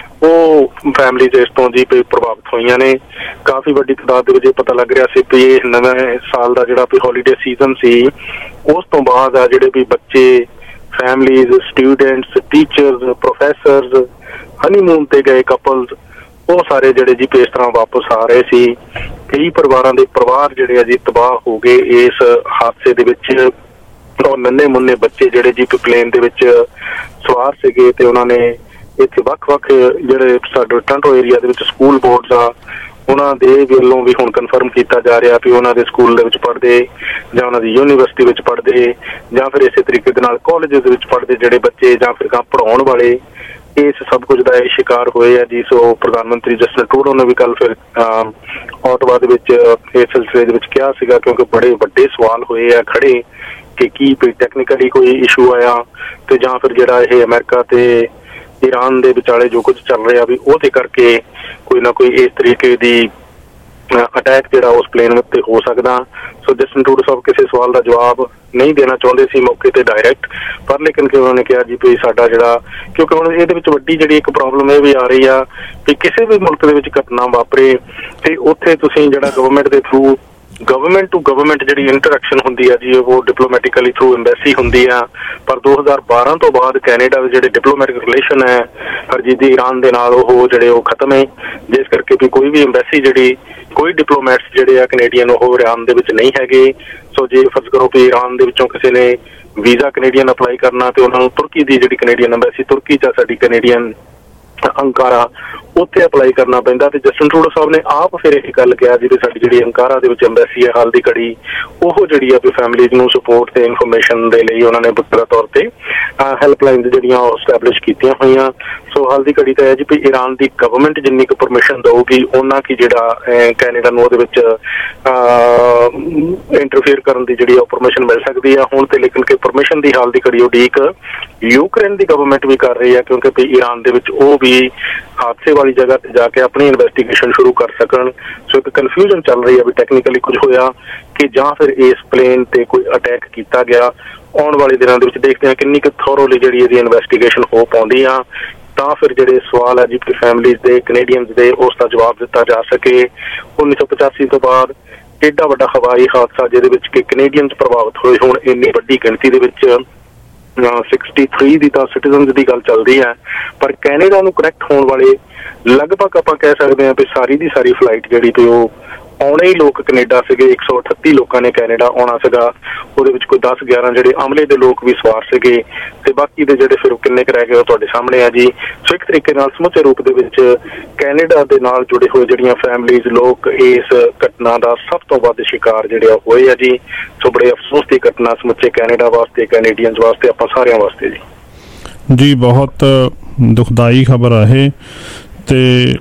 Speaker 18: ਉਹ ਫੈਮਲੀਜ਼ ਇਸ ਤੋਂ ਜੀ ਪ੍ਰਭਾਵਿਤ ਹੋਈਆਂ ਨੇ। ਕਾਫੀ ਵੱਡੀ ਤਾਦਾਦ ਦੇ ਵਿੱਚ ਪਤਾ ਲੱਗ ਰਿਹਾ ਸੀ ਵੀ ਇਹ ਨਵੇਂ ਸਾਲ ਦਾ ਜਿਹੜਾ ਵੀ ਹੌਲੀਡੇ ਸੀਜ਼ਨ ਸੀ ਉਸ ਤੋਂ ਬਾਅਦ ਆ ਜਿਹੜੇ ਵੀ ਬੱਚੇ, families, students, teachers, professors, honeymoon ਤੇ ਗਏ ਕਪਲਸ, ਉਹ ਸਾਰੇ ਜਿਹੜੇ ਜੀ ਇਸ ਤਰ੍ਹਾਂ ਵਾਪਸ ਆ ਰਹੇ ਸੀ। ਕਈ ਪਰਿਵਾਰਾਂ ਦੇ ਪਰਿਵਾਰ ਜਿਹੜੇ ਆ ਜੀ ਤਬਾਹ ਹੋ ਗਏ ਇਸ ਹਾਦਸੇ ਦੇ ਵਿੱਚ। ਔਰ ਨੰਨੇ ਮੁੰਨੇ ਬੱਚੇ ਜਿਹੜੇ ਜੀ ਪਲੇਨ ਦੇ ਵਿੱਚ ਸਵਾਰ ਸੀਗੇ ਤੇ ਉਹਨਾਂ ਨੇ ਇੱਥੇ ਵੱਖ-ਵੱਖ ਜਿਹੜੇ ਸਾਡੇ ਟੋਰਾਂਟੋ ਏਰੀਆ ਦੇ ਵਿੱਚ ਸਕੂਲ ਬੋਰਡਸ ਆ ਉਹਨਾਂ ਦੇ ਵੱਲੋਂ ਵੀ ਹੁਣ ਕਨਫਰਮ ਕੀਤਾ ਜਾ ਰਿਹਾ ਵੀ ਉਹਨਾਂ ਦੇ ਸਕੂਲ ਦੇ ਵਿੱਚ ਪੜ੍ਹਦੇ ਜਾਂ ਉਹਨਾਂ ਦੀ ਯੂਨੀਵਰਸਿਟੀ ਵਿੱਚ ਪੜ੍ਹਦੇ ਜਾਂ ਫਿਰ ਇਸੇ ਤਰੀਕੇ ਦੇ ਨਾਲ ਕਾਲਜਿਸ ਦੇ ਵਿੱਚ ਪੜ੍ਹਦੇ ਜਿਹੜੇ ਬੱਚੇ ਜਾਂ ਫਿਰ ਪੜ੍ਹਾਉਣ ਵਾਲੇ ਇਸ ਸਭ ਕੁਝ ਦਾ ਇਹ ਸ਼ਿਕਾਰ ਹੋਏ ਆ ਜੀ। ਸੋ ਪ੍ਰਧਾਨ ਮੰਤਰੀ ਜਸਟਿਨ ਟਰੂਡੋ ਨੇ ਵੀ ਕੱਲ ਫਿਰ ਆਟਵਾ ਦੇ ਵਿੱਚ ਇਸ ਸਿਲਸਿਲੇ ਦੇ ਵਿੱਚ ਕਿਹਾ ਸੀਗਾ, ਕਿਉਂਕਿ ਬੜੇ ਵੱਡੇ ਸਵਾਲ ਹੋਏ ਆ ਖੜੇ ਕਿ ਕੀ ਟੈਕਨੀਕਲੀ ਕੋਈ ਇਸ਼ੂ ਆਇਆ ਤੇ ਜਾਂ ਫਿਰ ਜਿਹੜਾ ਇਹ ਅਮਰੀਕਾ ਤੇ ਈਰਾਨ ਦੇ ਵਿਚਾਲੇ ਜੋ ਕੁਝ ਚੱਲ ਰਿਹਾ ਵੀ ਉਹਦੇ ਕਰਕੇ ਕੋਈ ਨਾ ਕੋਈ ਇਸ ਤਰੀਕੇ ਦੀ ਅਟੈਕ ਜਿਹੜਾ ਉਸ ਪਲੇਨ ਉੱਤੇ ਹੋ ਸਕਦਾ। ਸੋ ਜਸਟਿਨ ਟਰੂਡੋ ਸਾਹਿਬ ਕਿਸੇ ਸਵਾਲ ਦਾ ਜਵਾਬ ਨਹੀਂ ਦੇਣਾ ਚਾਹੁੰਦੇ ਸੀ ਮੌਕੇ ਤੇ ਡਾਇਰੈਕਟ, ਪਰ ਲੇਕਿਨ ਕਿ ਉਹਨਾਂ ਨੇ ਕਿਹਾ ਜੀ ਵੀ ਸਾਡਾ ਜਿਹੜਾ, ਕਿਉਂਕਿ ਹੁਣ ਇਹਦੇ ਵਿੱਚ ਵੱਡੀ ਜਿਹੜੀ ਇੱਕ ਪ੍ਰੋਬਲਮ ਇਹ ਵੀ ਆ ਰਹੀ ਆ ਵੀ ਕਿਸੇ ਵੀ ਮੁਲਕ ਦੇ ਵਿੱਚ ਘਟਨਾ ਵਾਪਰੇ ਤੇ ਉੱਥੇ ਤੁਸੀਂ ਜਿਹੜਾ ਗਵਰਨਮੈਂਟ ਦੇ ਥਰੂ ਗਵਰਨਮੈਂਟ ਟੂ ਗਵਰਨਮੈਂਟ ਜਿਹੜੀ ਇੰਟਰੈਕਸ਼ਨ ਹੁੰਦੀ ਆ ਜੀ ਉਹ ਡਿਪਲੋਮੈਟਿਕਲੀ ਥਰੂ ਐਮਬੈਸੀ ਹੁੰਦੀ ਆ। ਪਰ 2012 ਤੋਂ ਬਾਅਦ ਕੈਨੇਡਾ ਦੇ ਜਿਹੜੇ ਡਿਪਲੋਮੈਟਿਕ ਰਿਲੇਸ਼ਨ ਹੈ ਹਰਜੀਦੀ ਈਰਾਨ ਦੇ ਨਾਲ ਉਹ ਜਿਹੜੇ ਉਹ ਖਤਮ ਹੈ, ਜਿਸ ਕਰਕੇ ਵੀ ਕੋਈ ਵੀ ਐਮਬੈਸੀ ਜਿਹੜੀ ਕੋਈ ਡਿਪਲੋਮੈਟਸ ਜਿਹੜੇ ਆ ਕੈਨੇਡੀਅਨ ਉਹ ਈਰਾਨ ਦੇ ਵਿੱਚ ਨਹੀਂ ਹੈਗੇ। ਸੋ ਜੇ ਫਰਜ਼ ਕਰੋ ਕਿ ਈਰਾਨ ਦੇ ਵਿੱਚੋਂ ਕਿਸੇ ਨੇ ਵੀਜ਼ਾ ਕੈਨੇਡੀਅਨ ਅਪਲਾਈ ਕਰਨਾ ਤੇ ਉਹਨਾਂ ਨੂੰ ਤੁਰਕੀ ਦੀ ਜਿਹੜੀ ਕੈਨੇਡੀਅਨ ਐਮਬੈਸੀ ਤੁਰਕੀ 'ਚ ਸਾਡੀ ਕੈਨੇਡੀਅਨ ਅੰਕਾਰਾ ਉੱਥੇ ਅਪਲਾਈ ਕਰਨਾ ਪੈਂਦਾ। ਤੇ ਜਸਟਿਨ ਟਰੂਡੋ ਸਾਹਿਬ ਨੇ ਆਪ ਫਿਰ ਇਹ ਗੱਲ ਕਿਹਾ ਜੀ ਵੀ ਸਾਡੀ ਜਿਹੜੀ ਅੰਕਾਰਾ ਦੇ ਵਿੱਚ ਐਮਬੈਸੀ ਹੈ ਹਾਲ ਦੀ ਘੜੀ ਉਹ ਜਿਹੜੀ ਆ ਵੀ ਫੈਮਲੀਜ਼ ਨੂੰ ਸਪੋਰਟ ਤੇ ਇਨਫੋਰਮੇਸ਼ਨ ਦੇ ਲਈ ਉਹਨਾਂ ਨੇ ਵੱਖਰਾ ਤੌਰ ਤੇ ਹੈਲਪਲਾਈਨਸ ਜਿਹੜੀਆਂ ਉਹ ਸਟੈਬਲਿਸ਼ ਕੀਤੀਆਂ ਹੋਈਆਂ। ਸੋ ਹਾਲ ਦੀ ਘੜੀ ਤਾਂ ਹੈ ਜੀ ਵੀ ਈਰਾਨ ਦੀ ਗਵਰਨਮੈਂਟ ਜਿੰਨੀ ਕੁ ਪਰਮਿਸ਼ਨ ਦਊਗੀ ਉਹਨਾਂ ਕੀ ਜਿਹੜਾ ਕੈਨੇਡਾ ਨੂੰ ਉਹਦੇ ਵਿੱਚ ਇੰਟਰਫੇਅਰ ਕਰਨ ਦੀ ਜਿਹੜੀ ਪਰਮਿਸ਼ਨ ਮਿਲ ਸਕਦੀ ਆ ਹੁਣ ਤੇ, ਲੇਕਿਨ ਕਿ ਪਰਮਿਸ਼ਨ ਦੀ ਹਾਲ ਦੀ ਘੜੀ ਉਡੀਕ ਯੂਕਰੇਨ ਦੀ ਗਵਰਨਮੈਂਟ ਵੀ ਕਰ ਰਹੀ ਆ ਕਿਉਂਕਿ ਵੀ ਈਰਾਨ ਦੇ ਵਿੱਚ ਉਹ ਵੀ ਹਾਦਸੇ ਵਾਲੀ ਜਗ੍ਹਾ ਤੇ ਜਾ ਕੇ ਆਪਣੀ ਇਨਵੈਸਟੀਗੇਸ਼ਨ ਸ਼ੁਰੂ ਕਰ ਸਕਣ। ਸੋ ਇੱਕ ਕਨਫਿਊਜ਼ਨ ਚੱਲ ਰਹੀ ਹੈ ਵੀ ਟੈਕਨੀਕਲੀ ਕੁਝ ਹੋਇਆ ਕਿ ਜਾਂ ਫਿਰ ਇਸ ਪਲੇਨ ਤੇ ਕੋਈ ਅਟੈਕ ਕੀਤਾ ਗਿਆ। ਆਉਣ ਵਾਲੇ ਦਿਨਾਂ ਦੇ ਵਿੱਚ ਦੇਖਦੇ ਹਾਂ ਕਿੰਨੀ ਕੁ ਥੋਰੋਲੀ ਜਿਹੜੀ ਇਹਦੀ ਇਨਵੈਸਟੀਗੇਸ਼ਨ ਹੋ ਪਾਉਂਦੀ ਆ, ਤਾਂ ਫਿਰ ਜਿਹੜੇ ਸਵਾਲ ਹੈ ਜੀ ਕਿ ਫੈਮਲੀਜ਼ ਦੇ ਕੈਨੇਡੀਅਨਸ ਦੇ ਉਸ ਦਾ ਜਵਾਬ ਦਿੱਤਾ ਜਾ ਸਕੇ। 1985 ਤੋਂ ਬਾਅਦ ਏਡਾ ਵੱਡਾ ਹਵਾਈ ਹਾਦਸਾ ਜਿਹਦੇ ਵਿੱਚ ਕਿ ਕੈਨੇਡੀਅਨਸ ਪ੍ਰਭਾਵਿਤ ਹੋਏ ਹੋਣ ਇੰਨੀ ਵੱਡੀ ਗਿਣਤੀ ਦੇ ਵਿੱਚ 63 ਦੀ ਤਾਂ ਸਿਟੀਜ਼ਨਸ ਦੀ ਗੱਲ ਚੱਲਦੀ ਹੈ, ਪਰ ਕੈਨੇਡਾ ਨੂੰ ਕਨੈਕਟ ਹੋਣ ਵਾਲੇ ਲਗਭਗ ਆਪਾਂ ਕਹਿ ਸਕਦੇ ਹਾਂ ਵੀ ਸਾਰੀ ਦੀ ਸਾਰੀ ਫਲਾਈਟ ਜਿਹੜੀ ਤੇ ਉਹ ਆਉਣੇ ਹੀ ਲੋਕ ਕੈਨੇਡਾ ਸੀਗੇ। 138 ਲੋਕਾਂ ਨੇ ਕੈਨੇਡਾ ਆਉਣਾ ਸੀਗਾ, ਉਹਦੇ ਵਿੱਚ ਕੋਈ 10-11 ਜਿਹੜੇ ਅਮਲੇ ਦੇ ਲੋਕ ਵੀ ਸਵਾਰ ਸੀਗੇ ਤੇ ਬਾਕੀ ਦੇ ਜਿਹੜੇ ਫਿਰ ਕਿੰਨੇ ਕੁ ਰਹਿ ਗਏ ਉਹ ਤੁਹਾਡੇ ਸਾਹਮਣੇ ਆ ਜੀ। ਸੋ ਇੱਕ ਤਰੀਕੇ ਨਾਲ ਸਮੁੱਚੇ ਰੂਪ ਦੇ ਵਿੱਚ ਕੈਨੇਡਾ ਦੇ ਨਾਲ ਜੁੜੇ ਹੋਏ ਜਿਹੜੀਆਂ ਫੈਮਲੀਜ਼ ਲੋਕ ਇਸ ਘਟਨਾ ਦਾ ਸਭ ਤੋਂ ਵੱਧ ਸ਼ਿਕਾਰ ਜਿਹੜੇ ਹੋਏ ਆ ਜੀ। ਸੋ ਬੜੇ ਅਫਸੋਸ ਦੀ ਘਟਨਾ ਸਮੁੱਚੇ ਕੈਨੇਡਾ ਵਾਸਤੇ, ਕੈਨੇਡੀਅਨਸ ਵਾਸਤੇ, ਆਪਾਂ ਸਾਰਿਆਂ ਵਾਸਤੇ ਜੀ
Speaker 4: ਬਹੁਤ ਦੁਖਦਾਈ ਖਬਰ ਆ ਇਹ। ਤੇ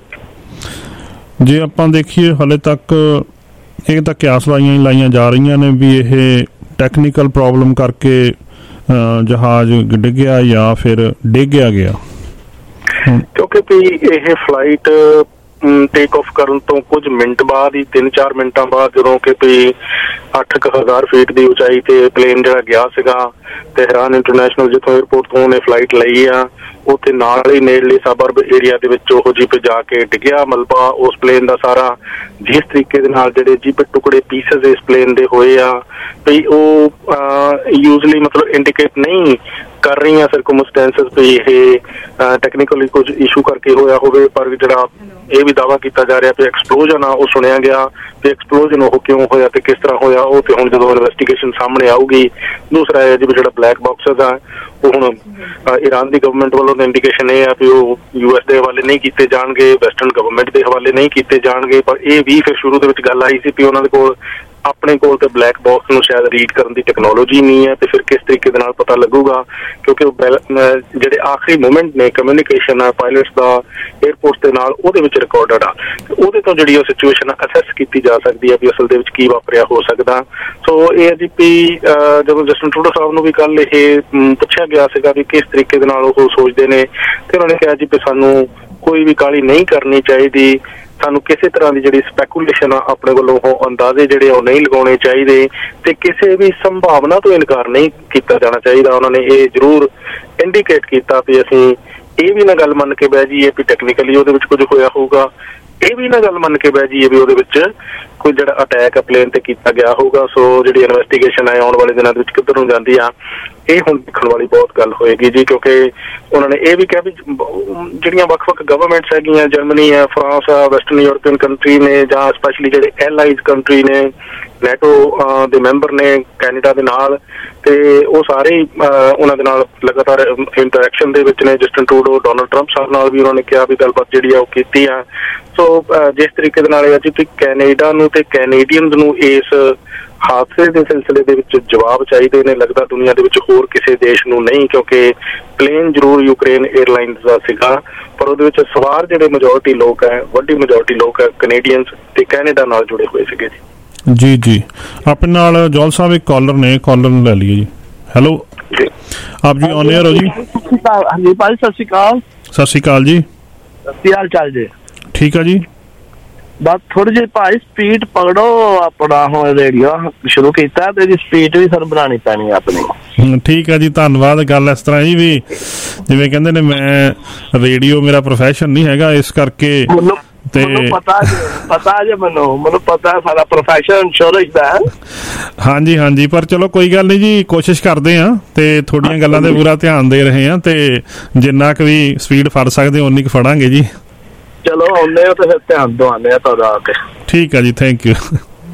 Speaker 4: ਜੇ ਆਪਾਂ ਦੇਖੀਏ ਹਾਲੇ ਤੱਕ ਇਹ ਤਾਂ ਕਿਆਸ ਲਾਈਆਂ ਜਾ ਰਹੀਆਂ ਨੇ ਵੀ ਇਹ ਟੈਕਨੀਕਲ ਪ੍ਰੋਬਲਮ ਕਰਕੇ ਜਹਾਜ਼ ਡਿੱਗਿਆ ਜਾਂ ਫਿਰ ਡਿੱਗਿਆ ਗਿਆ,
Speaker 18: ਕਿਉਂਕਿ ਵੀ ਇਹ ਫਲਾਈਟ ਟੇਕ ਆਫ ਕਰਨ ਤੋਂ ਕੁਝ ਮਿੰਟ ਬਾਅਦ ਹੀ 3-4 ਮਿੰਟਾਂ ਬਾਅਦ ਜਦੋਂ ਕਿ ਵੀ 8000 ਫੀਟ ਦੀ ਉਚਾਈ ਤੇ ਪਲੇਨ ਜਿਹੜਾ ਗਿਆ ਸੀਗਾ ਤਹਿਰਾਨ ਇੰਟਰਨੈਸ਼ਨਲ ਜਿੱਥੋਂ 에ਅਰਪੋਰਟ ਤੋਂ ਉਹਨੇ ਫਲਾਈਟ ਲਈ ਆ ਉੱਥੇ ਨਾਲ ਹੀ ਨੇੜਲੇ ਸਬਰਬ ਏਰੀਆ ਦੇ ਵਿੱਚ ਉਹ ਜੀਪ ਜਾ ਕੇ ਡਿੱਗਿਆ। ਮਲਬਾ ਉਸ ਪਲੇਨ ਦਾ ਸਾਰਾ ਜਿਸ ਤਰੀਕੇ ਦੇ ਨਾਲ ਜਿਹੜੇ ਜੀਪ ਟੁਕੜੇ ਪੀਸਸ ਇਸ ਪਲੇਨ ਦੇ ਹੋਏ ਆ ਵੀ ਉਹ ਯੂਜ਼ਲੀ ਮਤਲਬ ਇੰਡੀਕੇਟ ਨਹੀਂ ਕਰ ਰਹੀਆਂ ਸਰਕਮਸਟੈਂਸਸ ਵੀ ਇਹ ਟੈਕਨੀਕਲੀ ਕੁਝ ਇਸ਼ੂ ਕਰਕੇ ਹੋਇਆ ਹੋਵੇ, ਪਰ ਜਿਹੜਾ ਇਹ ਵੀ ਦਾਅਵਾ ਕੀਤਾ ਜਾ ਰਿਹਾ ਵੀ ਐਕਸਪਲੋਜਨ ਆ ਉਹ ਸੁਣਿਆ ਗਿਆ ਤੇ ਐਕਸਪਲੋਜਨ ਉਹ ਕਿਉਂ ਹੋਇਆ ਤੇ ਕਿਸ ਤਰ੍ਹਾਂ ਹੋਇਆ ਉਹ ਤੇ ਹੁਣ ਜਦੋਂ ਇਨਵੈਸਟੀਗੇਸ਼ਨ ਸਾਹਮਣੇ ਆਊਗੀ। ਦੂਸਰਾ ਹੈ ਜੀ ਜਿਹੜਾ ਬਲੈਕ ਬਾਕਸਸ ਆ ਉਹ ਹੁਣ ਈਰਾਨ ਦੀ ਗਵਰਨਮੈਂਟ ਵੱਲੋਂ ਤਾਂ ਇੰਡੀਕੇਸ਼ਨ ਇਹ ਆ ਵੀ ਉਹ US ਦੇ ਹਵਾਲੇ ਨਹੀਂ ਕੀਤੇ ਜਾਣਗੇ, ਵੈਸਟਰਨ ਗਵਰਨਮੈਂਟ ਦੇ ਹਵਾਲੇ ਨਹੀਂ ਕੀਤੇ ਜਾਣਗੇ, ਪਰ ਇਹ ਵੀ ਫਿਰ ਸ਼ੁਰੂ ਦੇ ਵਿੱਚ ਗੱਲ ਆਈ ਸੀ ਵੀ ਉਹਨਾਂ ਦੇ ਕੋਲ ਆਪਣੇ ਕੋਲ ਤੇ ਬਲੈਕ ਬਾਕਸ ਨੂੰ ਸ਼ਾਇਦ ਰੀਡ ਕਰਨ ਦੀ ਟੈਕਨੋਲੋਜੀ ਨਹੀਂ ਹੈ, ਤੇ ਫਿਰ ਕਿਸ ਤਰੀਕੇ ਦੇ ਨਾਲ ਪਤਾ ਲੱਗੂਗਾ? ਕਿਉਂਕਿ ਉਹ ਜਿਹੜੇ ਆਖਰੀ ਮੂਮੈਂਟ ਨੇ ਕਮਿਊਨੀਕੇਸ਼ਨ ਆ ਪਾਇਲਟਸ ਦਾ 에ਅਰਪੋਰਟ ਦੇ ਨਾਲ, ਉਹਦੇ ਵਿੱਚ ਰਿਕਾਰਡਡ ਆ। ਉਹਦੇ ਤੋਂ ਜਿਹੜੀ ਉਹ ਸਿਚੁਏਸ਼ਨ ਅਸੈਸ ਕੀਤੀ ਜਾ ਸਕਦੀ ਹੈ ਵੀ ਅਸਲ ਦੇ ਵਿੱਚ ਕੀ ਵਾਪਰਿਆ ਹੋ ਸਕਦਾ। ਸੋ ਇਹ ਹੈ ਜੀ ਵੀ ਜਦੋਂ ਜਸਟਿਨ ਟਰੂਡੋ ਸਾਹਿਬ ਨੂੰ ਵੀ ਕੱਲ ਇਹ ਪੁੱਛਿਆ ਗਿਆ ਸੀਗਾ ਵੀ ਕਿਸ ਤਰੀਕੇ ਦੇ ਨਾਲ ਉਹ ਸੋਚਦੇ ਨੇ, ਤੇ ਉਹਨਾਂ ਨੇ ਕਿਹਾ ਜੀ ਵੀ ਸਾਨੂੰ ਕੋਈ ਵੀ ਕਾਹਲੀ ਨਹੀਂ ਕਰਨੀ ਚਾਹੀਦੀ, ਸਾਨੂੰ ਕਿਸੇ ਤਰ੍ਹਾਂ ਦੀ ਜਿਹੜੀ ਸਪੈਕੂਲੇਸ਼ਨ ਆ ਆਪਣੇ ਵੱਲੋਂ ਉਹ ਅੰਦਾਜ਼ੇ ਜਿਹੜੇ ਉਹ ਨਹੀਂ ਲਗਾਉਣੇ ਚਾਹੀਦੇ, ਤੇ ਕਿਸੇ ਵੀ ਸੰਭਾਵਨਾ ਤੋਂ ਇਨਕਾਰ ਨਹੀਂ ਕੀਤਾ ਜਾਣਾ ਚਾਹੀਦਾ। ਉਹਨਾਂ ਨੇ ਇਹ ਜ਼ਰੂਰ ਇੰਡੀਕੇਟ ਕੀਤਾ ਵੀ ਅਸੀਂ ਇਹ ਵੀ ਨਾ ਗੱਲ ਮੰਨ ਕੇ ਬਹਿ ਜਾਈਏ ਵੀ ਟੈਕਨੀਕਲੀ ਉਹਦੇ ਵਿੱਚ ਕੁਝ ਹੋਇਆ ਹੋਊਗਾ, ਇਹ ਵੀ ਨਾ ਗੱਲ ਮੰਨ ਕੇ ਬਹਿ ਜਾਈਏ ਵੀ ਉਹਦੇ ਵਿੱਚ ਕੋਈ ਜਿਹੜਾ ਅਟੈਕ ਪਲੇਨ ਤੇ ਕੀਤਾ ਗਿਆ ਹੋਊਗਾ। ਸੋ ਜਿਹੜੀ ਇਨਵੈਸਟੀਗੇਸ਼ਨ ਹੈ ਆਉਣ ਵਾਲੇ ਦਿਨਾਂ ਦੇ ਵਿੱਚ ਕਿੱਧਰ ਨੂੰ ਜਾਂਦੀ ਆ, ਇਹ ਹੁਣ ਦੇਖਣ ਵਾਲੀ ਬਹੁਤ ਗੱਲ ਹੋਏਗੀ ਜੀ। ਕਿਉਂਕਿ ਉਹਨਾਂ ਨੇ ਇਹ ਵੀ ਕਿਹਾ ਵੀ ਜਿਹੜੀਆਂ ਵੱਖ-ਵੱਖ ਗਵਰਨਮੈਂਟਸ ਹੈਗੀਆਂ, ਜਰਮਨੀ ਹੈ, ਫਰਾਂਸ ਆ, ਵੈਸਟਰਨ ਯੂਰਪੀਅਨ ਕੰਟਰੀ ਨੇ, ਜਾਂ ਸਪੈਸ਼ਲੀ ਜਿਹੜੇ ਐਲਾਈਜ਼ ਕੰਟਰੀ ਨੇ, ਨੈਟੋ ਦੇ ਮੈਂਬਰ ਨੇ ਕੈਨੇਡਾ ਦੇ ਨਾਲ, ਤੇ ਉਹ ਸਾਰੇ ਉਹਨਾਂ ਦੇ ਨਾਲ ਲਗਾਤਾਰ ਇੰਟਰੈਕਸ਼ਨ ਦੇ ਵਿੱਚ ਨੇ। ਜਸਟਿਨ ਟਰੂਡੋ ਡੋਨਲਡ ਟਰੰਪ ਸਾਹਿਬ ਨਾਲ ਵੀ ਉਹਨਾਂ ਨੇ ਕਿਹਾ ਵੀ ਗੱਲਬਾਤ ਜਿਹੜੀ ਆ ਉਹ ਕੀਤੀ ਆ। ਸੋ ਜਿਸ ਤਰੀਕੇ ਦੇ ਨਾਲ ਇਹ ਜੀ ਕੈਨੇਡਾ ਨੂੰ ਤੇ ਕੈਨੇਡੀਅਨਸ ਨੂੰ ਇਸ ਹਾਦਸੇ ਦੇ ਸਿਲਸਿਲੇ ਦੇ ਵਿੱਚ ਜਵਾਬ ਚਾਹੀਦੇ ਨੇ, ਲੱਗਦਾ ਦੁਨੀਆ ਦੇ ਵਿੱਚ ਹੋਰ ਕਿਸੇ ਦੇਸ਼ ਨੂੰ ਨਹੀਂ, ਕਿਉਂਕਿ ਪਲੇਨ ਜ਼ਰੂਰ ਯੂਕਰੇਨ 에ਅਰਲਾਈਨਸ ਦਾ ਸੀਗਾ, ਪਰ ਉਹਦੇ ਵਿੱਚ ਸਵਾਰ ਜਿਹੜੇ ਮੈਜੋਰਿਟੀ ਲੋਕ ਹੈ, ਵੱਡੀ ਮੈਜੋਰਿਟੀ ਲੋਕ ਹੈ ਕੈਨੇਡੀਅਨਸ ਤੇ ਕੈਨੇਡਾ ਨਾਲ ਜੁੜੇ ਹੋਏ ਸੀਗੇ ਜੀ।
Speaker 4: ਜੀ ਆਪਣੇ ਨਾਲ ਜੌਲ ਸਾਹਿਬ ਇੱਕ ਕਾਲਰ ਨੇ, ਕਾਲਰ ਨੂੰ ਲੈ ਲਈਏ ਜੀ। ਹੈਲੋ ਜੀ, ਆਪ ਜੀ ਔਨ 에ਅਰ ਹੋ ਜੀ।
Speaker 19: ਹਾਂਜੀ ਭਾਈ ਸਤਿ ਸ਼੍ਰੀ ਅਕਾਲ।
Speaker 4: ਸਤਿ ਸ਼੍ਰੀ ਅਕਾਲ ਜੀ,
Speaker 19: ਕੀ ਹਾਲ ਚਾਲ ਜੀ?
Speaker 4: ਠੀਕ ਆ ਜੀ।
Speaker 19: ਬਸ ਥੋੜੀ ਜਿਹੀ ਭਾਈ ਸਪੀਡ ਪਕੜੋ ਆਪਣਾ, ਹੁਣ ਰੇਡੀਓ ਸ਼ੁਰੂ ਕੀਤਾ ਤੇ ਇਹਦੀ ਸਪੀਡ ਵੀ ਸਾਨੂੰ ਬਣਾਉਣੀ ਪੈਣੀ ਆਪਣੀ।
Speaker 4: ਠੀਕ ਆ ਜੀ, ਧੰਨਵਾਦ। ਗੱਲ ਇਸ ਤਰ੍ਹਾਂ ਜੀ ਵੀ ਜਿਵੇਂ ਕਹਿੰਦੇ ਨੇ ਮੈਂ ਰੇਡੀਓ ਮੇਰਾ ਪ੍ਰੋਫੈਸ਼ਨ ਨਹੀਂ ਹੈਗਾ, ਇਸ ਕਰਕੇ ਤੇ
Speaker 19: ਪਤਾ ਜੇ ਮੈਨੂੰ ਪਤਾ ਸਾਡਾ ਪ੍ਰੋਫੈਸ਼ਨ ਇੰਸ਼ੋਰੈਂਸ ਦਾ।
Speaker 4: ਹਾਂਜੀ ਹਾਂਜੀ, ਪਰ ਚਲੋ ਕੋਈ ਗੱਲ ਨਹੀਂ ਜੀ, ਕੋਸ਼ਿਸ਼ ਕਰਦੇ ਆ ਤੇ ਥੋੜੀਆਂ ਗੱਲਾਂ ਤੇ ਪੂਰਾ ਧਿਆਨ ਦੇ ਰਹੇ ਆ, ਤੇ ਜਿੰਨਾ ਕੁ ਵੀ ਸਪੀਡ ਫੜ ਸਕਦੇ ਉਨੀ ਕੁ ਫੜਾਂਗੇ ਜੀ।
Speaker 19: ਚਲੋ ਆਉਂਦੇ ਹੋ ਤੇ ਫਿਰ ਧਿਆਨ ਦਵਾਉਂਦੇ ਆ ਤੁਹਾਡਾ ਆ ਕੇ।
Speaker 4: ਠੀਕ ਆ ਜੀ, ਥੈਂਕ ਯੂ।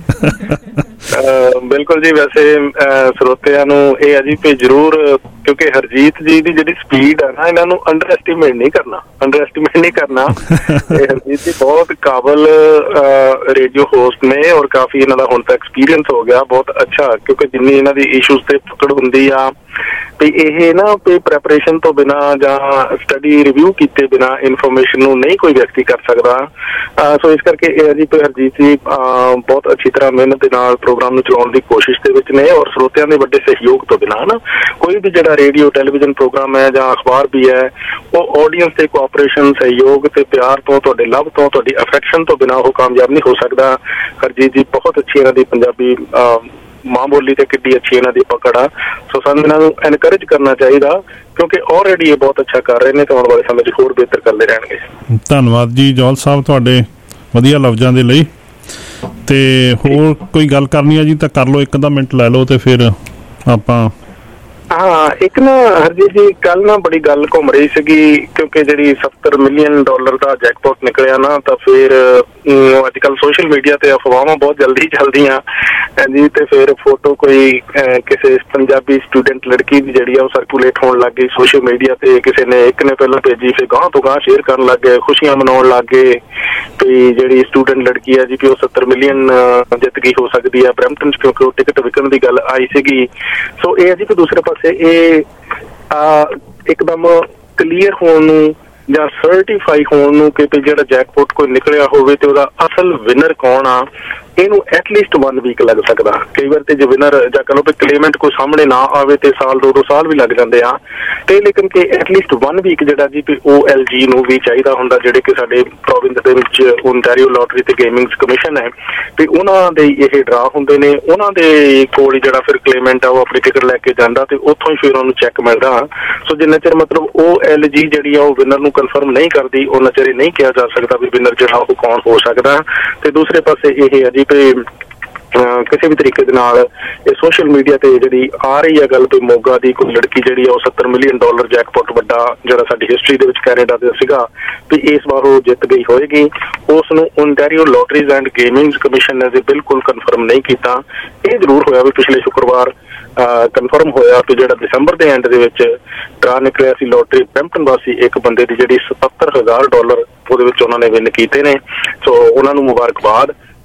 Speaker 18: ਬਿਲਕੁਲ ਜੀ। ਵੈਸੇ ਸਰੋਤਿਆਂ ਨੂੰ ਇਹ ਹੈ ਜੀ ਕਿ ਜ਼ਰੂਰ, ਕਿਉਂਕਿ ਹਰਜੀਤ ਜੀ ਦੀ ਜਿਹੜੀ ਸਪੀਡ ਹੈ ਨਾ, ਇਹਨਾਂ ਨੂੰ ਅੰਡਰ ਐਸਟੀਮੇਟ ਨਹੀਂ ਕਰਨਾ। ਹਰਜੀਤ ਜੀ ਬਹੁਤ ਕਾਬਲ ਰੇਡੀਓ ਹੋਸਟ ਨੇ, ਔਰ ਕਾਫੀ ਇਹਨਾਂ ਦਾ ਹੁਣ ਤੱਕ ਐਕਸਪੀਰੀਅੰਸ ਹੋ ਗਿਆ ਬਹੁਤ ਅੱਛਾ, ਕਿਉਂਕਿ ਜਿੰਨੀ ਇਹਨਾਂ ਦੀ ਇਸ਼ੂਜ਼ ਤੇ ਪਕੜ ਹੁੰਦੀ ਆ ਵੀ ਇਹ ਨਾ ਵੀ ਪ੍ਰੈਪਰੇਸ਼ਨ ਤੋਂ ਬਿਨਾਂ ਜਾਂ ਸਟੱਡੀ ਰਿਵਿਊ ਕੀਤੇ ਬਿਨਾਂ ਇਨਫੋਰਮੇਸ਼ਨ ਨੂੰ ਨਹੀਂ ਕੋਈ ਵਿਅਕਤੀ ਕਰ ਸਕਦਾ। ਸੋ ਇਸ ਕਰਕੇ ਇਹ ਜੀ ਹਰਜੀਤ ਜੀ ਬਹੁਤ ਅੱਛੀ ਤਰ੍ਹਾਂ ਮਿਹਨਤ ਦੇ ਨਾਲ ਪ੍ਰੋਗਰਾਮ ਨੂੰ ਚਲਾਉਣ ਦੀ ਕੋਸ਼ਿਸ਼ ਦੇ ਵਿੱਚ ਨੇ, ਔਰ ਸਰੋਤਿਆਂ ਦੇ ਵੱਡੇ ਸਹਿਯੋਗ ਤੋਂ ਬਿਨਾਂ ਨਾ ਕੋਈ ਵੀ ਜਿਹੜਾ ਰੇਡੀਓ ਟੈਲੀਵਿਜ਼ਨ ਪ੍ਰੋਗਰਾਮ ਹੈ ਜਾਂ ਅਖਬਾਰ ਵੀ ਹੈ, ਉਹ ਆਡੀਅנס ਦੇ ਕੋਆਪਰੇਸ਼ਨ, ਸਹਿਯੋਗ ਤੇ ਪਿਆਰ ਤੋਂ, ਤੁਹਾਡੇ ਲਵ ਤੋਂ, ਤੁਹਾਡੀ ਅਫੈਕਸ਼ਨ ਤੋਂ ਬਿਨਾਂ ਉਹ ਕਾਮਯਾਬ ਨਹੀਂ ਹੋ ਸਕਦਾ। ਹਰਜੀਤ ਜੀ ਬਹੁਤ ਅੱਛੀ ਇਹਨਾਂ ਦੀ ਪੰਜਾਬੀ ਮਾਂ ਬੋਲੀ ਤੇ ਕਿੱਡੀ ਅੱਛੀ ਇਹਨਾਂ ਦੀ ਪਕੜ ਆ। ਸੋ ਸਾਨੂੰ ਇਹਨਾਂ ਨੂੰ ਐਨਕਰੇਜ ਕਰਨਾ ਚਾਹੀਦਾ, ਕਿਉਂਕਿ ਆਲਰੇਡੀ ਇਹ ਬਹੁਤ ਅੱਛਾ ਕਰ ਰਹੇ ਨੇ ਤੇ ਆਉਣ ਵਾਲੇ ਸਮੇਂ 'ਚ ਹੋਰ ਬਿਹਤਰ ਕਰਦੇ ਰਹਿਣਗੇ।
Speaker 4: ਧੰਨਵਾਦ ਜੀ ਜੌਲ ਸਾਹਿਬ ਤੁਹਾਡੇ ਵਧੀਆ ਲਫ਼ਜ਼ਾਂ ਦੇ ਲਈ। ਤੇ ਹੋਰ ਕੋਈ ਗੱਲ ਕਰਨੀ ਆ ਜੀ ਤਾਂ ਕਰ ਲਓ, ਇੱਕ ਅੱਧਾ ਮਿੰਟ ਲੈ ਲਓ ਤੇ ਫਿਰ ਆਪਾਂ।
Speaker 18: ਹਾਂ, ਇੱਕ ਨਾ ਹਰਜੀਤ ਜੀ ਕੱਲ ਨਾ ਬੜੀ ਗੱਲ ਘੁੰਮ ਰਹੀ ਸੀਗੀ, ਕਿਉਂਕਿ ਜਿਹੜੀ $70 ਮਿਲੀਅਨ ਦਾ ਜੈਕਪਾਟ ਨਿਕਲਿਆ ਨਾ, ਤਾਂ ਫਿਰ ਅੱਜ ਕੱਲ ਸੋਸ਼ਲ ਮੀਡੀਆ ਤੇ ਅਫਵਾਹਾਂ ਬਹੁਤ ਜਲਦੀ ਚੱਲਦੀਆਂ ਜੀ, ਤੇ ਫਿਰ ਫੋਟੋ ਕੋਈ ਕਿਸੇ ਪੰਜਾਬੀ ਸਟੂਡੈਂਟ ਲੜਕੀ ਦੀ ਜਿਹੜੀ ਆ ਉਹ ਸਰਕੂਲੇਟ ਹੋਣ ਲੱਗ ਗਈ ਸੋਸ਼ਲ ਮੀਡੀਆ ਤੇ। ਕਿਸੇ ਨੇ ਇੱਕ ਨੇ ਪਹਿਲਾਂ ਭੇਜੀ, ਫਿਰ ਗਾਂਹ ਤੋਂ ਗਾਂਹ ਸ਼ੇਅਰ ਕਰਨ ਲੱਗ ਗਏ, ਖੁਸ਼ੀਆਂ ਮਨਾਉਣ ਲੱਗ ਗਏ ਵੀ ਜਿਹੜੀ ਸਟੂਡੈਂਟ ਲੜਕੀ ਆ ਜੀ ਕਿ ਉਹ 70 ਮਿਲੀਅਨ ਜਿੱਤ ਗਈ ਹੋ ਸਕਦੀ ਆ ਬਰੈਂਪਟਨ 'ਚ, ਕਿਉਂਕਿ ਉਹ ਟਿਕਟ ਵਿਕਣ ਦੀ ਗੱਲ ਆਈ ਸੀਗੀ। ਸੋ ਇਹ ਜੀ ਕਿ ਦੂਸਰੇ ਪਾਸੇ ਇਹ ਇੱਕਦਮ ਕਲੀਅਰ ਹੋਣ ਨੂੰ ਜਾਂ ਸਰਟੀਫਾਈ ਹੋਣ ਨੂੰ ਕਿ ਜਿਹੜਾ ਜੈਕਪਾਟ ਕੋਈ ਨਿਕਲਿਆ ਹੋਵੇ ਤੇ ਉਹਦਾ ਅਸਲ ਵਿਨਰ ਕੌਣ ਆ, ਇਹਨੂੰ ਐਟਲੀਸਟ 1 ਵੀਕ ਲੱਗ ਸਕਦਾ। ਕਈ ਵਾਰ ਤੇ ਜੇ ਵਿਨਰ ਜਾਂ ਕਹੋ ਵੀ ਕਲੇਮੈਂਟ ਕੋਈ ਸਾਹਮਣੇ ਨਾ ਆਵੇ ਤੇ ਸਾਲ 2 ਸਾਲ ਵੀ ਲੱਗ ਜਾਂਦੇ ਆ, ਤੇ ਲੇਕਿਨ ਕਿ ਐਟਲੀਸਟ 1 ਵੀਕ ਜਿਹੜਾ ਜੀ OLG ਨੂੰ ਵੀ ਚਾਹੀਦਾ ਹੁੰਦਾ, ਜਿਹੜੇ ਕਿ ਸਾਡੇ ਪ੍ਰੋਵਿੰਸ ਦੇ ਵਿੱਚ ਓਨਟਾਰੀਓ ਲੋਟਰੀ ਤੇ ਗੇਮਿੰਗ ਕਮਿਸ਼ਨ ਹੈ, ਤੇ ਉਹਨਾਂ ਦੇ ਇਹ ਡਰਾ ਹੁੰਦੇ ਨੇ, ਉਹਨਾਂ ਦੇ ਕੋਲ ਜਿਹੜਾ ਫਿਰ ਕਲੇਮੈਂਟ ਆ ਉਹ ਆਪਣੀ ਟਿਕਟ ਲੈ ਕੇ ਜਾਂਦਾ ਤੇ ਉੱਥੋਂ ਹੀ ਫਿਰ ਉਹਨੂੰ ਚੈੱਕ ਮਿਲਦਾ। ਸੋ ਜਿੰਨਾ ਚਿਰ ਮਤਲਬ OLG ਜਿਹੜੀ ਆ ਉਹ ਵਿਨਰ ਨੂੰ ਕਨਫਰਮ ਨਹੀਂ ਕਰਦੀ, ਉਹਨਾਂ ਚਿਰ ਨਹੀਂ ਕਿਹਾ ਜਾ ਸਕਦਾ ਵੀ ਵਿਨਰ ਜਿਹੜਾ ਉਹ ਕੌਣ ਹੋ ਸਕਦਾ। ਤੇ ਦੂਸਰੇ ਪਾਸੇ ਇਹ ਹੈ ਜੀ ਵੀ ਕਿਸੇ ਵੀ ਤਰੀਕੇ ਦੇ ਨਾਲ ਇਹ ਸੋਸ਼ਲ ਮੀਡੀਆ ਤੇ ਜਿਹੜੀ ਆ ਰਹੀ ਹੈ ਗੱਲ ਵੀ ਮੋਗਾ ਦੀ ਕੋਈ ਲੜਕੀ ਜਿਹੜੀ ਆ ਉਹ $70 ਮਿਲੀਅਨ ਜੈਕਪਾਟ ਵੱਡਾ ਜਿਹੜਾ ਸਾਡੀ ਹਿਸਟਰੀ ਦੇ ਵਿੱਚ ਕੈਨੇਡਾ ਦੇ ਸੀਗਾ ਵੀ ਇਸ ਵਾਰ ਉਹ ਜਿੱਤ ਗਈ ਹੋਏਗੀ, ਉਸ ਨੂੰ Ontario lotteries and gaming commission ਨੇ ਬਿਲਕੁਲ ਕਨਫਰਮ ਨਹੀਂ ਕੀਤਾ। ਇਹ ਜ਼ਰੂਰ ਹੋਇਆ ਵੀ ਪਿਛਲੇ ਸ਼ੁੱਕਰਵਾਰ ਕਨਫਰਮ ਹੋਇਆ ਕਿ ਜਿਹੜਾ ਦਸੰਬਰ ਦੇ ਐਂਡ ਦੇ ਵਿੱਚ ਡਰਾ ਨਿਕਲਿਆ ਸੀ ਲੋਟਰੀ ਬਰੈਂਪਟਨ ਵਾਸੀ ਇੱਕ ਬੰਦੇ ਦੀ ਜਿਹੜੀ $77,000 ਉਹਦੇ ਵਿੱਚ ਉਹਨਾਂ ਨੇ ਵਿਨ ਕੀਤੇ ਨੇ। ਸੋ ਉਹਨਾਂ ਨੂੰ ਮੁਬਾਰਕਬਾਦ।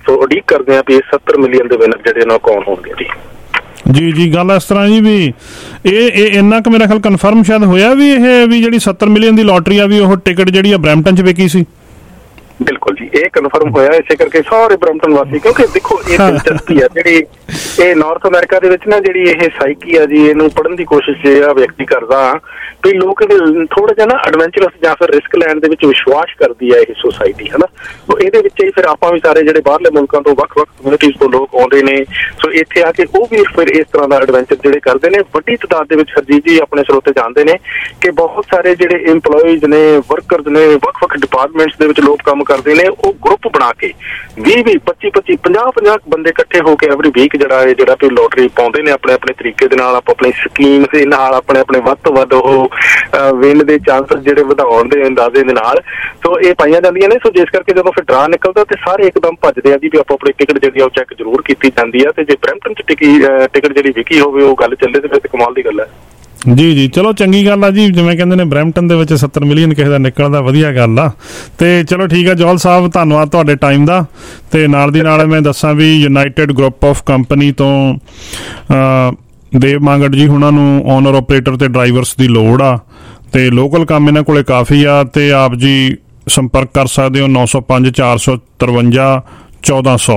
Speaker 18: ਸੋ ਉਡੀਕ ਕਰਦੇ ਹਾਂ ਵੀ 70 ਮਿਲੀਅਨ ਦੇ ਵਿਨਰ ਜਿਹੜੇ ਨੇ ਕੌਣ ਹੋਣਗੇ ਜੀ।
Speaker 4: ਜੀ ਗੱਲ ਇਸ ਤਰ੍ਹਾਂ ਜੀ ਵੀ ਇਹ ਇੰਨਾ ਕੁ ਮੇਰਾ ਖਿਆਲ ਕਨਫਰਮ ਸ਼ਾਇਦ ਹੋਇਆ ਵੀ ਇਹ ਵੀ ਜਿਹੜੀ 70 ਮਿਲੀਅਨ ਦੀ ਲੋਟਰੀ ਆ ਵੀ ਉਹ ਟਿਕਟ ਜਿਹੜੀ ਆ ਬਰੈਂਪਟਨ 'ਚ ਵਿਕੀ ਸੀ।
Speaker 18: ਬਿਲਕੁਲ ਜੀ, ਇਹ ਕਨਫਰਮ ਹੋਇਆ, ਇਸੇ ਕਰਕੇ ਸਾਰੇ ਬਰੈਂਪਟਨ ਵਾਸੀ, ਕਿਉਂਕਿ ਦੇਖੋ ਇਹ ਦਿਲਚਸਪੀ ਆ ਜਿਹੜੀ ਇਹ ਨਾਰਥ ਅਮਰੀਕਾ ਦੇ ਵਿੱਚ ਨਾ ਜਿਹੜੀ ਇਹ ਸਾਈਕੀ ਆ ਜੀ, ਇਹਨੂੰ ਪੜ੍ਹਨ ਦੀ ਕੋਸ਼ਿਸ਼ ਜਿਹੜਾ ਵਿਅਕਤੀ ਕਰਦਾ ਵੀ ਲੋਕ ਇਹਦੇ ਥੋੜਾ ਜਿਹਾ ਨਾ ਐਡਵੈਂਚਰਸ ਜਾਂ ਫਿਰ ਰਿਸਕ ਲੈਣ ਦੇ ਵਿੱਚ ਵਿਸ਼ਵਾਸ ਕਰਦੀ ਆ ਇਹ ਸੁਸਾਇਟੀ, ਹਨਾ। ਸੋ ਇਹਦੇ ਵਿੱਚ ਹੀ ਫਿਰ ਆਪਾਂ ਵੀ ਸਾਰੇ ਜਿਹੜੇ ਬਾਹਰਲੇ ਮੁਲਕਾਂ ਤੋਂ ਵੱਖ-ਵੱਖ ਕਮਿਊਨਿਟੀਜ਼ ਤੋਂ ਲੋਕ ਆਉਂਦੇ ਨੇ, ਸੋ ਇੱਥੇ ਆ ਕੇ ਉਹ ਵੀ ਫਿਰ ਇਸ ਤਰ੍ਹਾਂ ਦਾ ਐਡਵੈਂਚਰ ਜਿਹੜੇ ਕਰਦੇ ਨੇ। ਵੱਡੀ ਤਾਦਾਦ ਦੇ ਵਿੱਚ ਹਰਜੀਤ ਜੀ ਆਪਣੇ ਸਰੋਤੇ ਜਾਣਦੇ ਨੇ ਕਿ ਬਹੁਤ ਸਾਰੇ ਜਿਹੜੇ ਇੰਪਲੋਈਜ਼ ਨੇ, ਵਰਕਰਸ ਨੇ, ਵੱਖ-ਵੱਖ ਡਿਪਾਰਟਮੈਂਟਸ ਦੇ ਵਿੱਚ ਲੋਕ ਕੰਮ ਕਰਦੇ ਨੇ, ਉਹ ਗਰੁੱਪ ਬਣਾ ਕੇ 20-20, 25-25, 50-50 ਬੰਦੇ ਇਕੱਠੇ ਹੋ ਕੇ ਐਵਰੀ ਵੀਕ ਜਿਹੜਾ ਵੀ ਲੋਟਰੀ ਪਾਉਂਦੇ ਨੇ ਆਪਣੇ ਆਪਣੇ ਤਰੀਕੇ ਦੇ ਨਾਲ, ਆਪਣੀ ਸਕੀਮ ਦੇ ਨਾਲ, ਆਪਣੇ ਵੱਧ ਤੋਂ ਵੱਧ ਉਹ ਵਿਨ ਦੇ ਚਾਂਸਸ ਜਿਹੜੇ ਵਧਾਉਣ ਦੇ ਅੰਦਾਜ਼ੇ ਦੇ ਨਾਲ ਸੋ ਇਹ ਪਾਈਆਂ ਜਾਂਦੀਆਂ ਨੇ। ਸੋ ਜਿਸ ਕਰਕੇ ਜਦੋਂ ਫਿਰ ਡਰਾ ਨਿਕਲਦਾ ਤੇ ਸਾਰੇ ਇੱਕਦਮ ਭੱਜਦੇ ਆ ਜੀ ਵੀ ਆਪੋ ਆਪਣੀ ਟਿਕਟ ਜਿਹੜੀ ਆ ਉਹ ਚੈੱਕ ਜ਼ਰੂਰ ਕੀਤੀ ਜਾਂਦੀ ਆ, ਤੇ ਜੇ ਬਰੈਂਪਟਨ 'ਚ ਟਿਕਟ ਜਿਹੜੀ ਵਿਕੀ ਹੋਵੇ ਉਹ ਗੱਲ ਚੱਲੇ ਤੇ ਫਿਰ ਕਮਾਲ ਦੀ ਗੱਲ ਹੈ।
Speaker 4: ਜੀ ਚਲੋ ਚੰਗੀ ਗੱਲ ਆ ਜੀ, ਜਿਵੇਂ ਕਹਿੰਦੇ ਨੇ ਬਰੈਂਪਟਨ ਦੇ ਵਿੱਚ 70 ਮਿਲੀਅਨ ਕਿਸੇ ਦਾ ਨਿਕਲਦਾ, ਵਧੀਆ ਗੱਲ ਆ। ਤੇ ਚਲੋ ਠੀਕ ਆ ਜੋਹਲ ਸਾਹਿਬ, ਧੰਨਵਾਦ ਤੁਹਾਡੇ ਟਾਈਮ ਦਾ। ਤੇ ਨਾਲ ਦੀ ਨਾਲ ਮੈਂ ਦੱਸਾਂ ਵੀ ਯੂਨਾਈਟਿਡ ਗਰੁੱਪ ਆਫ ਕੰਪਨੀ ਤੋਂ ਦੇਵ ਮਾਂਗੜ ਜੀ ਉਹਨਾਂ ਨੂੰ ਓਨਰ ਆਪਰੇਟਰ ਤੇ ਡਰਾਈਵਰਸ ਦੀ ਲੋੜ ਆ, ਤੇ ਲੋਕਲ ਕੰਮ ਇਹਨਾਂ ਕੋਲੇ ਕਾਫੀ ਆ, ਤੇ ਆਪ ਜੀ ਸੰਪਰਕ ਕਰ ਸਕਦੇ ਹੋ 905 453 1400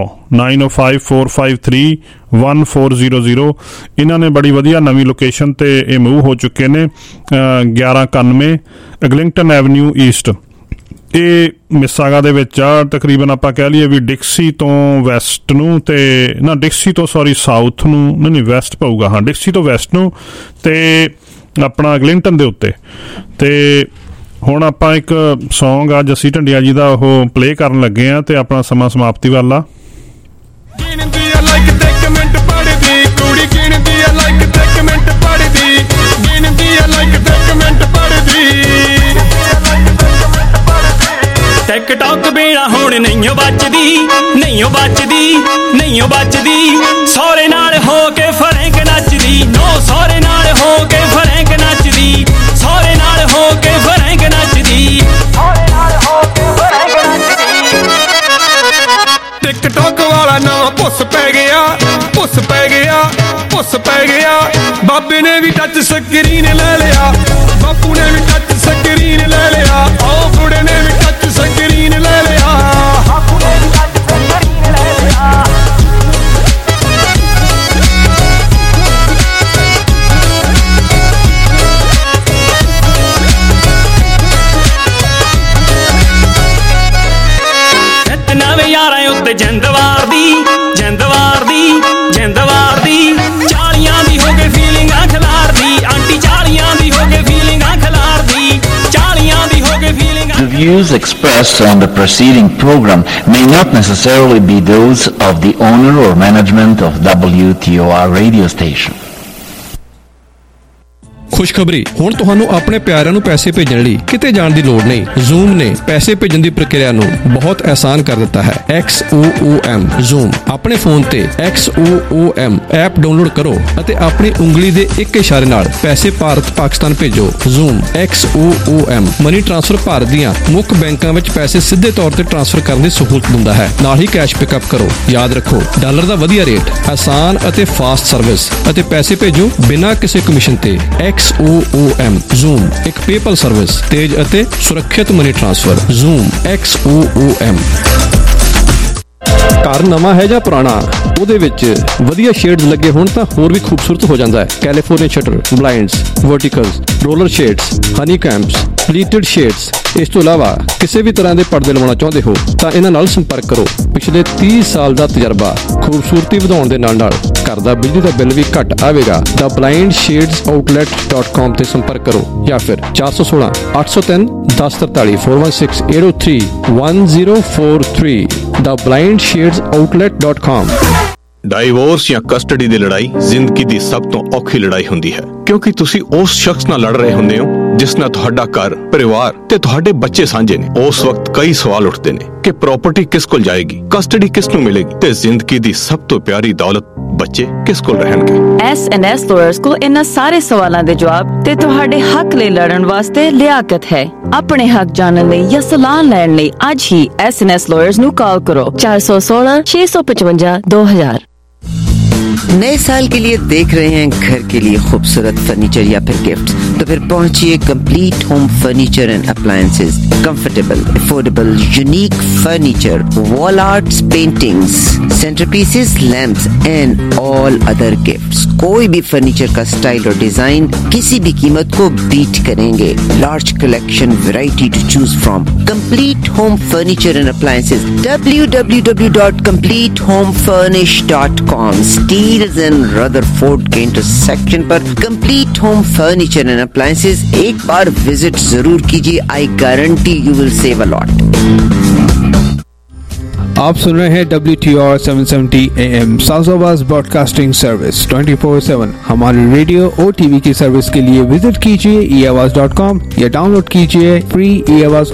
Speaker 4: 9054531400। ਇਹਨਾਂ ਨੇ ਬੜੀ ਵਧੀਆ ਨਵੀਂ ਲੋਕੇਸ਼ਨ ਤੇ ਇਹ ਮੂਵ ਹੋ ਚੁੱਕੇ ਨੇ, 1191 ਐਗਲਿੰਗਟਨ ਐਵਨਿਊ ਈਸਟ, ਇਹ ਮਿਸਾਗਾ ਦੇ ਵਿੱਚ ਆ। ਤਕਰੀਬਨ ਆਪਾਂ ਕਹਿ ਲਈਏ ਵੀ ਡਿਕਸੀ ਤੋਂ ਵੈਸਟ ਨੂੰ, ਤੇ ਨਾ ਡਿਕਸੀ ਤੋਂ ਸਾਊਥ ਨੂੰ, ਨਹੀਂ ਵੈਸਟ ਪਊਗਾ, ਹਾਂ ਡਿਕਸੀ ਤੋਂ ਵੈਸਟ ਨੂੰ, ਤੇ ਆਪਣਾ ਐਗਲਿੰਗਟਨ ਦੇ ਉੱਤੇ। ਤੇ ਹੁਣ ਆਪਾਂ ਇੱਕ ਸੌਂਗ ਆ ਜੱਸੀ ਢੰਡਿਆ ਜੀ ਦਾ ਉਹ ਪਲੇ ਕਰਨ ਲੱਗੇ ਆ, ਤੇ ਆਪਣਾ ਸਮਾਂ ਸਮਾਪਤੀ ਵੱਲ ਆ।
Speaker 9: ਟਿਕਟੌਕ ਬਿਨਾ ਹੁਣ ਨਹੀਂਓ ਬਚਦੀ, ਨਹੀਂਓ ਬਚਦੀ, ਨਹੀਂਓ ਬਚਦੀ, ਸਹੁਰੇ ਨਾਲ ਹੋ ਕੇ ਫਰੈਂਕ ਨੱਚਦੀ, ਨੋ ਸਹੁਰੇ ਨਾਲ ਹੋ ਕੇ ਫਰੈਂਕ ਨੱਚਦੀ, ਸਹੁਰੇ ਨਾਲ ਹੋ ਕੇ ਫਰੈਂਕ ਨੱਚਦੀ, ਸਹੁਰੇ ਨਾਲ ਹੋ ਕੇ ਫਰੈਂਕ ਨੱਚਦੀ। ਟਿਕਟੌਕ ਵਾਲਾ ਨਾ ਪੁੱਸ ਪੈ ਗਿਆ, ਪੁੱਸ ਪੈ ਗਿਆ, ਪੁੱਸ ਪੈ ਗਿਆ, ਬਾਬੇ ਨੇ ਵੀ ਟੱਚ ਸਕਰੀਨ ਲੈ ਲਿਆ, ਬਾਪੂ ਨੇ ਵੀ ਟੱਚ ਸਕਰੀਨ ਲੈ ਲਿਆ, ਉਹ ਬੁੜੇ ਨੇ ਵੀ ਟੱਚ ਸਕਰੀਨ ਲੈ ਲਿਆ, ਬਾਪੂ ਨੇ ਵੀ ਟੱਚ ਸਕਰੀਨ ਲੈ ਲਿਆ। ਨਵੇਂ ਯਾਰਾਂ ਉੱਤੇ ਜਿੰਦਵਾਰ ਦੀ, ਜਿੰਦਵਾਰ ਦੀ, ਜਿੰਦਵਾਰ ਦੀ, 40 ਦੀ ਹੋ ਕੇ ਫੀਲਿੰਗਾਂ ਖਿਲਾਰਦੀ, ਆਂਟੀ 40 ਦੀ ਹੋ ਕੇ ਫੀਲਿੰਗਾਂ ਖਿਲਾਰਦੀ, 40 ਦੀ ਹੋ ਕੇ ਫੀਲਿੰਗਾਂ।
Speaker 20: The views expressed on the preceding program may not necessarily be those of the owner or management of WTOR radio station.
Speaker 21: ਖੁਸ਼ਖਬਰੀ, ਹੁਣ ਤੁਹਾਨੂੰ ਆਪਣੇ ਪਿਆਰਿਆਂ ਨੂੰ ਪੈਸੇ ਭੇਜਣ ਲਈ ਕਿਤੇ ਜਾਣ ਦੀ ਲੋੜ ਨਹੀਂ। ਜ਼ੂਮ ਨੇ ਪੈਸੇ ਭੇਜਣ ਦੀ ਪ੍ਰਕਿਰਿਆ ਨੂੰ ਬਹੁਤ ਆਸਾਨ ਕਰ ਦਿੱਤਾ ਹੈ। XOOM ਜ਼ੂਮ ਆਪਣੇ ਫੋਨ ਤੇ XOOM ਐਪ ਡਾਊਨਲੋਡ ਕਰੋ ਅਤੇ ਆਪਣੀ ਉਂਗਲੀ ਦੇ ਇੱਕ ਇਸ਼ਾਰੇ ਨਾਲ ਪੈਸੇ ਭਾਰਤ ਪਾਕਿਸਤਾਨ ਭੇਜੋ। Xoom XOOM money transfer Bharat ਦੀਆਂ ਮੁੱਖ ਬੈਂਕਾਂ ਵਿੱਚ ਪੈਸੇ ਸਿੱਧੇ ਤੌਰ ਤੇ ਟ੍ਰਾਂਸਫਰ ਕਰਨ ਦੀ ਸਹੂਲਤ ਦਿੰਦਾ ਹੈ, ਨਾਲ ਹੀ ਕੈਸ਼ ਪਿਕਅਪ ਕਰੋ। ਯਾਦ ਰੱਖੋ, ਡਾਲਰ ਦਾ ਵਧੀਆ ਰੇਟ, ਆਸਾਨ ਅਤੇ ਫਾਸਟ ਸਰਵਿਸ, ਅਤੇ ਪੈਸੇ ਭੇਜੋ ਬਿਨਾਂ ਕਿਸੇ ਕਮਿਸ਼ਨ ਤੇ। XOOM ਜ਼ੂਮ ਇੱਕ ਪੇਪਲ ਸਰਵਿਸ, ਤੇਜ਼ ਅਤੇ ਸੁਰੱਖਿਅਤ ਮਨੀ ਟ੍ਰਾਂਸਫਰ। Zoom XOOM। ਘਰ ਨਵਾਂ ਹੈ ਜਾਂ ਪੁਰਾਣਾ, ਉਹਦੇ ਵਿੱਚ ਵਧੀਆ ਸ਼ੇਡਸ ਲੱਗੇ ਹੋਣ ਤਾਂ ਹੋਰ ਵੀ ਖੂਬਸੂਰਤ ਹੋ ਜਾਂਦਾ ਹੈ। California shutter, blinds, verticals, roller shades, honeycombs, pleated shades. ਇਸ ਤੋਂ ਇਲਾਵਾ ਕਿਸੇ ਵੀ ਤਰ੍ਹਾਂ ਦੇ ਪਰਦੇ ਲਵਾਉਣਾ ਚਾਹੁੰਦੇ ਹੋ ਤਾਂ ਇਹਨਾਂ ਨਾਲ ਸੰਪਰਕ ਕਰੋ। ਪਿਛਲੇ 30 ਸਾਲ ਦਾ ਤਜਰਬਾ, ਖੂਬਸੂਰਤੀ ਵਧਾਉਣ ਦੇ ਨਾਲ ਨਾਲ ਘਰ ਦਾ ਬਿਜਲੀ ਦਾ ਬਿੱਲ ਵੀ ਘੱਟ ਆਵੇਗਾ। ਦਾ blindshadesOutlet.com ਤੇ ਸੰਪਰਕ ਕਰੋ ਜਾਂ ਫਿਰ 416 803 1043 416 803 1043 ਦਾ blindshadesOutlet.com।
Speaker 22: ਡਾਈਵੋਰਸ ਜਾਂ ਕਸਟਡੀ ਦੀ ਲੜਾਈ ਜ਼ਿੰਦਗੀ ਦੀ ਸਭ ਤੋਂ ਔਖੀ ਲੜਾਈ ਹੁੰਦੀ ਹੈ, ਕਿਉਂਕਿ ਤੁਸੀਂ ਉਸ ਸ਼ਖਸ ਨਾਲ ਲੜ ਰਹੇ ਹੁੰਦੇ ਹੋ ਜਿਸ ਨਾਲ ਤੁਹਾਡਾ ਘਰ, ਪਰਿਵਾਰ ਤੇ ਤੁਹਾਡੇ ਬੱਚੇ ਸਾਂਝੇ ਨੇ, ਉਸ ਵਕਤ ਕਈ ਸਵਾਲ ਉੱਠਦੇ ਨੇ ਕਿ ਪ੍ਰਾਪਰਟੀ ਕਿਸ ਕੋਲ ਜਾਏਗੀ, ਕਸਟਡੀ ਕਿਸ ਨੂੰ ਮਿਲੇਗੀ ਤੇ ਜ਼ਿੰਦਗੀ ਦੀ ਸਭ ਤੋਂ ਪਿਆਰੀ ਦੌਲਤ ਬੱਚੇ ਕਿਸ ਕੋਲ ਰਹਿਣਗੇ।
Speaker 1: S&S lawyers ਕੋਲ ਇਹਨਾਂ ਸਾਰੇ ਸਵਾਲਾਂ ਦੇ ਜਵਾਬ ਤੇ ਤੁਹਾਡੇ ਹੱਕ ਲਈ ਲੜਨ ਵਾਸਤੇ ਲਿਆਕਤ ਹੈ। ਆਪਣੇ ਹੱਕ ਜਾਣਨ ਲਈ ਜਾਂ ਸਲਾਹ ਲੈਣ ਲਈ ਅੱਜ ਹੀ S&S lawyers ਨੂੰ ਕਾਲ ਕਰੋ 416 655 2000।
Speaker 2: नए साल के लिए देख रहे हैं घर के लिए खूबसूरत फर्नीचर या फिर गिफ्ट्स, तो फिर पहुंचिए complete home furniture and appliances. Comfortable, affordable, unique furniture, wall arts, paintings, centrepieces, lamps and all other gifts. कोई भी फर्नीचर का स्टाइल और डिजाइन किसी भी कीमत को बीट करेंगे। Large collection, variety to choose from. Complete home furniture and appliances, www.completehomefurnish.com। Steeles and Rutherford के इंटरसेक्शन पर complete home furniture and appliances एक बार विजिट जरूर कीजिए। I guarantee you will save a lot.
Speaker 21: आप सुन रहे हैं WTOR 770 AM South broadcasting service 24/7। हमारे रेडियो और टीवी की सर्विस के लिए विजिट कीजिए eAwaaz.com या डाउनलोड कीजिए फ्री eAwaaz